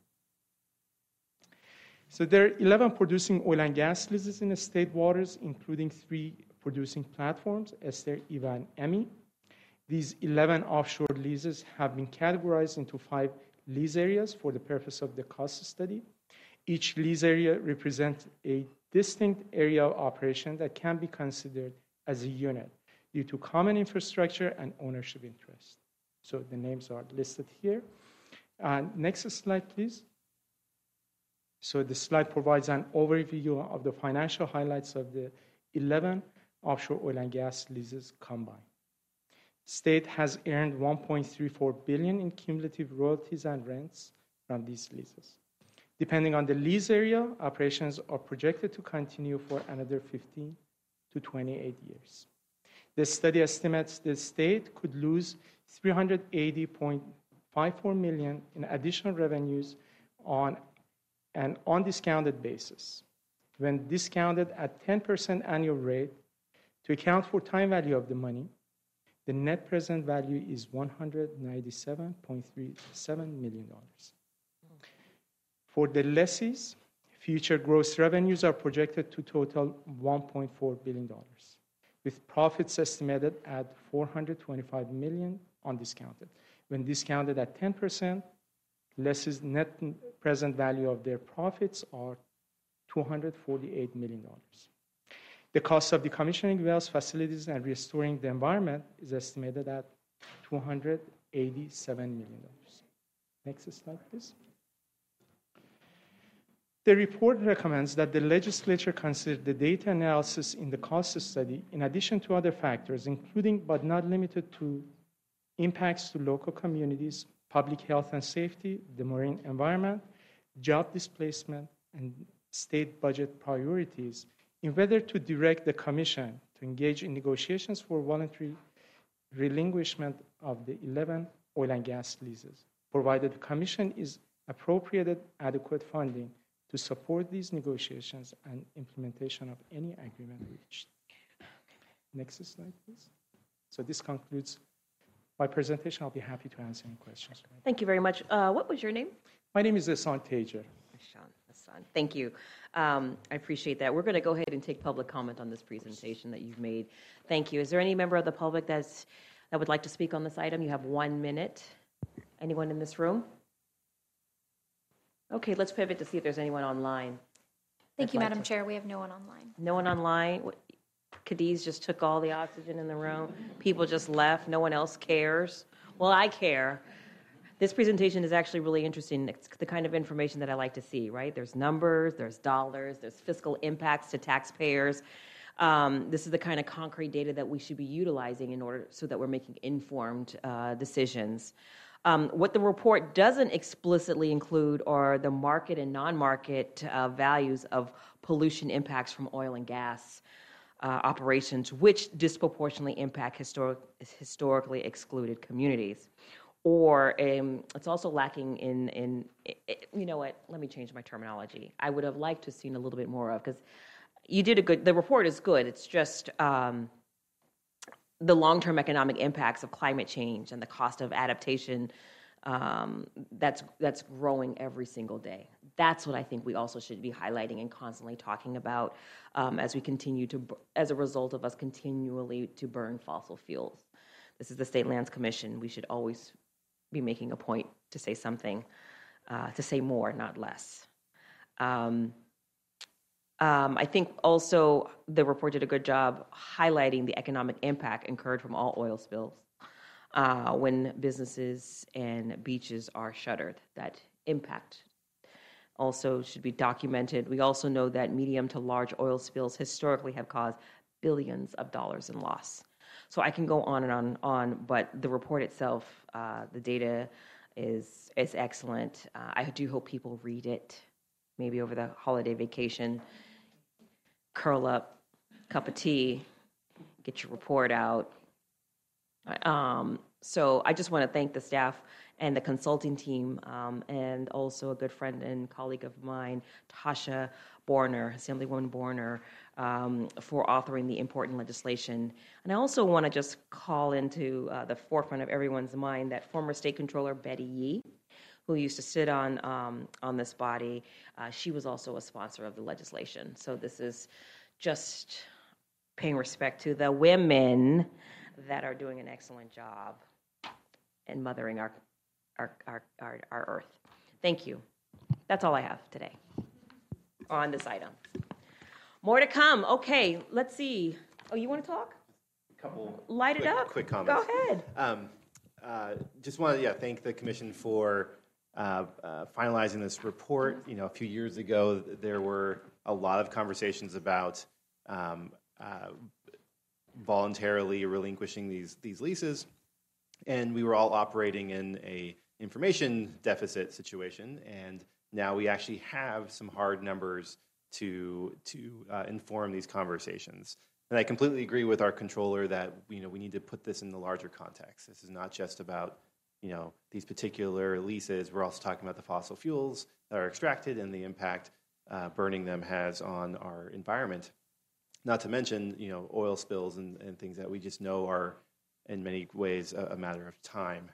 So there are 11 producing oil and gas leases in the state waters, including 3 producing platforms, Esther, Eva, and Emmy. These 11 offshore leases have been categorized into 5 lease areas for the purpose of the cost study. Each lease area represents a distinct area of operation that can be considered as a unit due to common infrastructure and ownership interest. So the names are listed here. Next slide, please. So the slide provides an overview of the financial highlights of the 11 offshore oil and gas leases combined. State has earned $1.34 billion in cumulative royalties and rents from these leases. Depending on the lease area, operations are projected to continue for another 15 to 28 years. The study estimates the state could lose $380.54 million in additional revenues on an undiscounted basis. When discounted at 10% annual rate to account for time value of the money, the net present value is $197.37 million. For the lessees, future gross revenues are projected to total $1.4 billion, with profits estimated at $425 million undiscounted. When discounted at 10%, lessees' net present value of their profits are $248 million. The cost of decommissioning wells, facilities, and restoring the environment is estimated at $287 million. Next slide, please. The report recommends that the legislature consider the data analysis in the cost study in addition to other factors, including but not limited to impacts to local communities, public health and safety, the marine environment, job displacement, and state budget priorities in whether to direct the Commission to engage in negotiations for voluntary relinquishment of the 11 oil and gas leases, provided the Commission is appropriated adequate funding to support these negotiations and implementation of any agreement reached. Next slide, please. So this concludes my presentation. I'll be happy to answer any questions. Thank you very much. What was your name? My name is Hassan Tajer. Hassan, thank you. I appreciate that. We're going to go ahead and take public comment on this presentation that you've made. Thank you. Is there any member of the public that would like to speak on this item? You have 1 minute. Anyone in this room? Okay, let's pivot to see if there's anyone online. Thank you, Madam Chair. We have no one online. No one online? Cadiz just took all the oxygen in the room. People just left. No one else cares. Well, I care. This presentation is actually really interesting. It's the kind of information that I like to see, right? There's numbers, there's dollars, there's fiscal impacts to taxpayers. This is the kind of concrete data that we should be utilizing in order so that we're making informed decisions. What the report doesn't explicitly include are the market and non-market values of pollution impacts from oil and gas operations, which disproportionately impact historically excluded communities. or it's also lacking in you know what, let me change my terminology. I would have liked to have seen a little bit more of, because you did the report is good. It's just the long-term economic impacts of climate change and the cost of adaptation that's growing every single day. That's what I think we also should be highlighting and constantly talking about as we continue as a result of us continually to burn fossil fuels. This is the State Lands Commission. We should always be making a point to say something, to say more, not less. I think also the report did a good job highlighting the economic impact incurred from all oil spills when businesses and beaches are shuttered. That impact also should be documented. We also know that medium to large oil spills historically have caused billions of dollars in loss. So I can go on and on, but the report itself, the data is excellent. I do hope people read it, maybe over the holiday vacation. Curl up, cup of tea, get your report out. So I just want to thank the staff and the consulting team, and also a good friend and colleague of mine, Tasha Borner, Assemblywoman Borner, for authoring the important legislation. And I also want to just call into the forefront of everyone's mind that former State Controller Betty Yee, who used to sit on this body, she was also a sponsor of the legislation. So this is just paying respect to the women that are doing an excellent job in mothering our earth. Thank you. That's all I have today on this item. More to come. Okay, let's see. Oh, you want to talk? Couple Light it up. Quick comments. Go ahead. Just want to thank the Commission for finalizing this report. You know, a few years ago, there were a lot of conversations about voluntarily relinquishing these leases, and we were all operating in a information deficit situation. And now we actually have some hard numbers to inform these conversations. And I completely agree with our controller that we need to put this in the larger context. This is not just about these particular leases. We're also talking about the fossil fuels that are extracted and the impact burning them has on our environment. Not to mention oil spills and things that we just know are in many ways a matter of time.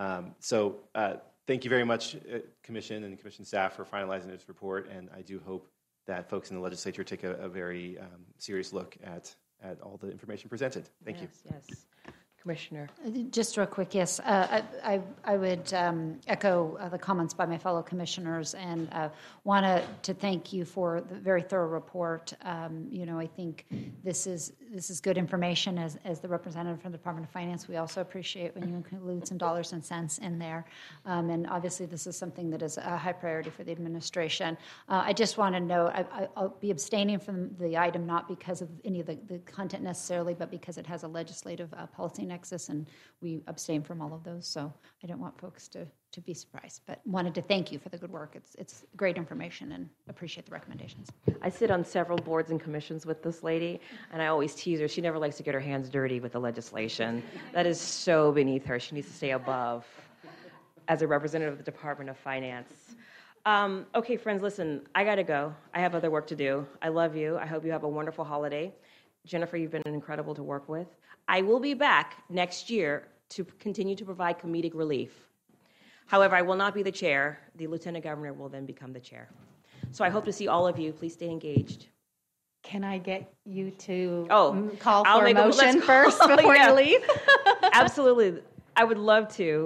So thank you very much, Commission and Commission staff, for finalizing this report, and I do hope that folks in the legislature take a very serious look at all the information presented. Thank you. Yes. Commissioner. Just real quick, yes. I would echo the comments by my fellow commissioners and want to thank you for the very thorough report. I think this is good information as the representative from the Department of Finance. We also appreciate when you include some dollars and cents in there. And obviously this is something that is a high priority for the administration. I just want to note, I'll be abstaining from the item not because of any of the content necessarily, but because it has a legislative policy nexus, and we abstain from all of those. So I don't want folks to be surprised, but wanted to thank you for the good work. It's great information and appreciate the recommendations. I sit on several boards and commissions with this lady, and I always tease her. She never likes to get her hands dirty with the legislation. That is so beneath her. She needs to stay above as a representative of the Department of Finance. Okay, friends, listen, I got to go. I have other work to do. I love you. I hope you have a wonderful holiday. Jennifer, you've been incredible to work with. I will be back next year to continue to provide comedic relief. However, I will not be the chair. The Lieutenant Governor will then become the chair. So I hope to see all of you. Please stay engaged. Can I get you to I'll call for a make motion first before you leave? Absolutely. I would love to.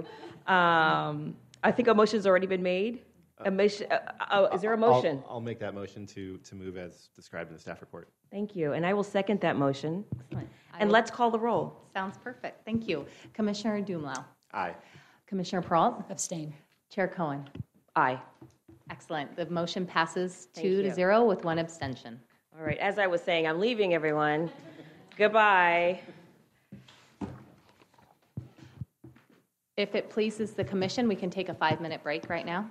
I think a motion's already been made. Is there a motion? I'll make that motion to move as described in the staff report. Thank you. And I will second that motion. Excellent. And let's call the roll. Sounds perfect. Thank you. Commissioner Dumlau. Aye. Commissioner Peralt. Abstain. Chair Cohen. Aye. Excellent. The motion passes Thank 2-0 with one abstention. All right. As I was saying, I'm leaving, everyone. Goodbye. If it pleases the commission, we can take a 5-minute break right now.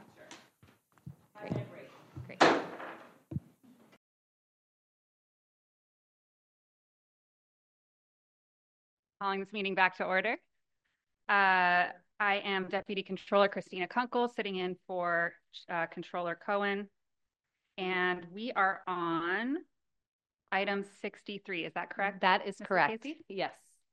Calling this meeting back to order. I am Deputy Controller Christina Kunkel, sitting in for Controller Cohen. And we are on item 63. Is that correct? That is Mrs. correct. Casey? Yes.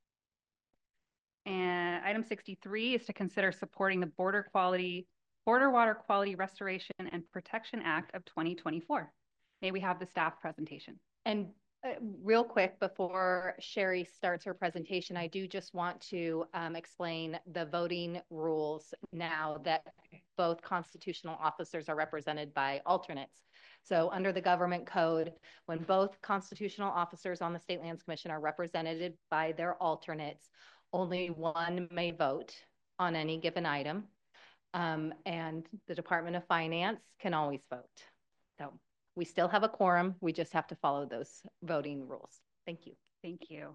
And item 63 is to consider supporting the Border Water Quality Restoration and Protection Act of 2024. May we have the staff presentation? And real quick, before Sherry starts her presentation, I do just want to explain the voting rules now that both constitutional officers are represented by alternates. So under the government code, when both constitutional officers on the State Lands Commission are represented by their alternates, only one may vote on any given item. And the Department of Finance can always vote. So we still have a quorum. We just have to follow those voting rules. Thank you. Thank you.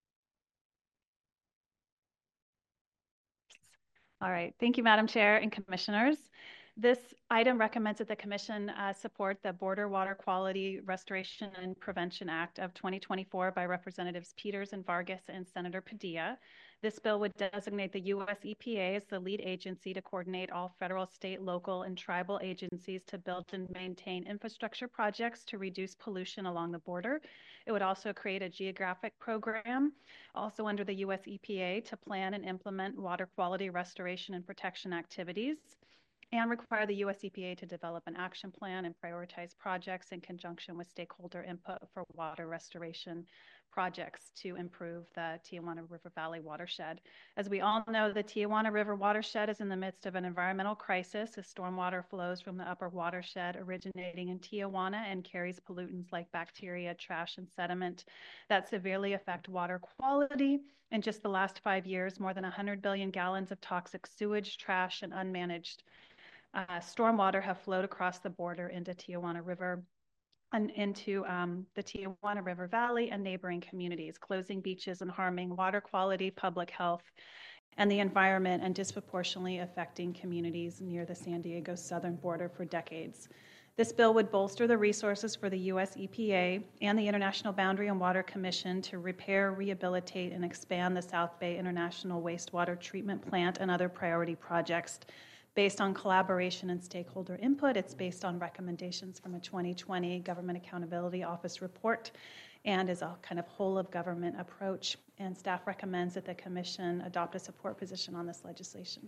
All right. Thank you, Madam Chair and Commissioners. This item recommends that the Commission support the Border Water Quality Restoration and Prevention Act of 2024 by Representatives Peters and Vargas and Senator Padilla. This bill would designate the U.S. EPA as the lead agency to coordinate all federal, state, local, and tribal agencies to build and maintain infrastructure projects to reduce pollution along the border. It would also create a geographic program, also under the U.S. EPA, to plan and implement water quality restoration and protection activities, and require the U.S. EPA to develop an action plan and prioritize projects in conjunction with stakeholder input for water restoration projects to improve the Tijuana River Valley watershed. As we all know, the Tijuana River watershed is in the midst of an environmental crisis as stormwater flows from the upper watershed originating in Tijuana and carries pollutants like bacteria, trash, and sediment that severely affect water quality. In just the last 5 years, more than 100 billion gallons of toxic sewage, trash, and unmanaged stormwater have flowed across the border into Tijuana River and into the Tijuana River Valley and neighboring communities, closing beaches and harming water quality, public health, and the environment, and disproportionately affecting communities near the San Diego southern border for decades. This bill would bolster the resources for the U.S. EPA and the International Boundary and Water Commission to repair, rehabilitate, and expand the South Bay International Wastewater Treatment Plant and other priority projects. Based on collaboration and stakeholder input, it's based on recommendations from a 2020 Government Accountability Office report and is a kind of whole of government approach. And staff recommends that the Commission adopt a support position on this legislation.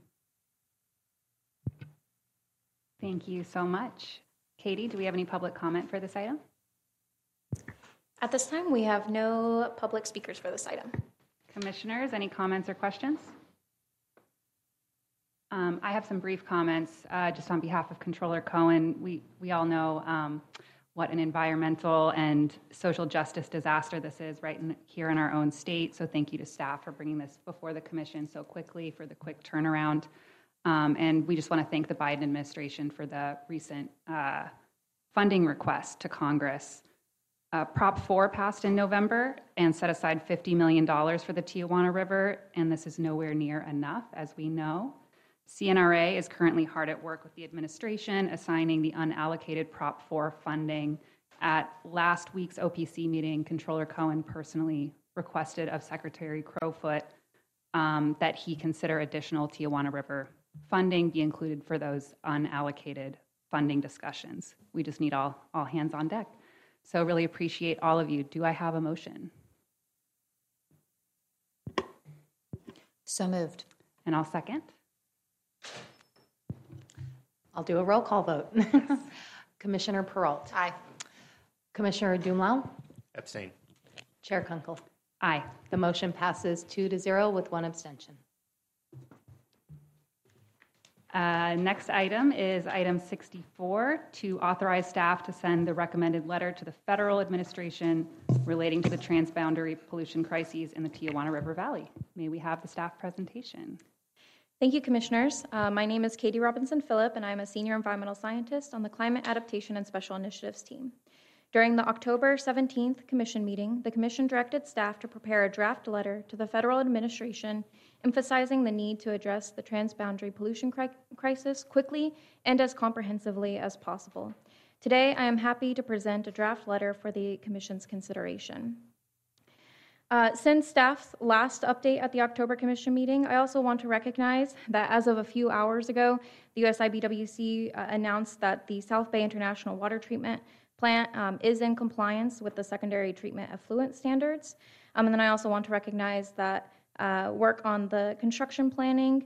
Thank you so much. Katie, do we have any public comment for this item? At this time, we have no public speakers for this item. Commissioners, any comments or questions? I have some brief comments just on behalf of Controller Cohen. We all know what an environmental and social justice disaster this is right here in our own state. So thank you to staff for bringing this before the Commission so quickly, for the quick turnaround. And we just want to thank the Biden administration for the recent funding request to Congress. Prop 4 passed in November and set aside $50 million for the Tijuana River, and this is nowhere near enough, as we know. CNRA is currently hard at work with the administration, assigning the unallocated Prop 4 funding. At last week's OPC meeting, Controller Cohen personally requested of Secretary Crowfoot that he consider additional Tijuana River funding be included for those unallocated funding discussions. We just need all hands on deck. So really appreciate all of you. Do I have a motion? So moved. And I'll second. I'll do a roll call vote. Commissioner Peralt. Aye. Commissioner Dumlau. Abstain. Chair Kunkel. Aye. The motion passes 2-0 with 1 abstention. Next item is item 64, to authorize staff to send the recommended letter to the federal administration relating to the transboundary pollution crises in the Tijuana River Valley. May we have the staff presentation? Thank you, Commissioners. My name is Katie Robinson Phillip, and I'm a Senior Environmental Scientist on the Climate Adaptation and Special Initiatives team. During the October 17th Commission meeting, the Commission directed staff to prepare a draft letter to the federal administration emphasizing the need to address the transboundary pollution crisis quickly and as comprehensively as possible. Today, I am happy to present a draft letter for the Commission's consideration. Since staff's last update at the October Commission meeting, I also want to recognize that as of a few hours ago, the USIBWC announced that the South Bay International Water Treatment Plant is in compliance with the secondary treatment effluent standards. And then I also want to recognize that work on the construction planning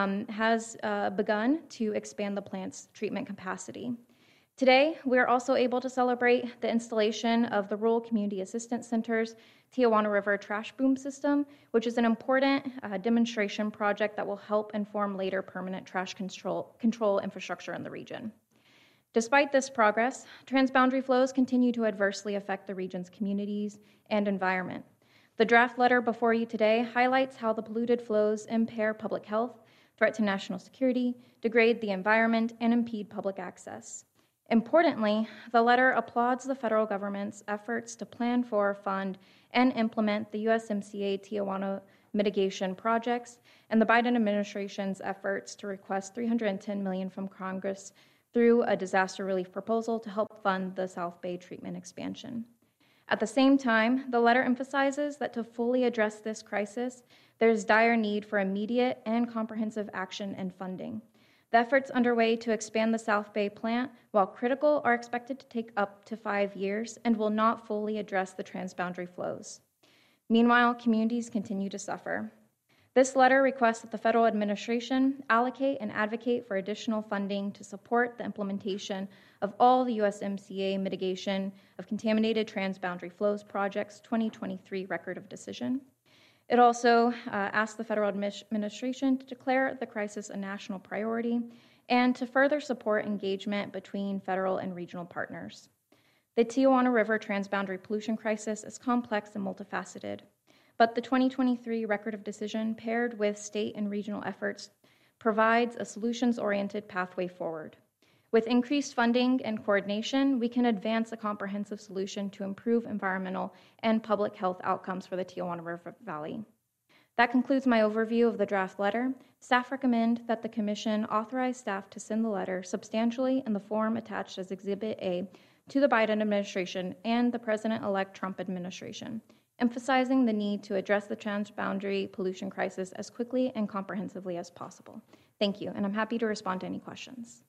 has begun to expand the plant's treatment capacity. Today, we are also able to celebrate the installation of the Rural Community Assistance Center's Tijuana River Trash Boom System, which is an important demonstration project that will help inform later permanent trash control infrastructure in the region. Despite this progress, transboundary flows continue to adversely affect the region's communities and environment. The draft letter before you today highlights how the polluted flows impair public health, threat to national security, degrade the environment, and impede public access. Importantly, the letter applauds the federal government's efforts to plan for, fund, and implement the USMCA Tijuana mitigation projects and the Biden administration's efforts to request $310 million from Congress through a disaster relief proposal to help fund the South Bay treatment expansion. At the same time, the letter emphasizes that to fully address this crisis, there is dire need for immediate and comprehensive action and funding. The efforts underway to expand the South Bay plant, while critical, are expected to take up to 5 years and will not fully address the transboundary flows. Meanwhile, communities continue to suffer. This letter requests that the federal administration allocate and advocate for additional funding to support the implementation of all the USMCA mitigation of contaminated transboundary flows projects 2023 record of decision. It also asks the federal administration to declare the crisis a national priority and to further support engagement between federal and regional partners. The Tijuana River transboundary pollution crisis is complex and multifaceted, but the 2023 record of decision paired with state and regional efforts provides a solutions-oriented pathway forward. With increased funding and coordination, we can advance a comprehensive solution to improve environmental and public health outcomes for the Tijuana River Valley. That concludes my overview of the draft letter. Staff recommend that the Commission authorize staff to send the letter substantially in the form attached as Exhibit A to the Biden administration and the President-elect Trump administration, emphasizing the need to address the transboundary pollution crisis as quickly and comprehensively as possible. Thank you, and I'm happy to respond to any questions.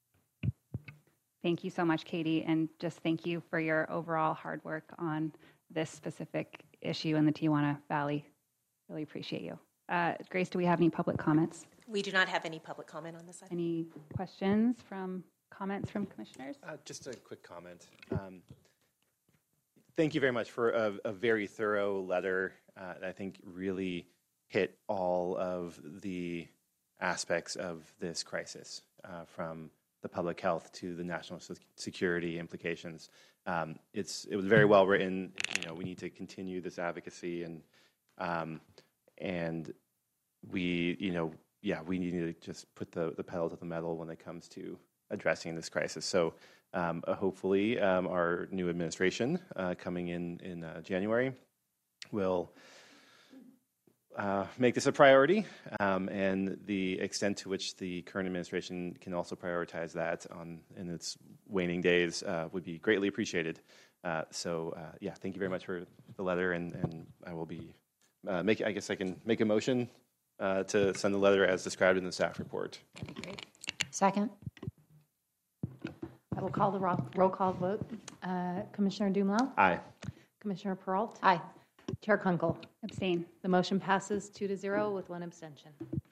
Thank you so much, Katie, and just thank you for your overall hard work on this specific issue in the Tijuana Valley. Really appreciate you. Grace, do we have any public comments? We do not have any public comment on this item. Any questions comments from commissioners? Just a quick comment. Thank you very much for a very thorough letter that I think really hit all of the aspects of this crisis, from the public health to the national security implications. It was very well written. We need to continue this advocacy, and we need to just put the pedal to the metal when it comes to addressing this crisis. So hopefully our new administration coming in January will make this a priority, and the extent to which the current administration can also prioritize that in its waning days would be greatly appreciated. Thank you very much for the letter, and I will be I guess I can make a motion to send the letter as described in the staff report. Great. Second. I will call the roll call vote. Commissioner Dumelo? Aye. Commissioner Peralt? Aye. Chair Kunkel? Abstain. The motion passes 2-0 with 1 abstention.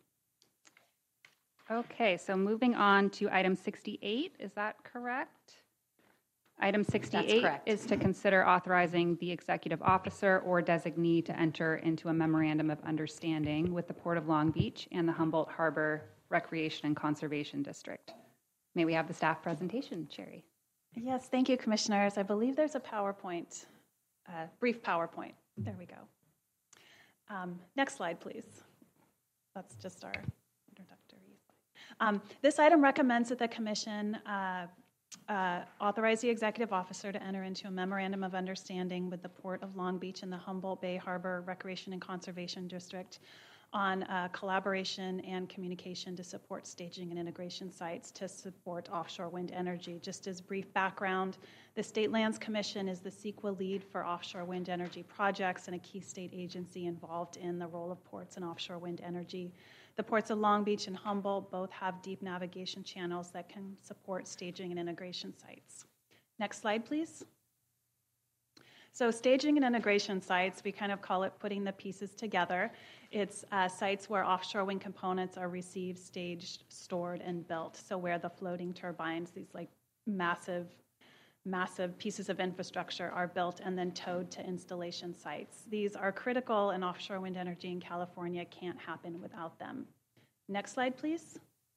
Okay, so moving on to item 68, is that correct? Item 68 is to consider authorizing the executive officer or designee to enter into a memorandum of understanding with the Port of Long Beach and the Humboldt Harbor Recreation and Conservation District. May we have the staff presentation, Sherry? Yes, thank you, commissioners. I believe there's a PowerPoint, brief PowerPoint. There we go. Next slide, please. That's just our introductory slide. This item recommends that the Commission authorize the executive officer to enter into a memorandum of understanding with the Port of Long Beach and the Humboldt Bay Harbor Recreation and Conservation District on collaboration and communication to support staging and integration sites to support offshore wind energy. Just as brief background, the State Lands Commission is the CEQA lead for offshore wind energy projects and a key state agency involved in the role of ports and offshore wind energy. The ports of Long Beach and Humboldt both have deep navigation channels that can support staging and integration sites. Next slide, please. So staging and integration sites, we kind of call it putting the pieces together. It's sites where offshore wind components are received, staged, stored, and built. So where the floating turbines, these like massive pieces of infrastructure are built and then towed to installation sites. These are critical, and offshore wind energy in California can't happen without them. Next slide, please.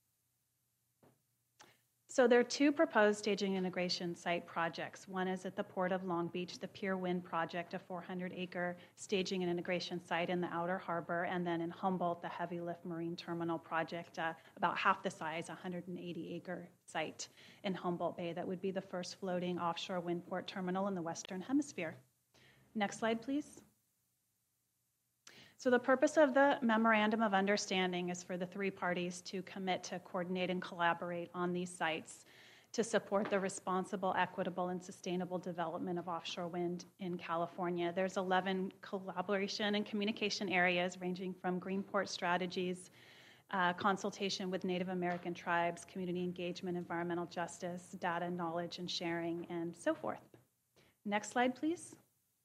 So there are two proposed staging integration site projects. One is at the Port of Long Beach, the Pier Wind project, a 400-acre staging and integration site in the outer harbor, and then in Humboldt, the Heavy Lift Marine Terminal project, about half the size, 180-acre site in Humboldt Bay that would be the first floating offshore wind port terminal in the Western Hemisphere. Next slide, please. So the purpose of the Memorandum of Understanding is for the three parties to commit to coordinate and collaborate on these sites to support the responsible, equitable, and sustainable development of offshore wind in California. There's 11 collaboration and communication areas ranging from green port strategies, consultation with Native American tribes, community engagement, environmental justice, data, knowledge, and sharing, and so forth. Next slide, please.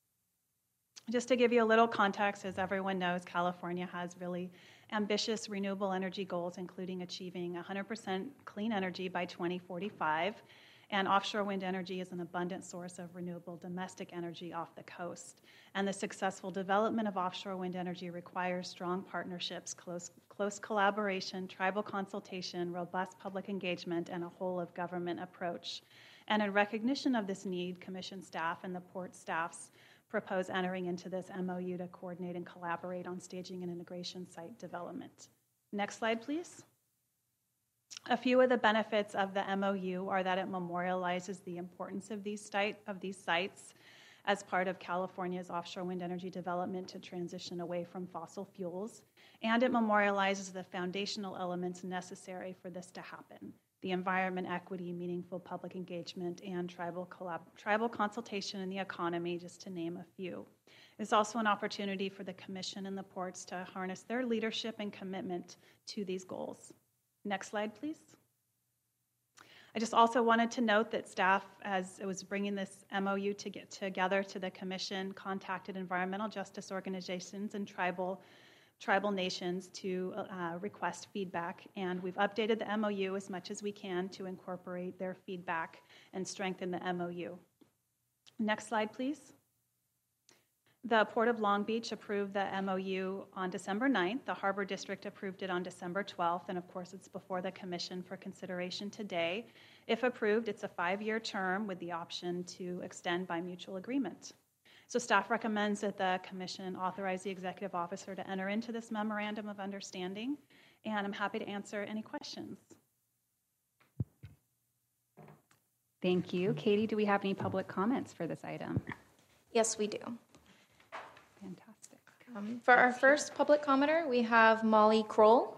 Just to give you a little context, as everyone knows, California has really ambitious renewable energy goals, including achieving 100% clean energy by 2045, and offshore wind energy is an abundant source of renewable domestic energy off the coast. And the successful development of offshore wind energy requires strong partnerships, close collaboration, tribal consultation, robust public engagement, and a whole-of-government approach. And in recognition of this need, Commission staff and the port staffs propose entering into this MOU to coordinate and collaborate on staging and integration site development. Next slide, please. A few of the benefits of the MOU are that it memorializes the importance of these sites as part of California's offshore wind energy development to transition away from fossil fuels, and it memorializes the foundational elements necessary for this to happen: the environment, equity, meaningful public engagement, and tribal consultation in the economy, just to name a few. It's also an opportunity for the Commission and the ports to harness their leadership and commitment to these goals. Next slide, please. I just also wanted to note that staff, as it was bringing this MOU to get together to the Commission, contacted environmental justice organizations and tribal nations to request feedback, and we've updated the MOU as much as we can to incorporate their feedback and strengthen the MOU. Next slide, please. The Port of Long Beach approved the MOU on December 9th. The Harbor District approved it on December 12th, and of course it's before the Commission for consideration today. If approved, it's a 5-year term with the option to extend by mutual agreement. So staff recommends that the Commission authorize the Executive Officer to enter into this Memorandum of Understanding, and I'm happy to answer any questions. Thank you. Katie, do we have any public comments for this item? Yes, we do. Fantastic. For our first public commenter, we have Molly Kroll.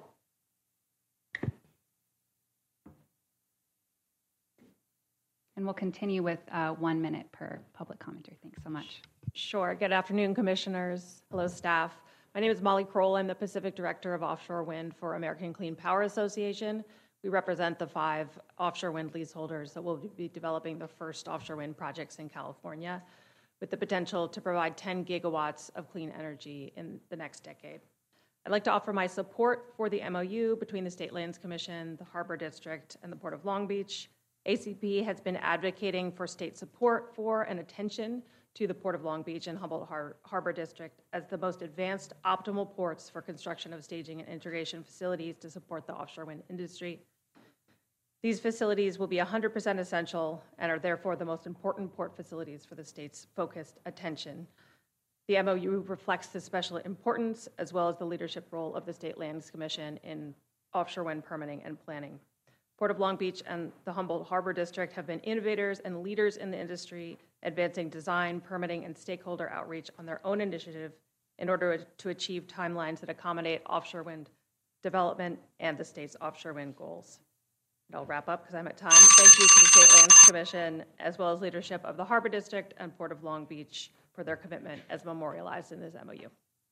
And we'll continue with 1 minute per public commenter. Thanks so much. Sure. Good afternoon, commissioners. Hello, staff. My name is Molly Kroll. I'm the Pacific Director of Offshore Wind for American Clean Power Association. We represent the 5 offshore wind leaseholders that will be developing the first offshore wind projects in California, with the potential to provide 10 gigawatts of clean energy in the next decade. I'd like to offer my support for the MOU between the State Lands Commission, the Harbor District, and the Port of Long Beach. ACP has been advocating for state support for and attention to the Port of Long Beach and Humboldt Harbor District as the most advanced optimal ports for construction of staging and integration facilities to support the offshore wind industry. These facilities will be 100% essential and are therefore the most important port facilities for the state's focused attention. The MOU reflects the special importance as well as the leadership role of the State Lands Commission in offshore wind permitting and planning. Port of Long Beach and the Humboldt Harbor District have been innovators and leaders in the industry, advancing design, permitting, and stakeholder outreach on their own initiative in order to achieve timelines that accommodate offshore wind development and the state's offshore wind goals. And I'll wrap up because I'm at time. Thank you to the State Lands Commission, as well as leadership of the Harbor District and Port of Long Beach for their commitment as memorialized in this MOU.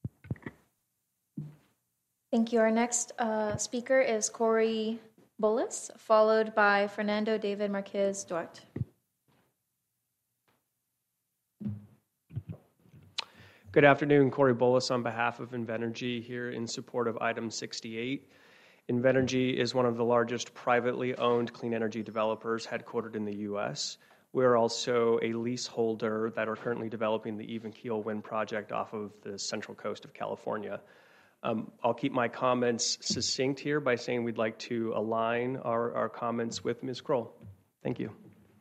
Thank you. Our next speaker is Corey Bullis, followed by Fernando David Marquez Duarte. Good afternoon, Corey Bullis on behalf of Invenergy here in support of item 68. Invenergy is one of the largest privately owned clean energy developers headquartered in the U.S. We're also a leaseholder that are currently developing the Even Keel wind project off of the central coast of California. I'll keep my comments succinct here by saying we'd like to align our comments with Ms. Kroll. Thank you.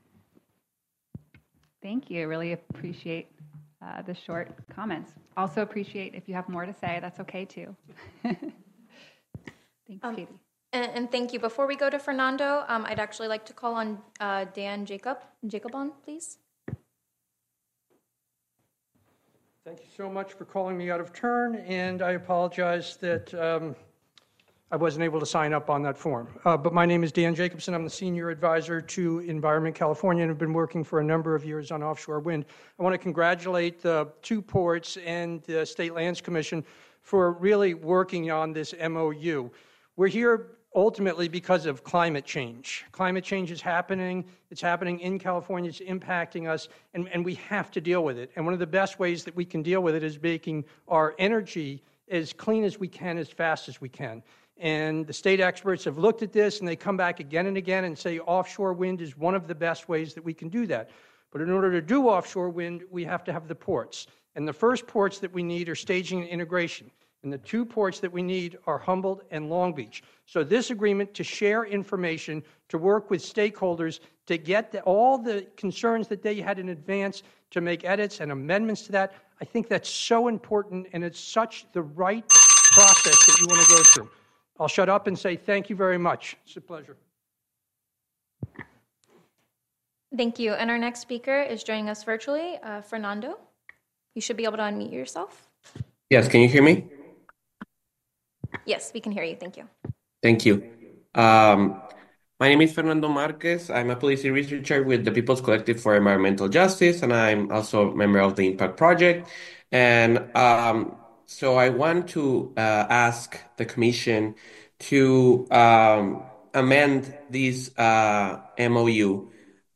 Thank you. Really appreciate the short comments. Also appreciate if you have more to say, that's okay too. Thanks, Katie. And thank you. Before we go to Fernando, I'd actually like to call on Dan Jacobon, please. Thank you so much for calling me out of turn, and I apologize that I wasn't able to sign up on that form. But my name is Dan Jacobson. I'm the Senior Advisor to Environment California and have been working for a number of years on offshore wind. I want to congratulate the two ports and the State Lands Commission for really working on this MOU. We're here ultimately because of climate change. Climate change is happening. It's happening in California. It's impacting us, and we have to deal with it. And one of the best ways that we can deal with it is making our energy as clean as we can, as fast as we can. And the state experts have looked at this, and they come back again and again and say offshore wind is one of the best ways that we can do that. But in order to do offshore wind, we have to have the ports. And the first ports that we need are staging and integration. And the two ports that we need are Humboldt and Long Beach. So this agreement to share information, to work with stakeholders, to get all the concerns that they had in advance, to make edits and amendments to that, I think that's so important, and it's such the right process that you want to go through. I'll shut up and say thank you very much. It's a pleasure. Thank you. And our next speaker is joining us virtually, Fernando. You should be able to unmute yourself. Yes, can you hear me? Yes, we can hear you. Thank you. Thank you. My name is Fernando Marquez. I'm a policy researcher with the People's Collective for Environmental Justice, and I'm also a member of the Impact Project. And so I want to ask the Commission to amend this MOU.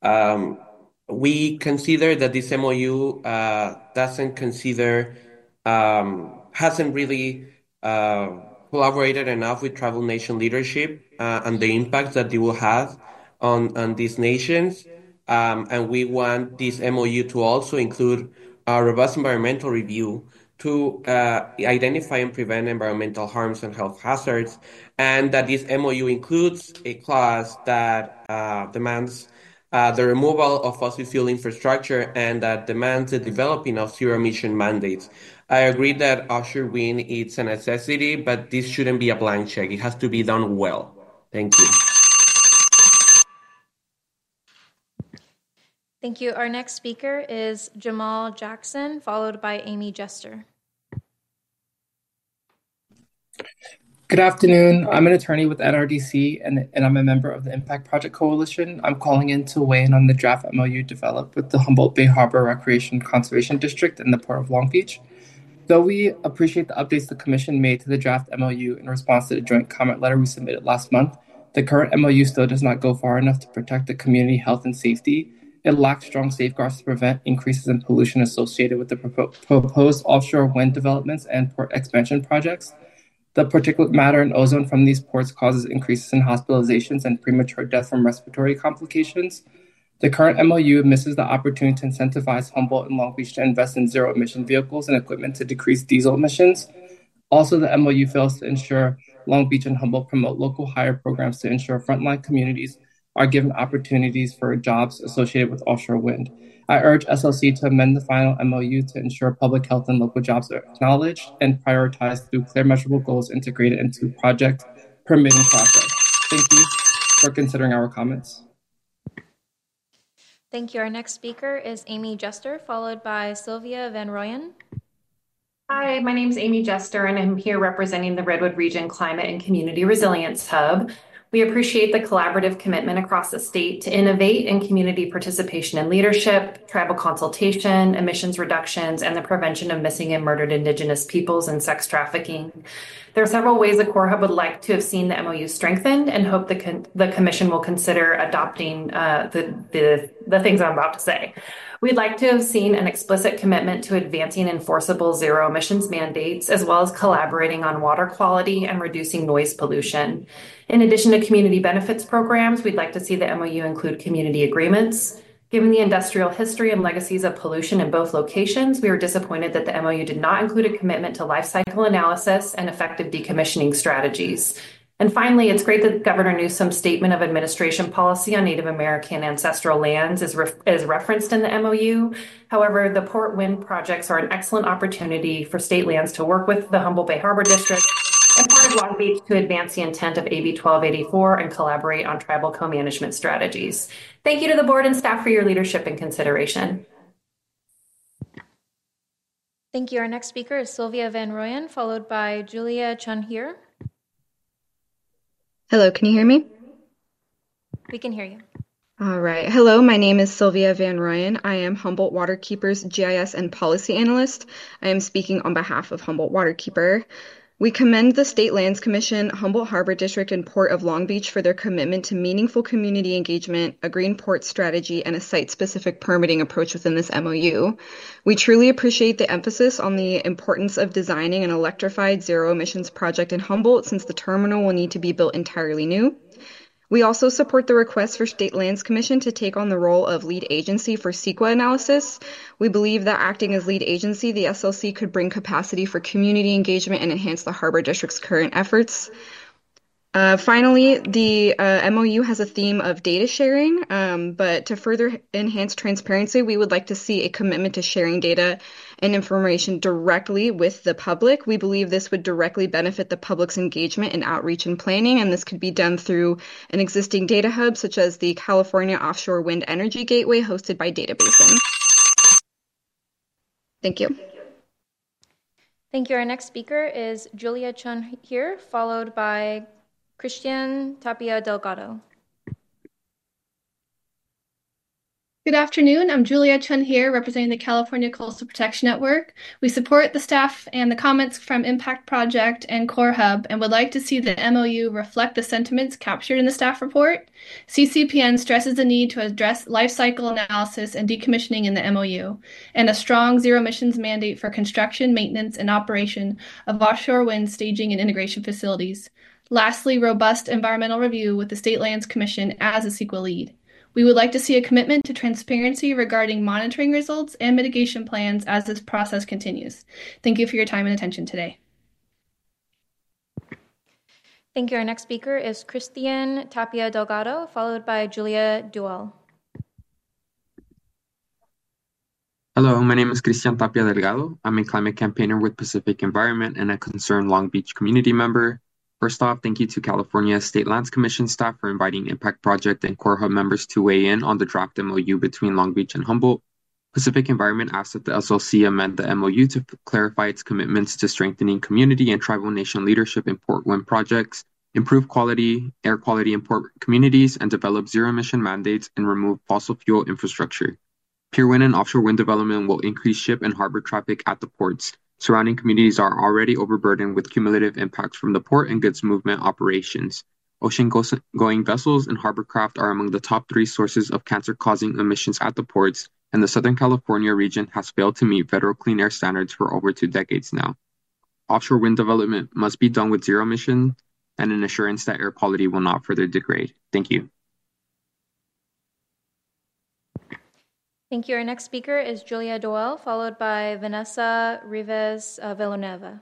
We consider that this MOU doesn't consider, hasn't really collaborated enough with tribal nation leadership and the impact that they will have on these nations. And we want this MOU to also include a robust environmental review to identify and prevent environmental harms and health hazards, and that this MOU includes a clause that demands the removal of fossil fuel infrastructure and that demands the developing of zero-emission mandates. I agree that offshore wind is a necessity, but this shouldn't be a blank check. It has to be done well. Thank you. Thank you. Our next speaker is Jamal Jackson, followed by Amy Jester. Good afternoon. I'm an attorney with NRDC, and I'm a member of the Impact Project Coalition. I'm calling in to weigh in on the draft MOU developed with the Humboldt Bay Harbor Recreation Conservation District and the Port of Long Beach. Though we appreciate the updates the Commission made to the draft MOU in response to the joint comment letter we submitted last month, the current MOU still does not go far enough to protect the community health and safety. It lacks strong safeguards to prevent increases in pollution associated with the proposed offshore wind developments and port expansion projects. The particulate matter and ozone from these ports causes increases in hospitalizations and premature death from respiratory complications. The current MOU misses the opportunity to incentivize Humboldt and Long Beach to invest in zero-emission vehicles and equipment to decrease diesel emissions. Also, the MOU fails to ensure Long Beach and Humboldt promote local hire programs to ensure frontline communities are given opportunities for jobs associated with offshore wind. I urge SLC to amend the final MOU to ensure public health and local jobs are acknowledged and prioritized through clear measurable goals integrated into project permitting process. Thank you for considering our comments. Thank you. Our next speaker is Amy Jester, followed by Sylvia Van Rooyen. Hi, my name is Amy Jester, and I'm here representing the Redwood Region Climate and Community Resilience Hub. We appreciate the collaborative commitment across the state to innovate in community participation and leadership, tribal consultation, emissions reductions, and the prevention of missing and murdered Indigenous peoples and sex trafficking. There are several ways the Core Hub would like to have seen the MOU strengthened and hope the Commission will consider adopting the things I'm about to say. We'd like to have seen an explicit commitment to advancing enforceable zero emissions mandates, as well as collaborating on water quality and reducing noise pollution. In addition to community benefits programs, we'd like to see the MOU include community agreements. Given the industrial history and legacies of pollution in both locations, we were disappointed that the MOU did not include a commitment to life cycle analysis and effective decommissioning strategies. And finally, it's great that Governor Newsom's statement of administration policy on Native American ancestral lands is referenced in the MOU. However, the Port Wind projects are an excellent opportunity for state lands to work with the Humboldt Bay Harbor District and Port of Long Beach to advance the intent of AB 1284 and collaborate on tribal co-management strategies. Thank you to the board and staff for your leadership and consideration. Thank you. Our next speaker is Sylvia Van Royen, followed by Julia Chunhir. Hello, can you hear me? We can hear you. All right. Hello, my name is Sylvia Van Royen. I am Humboldt Waterkeeper's GIS and Policy Analyst. I am speaking on behalf of Humboldt Waterkeeper. We commend the State Lands Commission, Humboldt Harbor District, and Port of Long Beach for their commitment to meaningful community engagement, a green port strategy, and a site-specific permitting approach within this MOU. We truly appreciate the emphasis on the importance of designing an electrified zero-emissions project in Humboldt, since the terminal will need to be built entirely new. We also support the request for State Lands Commission to take on the role of lead agency for CEQA analysis. We believe that acting as lead agency, the SLC could bring capacity for community engagement and enhance the Harbor District's current efforts. Finally, the MOU has a theme of data sharing, but to further enhance transparency, we would like to see a commitment to sharing data and information directly with the public. We believe this would directly benefit the public's engagement in outreach and planning, and this could be done through an existing data hub, such as the California Offshore Wind Energy Gateway hosted by DataBasin. Thank you. Thank you. Our next speaker is Julia Chunhir, followed by Christian Tapia Delgado. Good afternoon. I'm Julia Chunhir, representing the California Coastal Protection Network. We support the staff and the comments from Impact Project and Core Hub and would like to see the MOU reflect the sentiments captured in the staff report. CCPN stresses the need to address life cycle analysis and decommissioning in the MOU, and a strong zero emissions mandate for construction, maintenance, and operation of offshore wind staging and integration facilities. Lastly, robust environmental review with the State Lands Commission as a CEQA lead. We would like to see a commitment to transparency regarding monitoring results and mitigation plans as this process continues. Thank you for your time and attention today. Thank you. Our next speaker is Christian Tapia Delgado, followed by Julia Duell. Hello, my name is Christian Tapia Delgado. I'm a climate campaigner with Pacific Environment and a concerned Long Beach community member. First off, thank you to California State Lands Commission staff for inviting Impact Project and Core Hub members to weigh in on the draft MOU between Long Beach and Humboldt. Pacific Environment asked that the SLC amend the MOU to clarify its commitments to strengthening community and tribal nation leadership in port wind projects, improve air quality in port communities, and develop zero-emission mandates and remove fossil fuel infrastructure. Pier wind and offshore wind development will increase ship and harbor traffic at the ports. Surrounding communities are already overburdened with cumulative impacts from the port and goods movement operations. Ocean-going vessels and hovercraft are among the top 3 sources of cancer-causing emissions at the ports, and the Southern California region has failed to meet federal clean air standards for over 2 decades now. Offshore wind development must be done with zero emission and an assurance that air quality will not further degrade. Thank you. Thank you. Our next speaker is Julia Duell, followed by Vanessa Rivas Villanueva.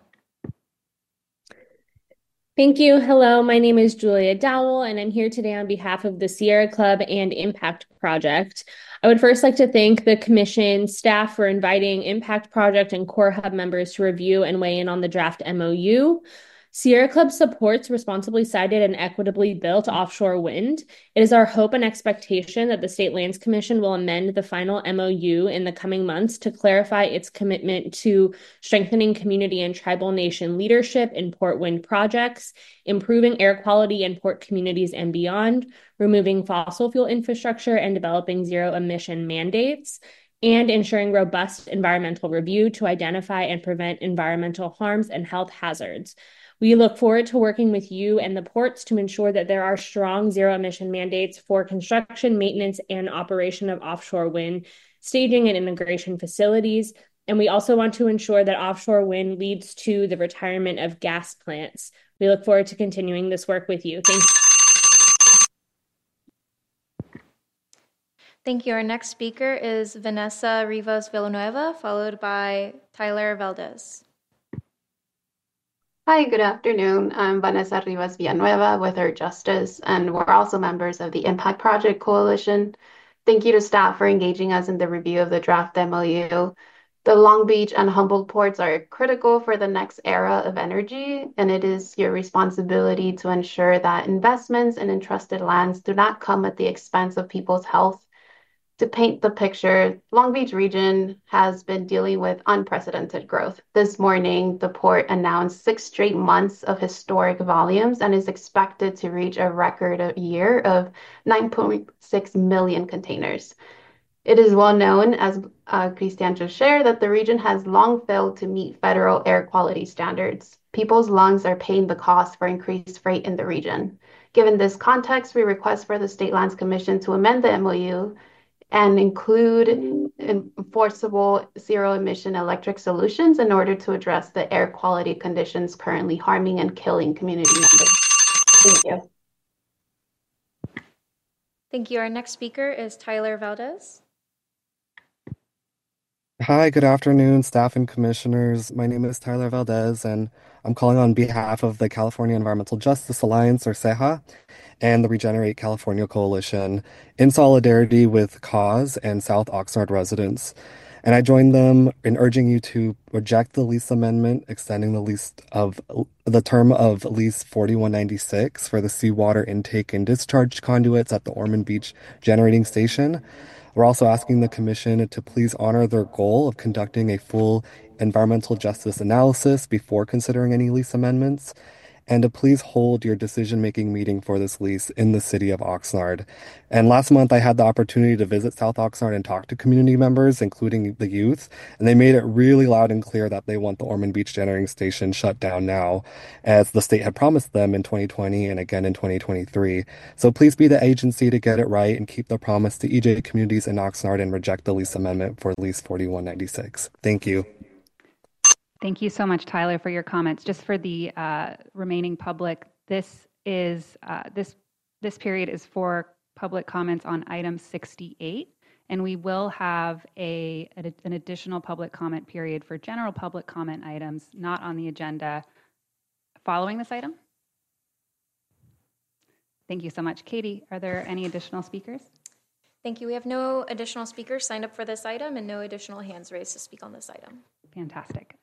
Thank you. Hello, my name is Julia Dowell, and I'm here today on behalf of the Sierra Club and Impact Project. I would first like to thank the Commission staff for inviting Impact Project and Core Hub members to review and weigh in on the draft MOU. Sierra Club supports responsibly sited and equitably built offshore wind. It is our hope and expectation that the State Lands Commission will amend the final MOU in the coming months to clarify its commitment to strengthening community and tribal nation leadership in port wind projects, improving air quality in port communities and beyond, removing fossil fuel infrastructure and developing zero emission mandates, and ensuring robust environmental review to identify and prevent environmental harms and health hazards. We look forward to working with you and the ports to ensure that there are strong zero emission mandates for construction, maintenance, and operation of offshore wind, staging and integration facilities. And we also want to ensure that offshore wind leads to the retirement of gas plants. We look forward to continuing this work with you. Thank you. Thank you. Our next speaker is Vanessa Rivas Villanueva, followed by Tyler Valdez. Hi, good afternoon. I'm Vanessa Rivas Villanueva with Earth Justice, and we're also members of the Impact Project Coalition. Thank you to staff for engaging us in the review of the draft MOU. The Long Beach and Humboldt ports are critical for the next era of energy, and it is your responsibility to ensure that investments in entrusted lands do not come at the expense of people's health. To paint the picture, Long Beach region has been dealing with unprecedented growth. This morning, the port announced 6 straight months of historic volumes and is expected to reach a record year of 9.6 million containers. It is well known, as Christian just shared, that the region has long failed to meet federal air quality standards. People's lungs are paying the cost for increased freight in the region. Given this context, we request for the State Lands Commission to amend the MOU and include enforceable zero-emission electric solutions in order to address the air quality conditions currently harming and killing community members. Thank you. Thank you. Our next speaker is Tyler Valdez. Hi, good afternoon, staff and commissioners. My name is Tyler Valdez, and I'm calling on behalf of the California Environmental Justice Alliance, or CEJA, and the Regenerate California Coalition, in solidarity with CAUSE and South Oxnard residents. And I join them in urging you to reject the lease amendment, extending the term of lease 4196 for the seawater intake and discharge conduits at the Ormond Beach Generating Station. We're also asking the Commission to please honor their goal of conducting a full environmental justice analysis before considering any lease amendments, and to please hold your decision-making meeting for this lease in the city of Oxnard. And last month, I had the opportunity to visit South Oxnard and talk to community members, including the youth, and they made it really loud and clear that they want the Ormond Beach Generating Station shut down now, as the state had promised them in 2020 and again in 2023. So please be the agency to get it right and keep the promise to EJ communities in Oxnard and reject the lease amendment for lease 4196. Thank you. Thank you so much, Tyler, for your comments. Just for the remaining public, this period is for public comments on item 68, and we will have an additional public comment period for general public comment items not on the agenda following this item. Thank you so much. Katie, are there any additional speakers? Thank you. We have no additional speakers signed up for this item and no additional hands raised to speak on this item. Fantastic.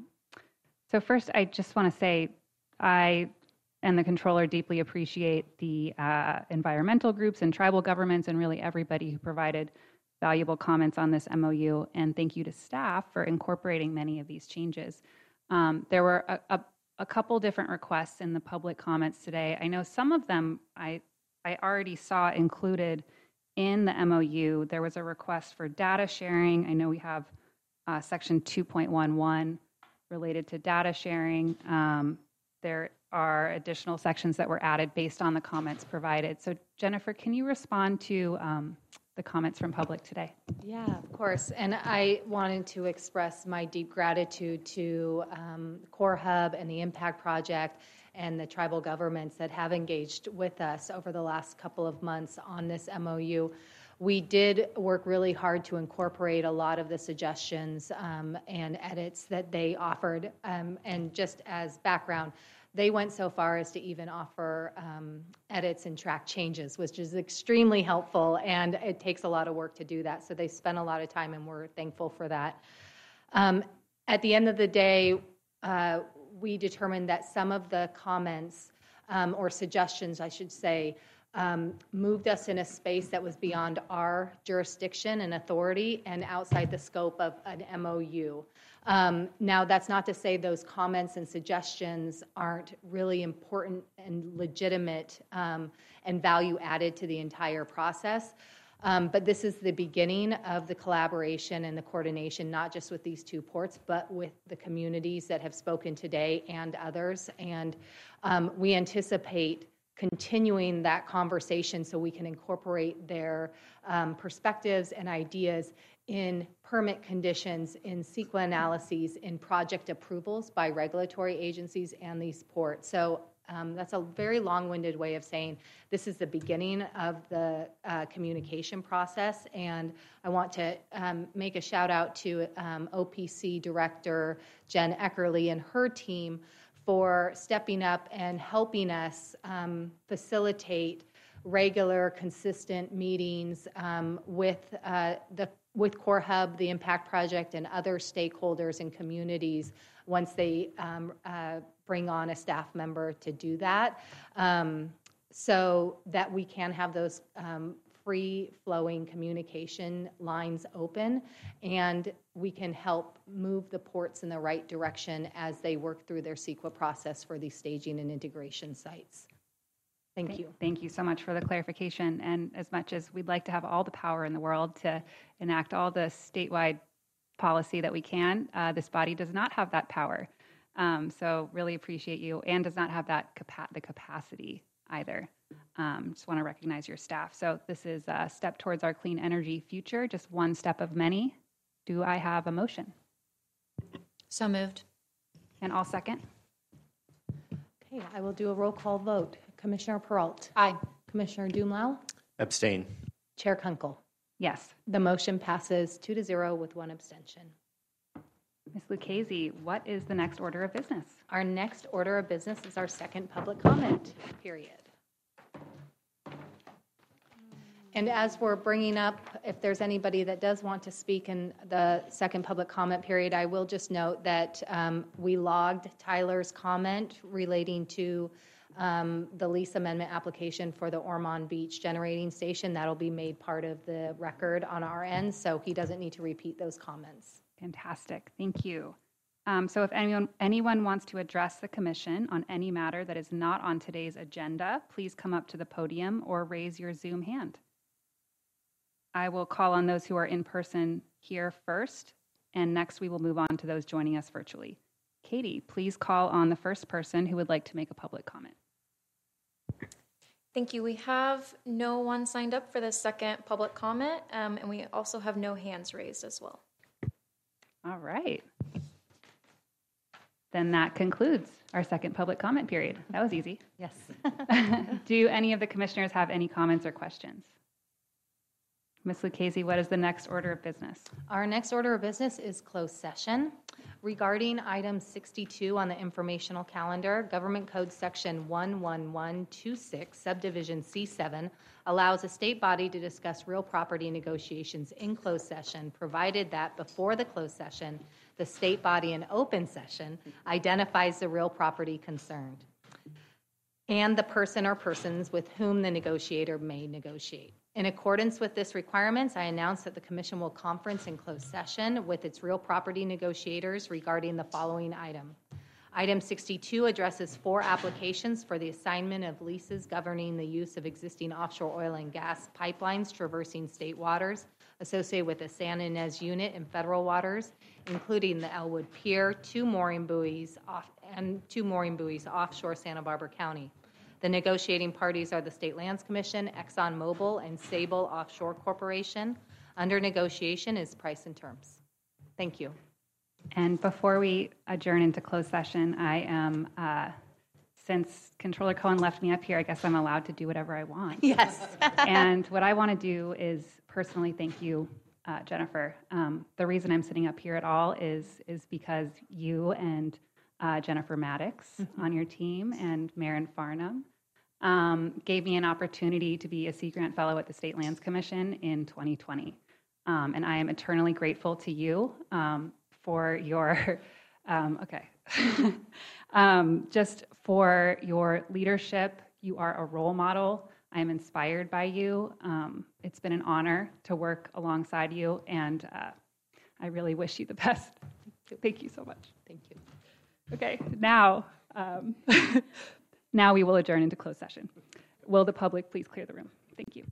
So first, I just want to say I and the controller deeply appreciate the environmental groups and tribal governments and really everybody who provided valuable comments on this MOU. And thank you to staff for incorporating many of these changes. There were a couple different requests in the public comments today. I know some of them I already saw included in the MOU. There was a request for data sharing. I know we have section 2.11 related to data sharing. There are additional sections that were added based on the comments provided. So Jennifer, can you respond to the comments from public today? Yeah, of course. And I wanted to express my deep gratitude to Core Hub and the Impact Project and the tribal governments that have engaged with us over the last couple of months on this MOU. We did work really hard to incorporate a lot of the suggestions and edits that they offered. And just as background, they went so far as to even offer edits and track changes, which is extremely helpful, and it takes a lot of work to do that. So they spent a lot of time, and we're thankful for that. At the end of the day, we determined that some of the comments or suggestions, I should say, moved us in a space that was beyond our jurisdiction and authority and outside the scope of an MOU. Now, that's not to say those comments and suggestions aren't really important and legitimate and value added to the entire process. But this is the beginning of the collaboration and the coordination, not just with these two ports, but with the communities that have spoken today and others. And we anticipate continuing that conversation so we can incorporate their perspectives and ideas in permit conditions, in CEQA analyses, in project approvals by regulatory agencies and these ports. So that's a very long-winded way of saying this is the beginning of the communication process, and I want to make a shout out to OPC Director Jen Eckerly and her team for stepping up and helping us facilitate regular, consistent meetings with Core Hub, the Impact Project, and other stakeholders and communities once they bring on a staff member to do that, so that we can have those free-flowing communication lines open, and we can help move the ports in the right direction as they work through their CEQA process for these staging and integration sites. Thank you. Thank you so much for the clarification. And as much as we'd like to have all the power in the world to enact all the statewide policy that we can, this body does not have that power. So really appreciate you, and does not have that the capacity either. Just want to recognize your staff. So this is a step towards our clean energy future, just one step of many. Do I have a motion? So moved. And I'll second. Okay, I will do a roll call vote. Commissioner Peralt. Aye. Commissioner Dumlau. Abstain. Chair Kunkel. Yes. The motion passes 2-0 with one abstention. Ms. Lucchese, what is the next order of business? Our next order of business is our second public comment period. And as we're bringing up, if there's anybody that does want to speak in the second public comment period, I will just note that we logged Tyler's comment relating to the lease amendment application for the Ormond Beach generating station. That'll be made part of the record on our end, so he doesn't need to repeat those comments. Fantastic. Thank you. So if anyone wants to address the commission on any matter that is not on today's agenda, please come up to the podium or raise your Zoom hand. I will call on those who are in person here first, and next we will move on to those joining us virtually. Katie, please call on the first person who would like to make a public comment. Thank you. We have no one signed up for the second public comment, and we also have no hands raised as well. All right. Then that concludes our second public comment period. That was easy. Yes. Do any of the commissioners have any comments or questions? Ms. Lucchese, what is the next order of business? Our next order of business is closed session. Regarding item 62 on the informational calendar, Government Code Section 11126, Subdivision C7, allows a state body to discuss real property negotiations in closed session, provided that before the closed session, the state body in open session identifies the real property concerned and the person or persons with whom the negotiator may negotiate. In accordance with this requirements, I announce that the Commission will conference in closed session with its real property negotiators regarding the following item. Item 62 addresses 4 applications for the assignment of leases governing the use of existing offshore oil and gas pipelines traversing state waters associated with the San Ynez unit in federal waters, including the Elwood Pier, 2 mooring buoys offshore Santa Barbara County. The negotiating parties are the State Lands Commission, ExxonMobil, and Sable Offshore Corporation. Under negotiation is price and terms. Thank you. And before we adjourn into closed session, I am, since Controller Cohen left me up here, I guess I'm allowed to do whatever I want. Yes. And what I want to do is personally thank you, Jennifer. The reason I'm sitting up here at all is because you and Jennifer Maddox on your team and Maren Farnham gave me an opportunity to be a Sea Grant Fellow at the State Lands Commission in 2020. And I am eternally grateful to you for your Okay. Just for your leadership, you are a role model. I am inspired by you. It's been an honor to work alongside you, and I really wish you the best. Thank you so much. Thank you. Okay, now, now we will adjourn into closed session. Will the public please clear the room? Thank you.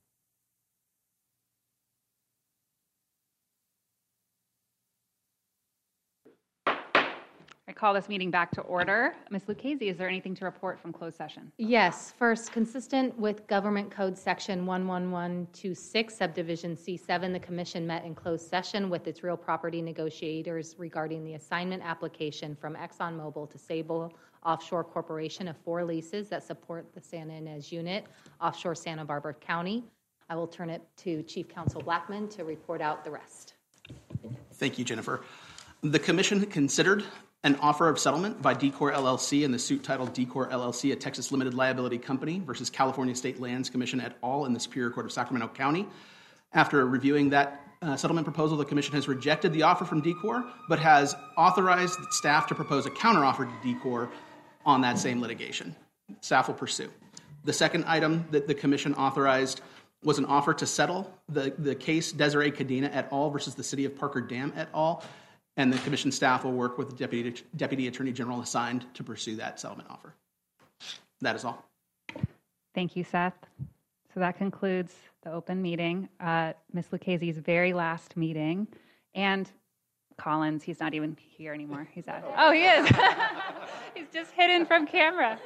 I call this meeting back to order. Ms. Lucchese, is there anything to report from closed session? Yes. First, consistent with Government Code Section 11126, Subdivision C7, the Commission met in closed session with its real property negotiators regarding the assignment application from ExxonMobil to Sable Offshore Corporation of 4 leases that support the Santa Ynez Unit, offshore Santa Barbara County. I will turn it to Chief Counsel Blackman to report out the rest. Thank you, Jennifer. The Commission considered an offer of settlement by Decor LLC in the suit titled Decor LLC, a Texas Limited Liability Company versus California State Lands Commission et al. In the Superior Court of Sacramento County. After reviewing that settlement proposal, the Commission has rejected the offer from Decor, but has authorized staff to propose a counteroffer to Decor on that same litigation. Staff will pursue. The second item that the Commission authorized was an offer to settle the case Desiree Cadena et al. Versus the City of Parker Dam et al., and the Commission staff will work with the Deputy Attorney General assigned to pursue that settlement offer. That is all. Thank you, Seth. So that concludes the open meeting. Ms. Lucchese's very last meeting. And Collins, he's not even here anymore. He's out. Oh, he is. He's just hidden from camera.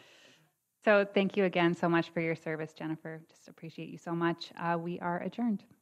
So thank you again so much for your service, Jennifer. Just appreciate you so much. We are adjourned.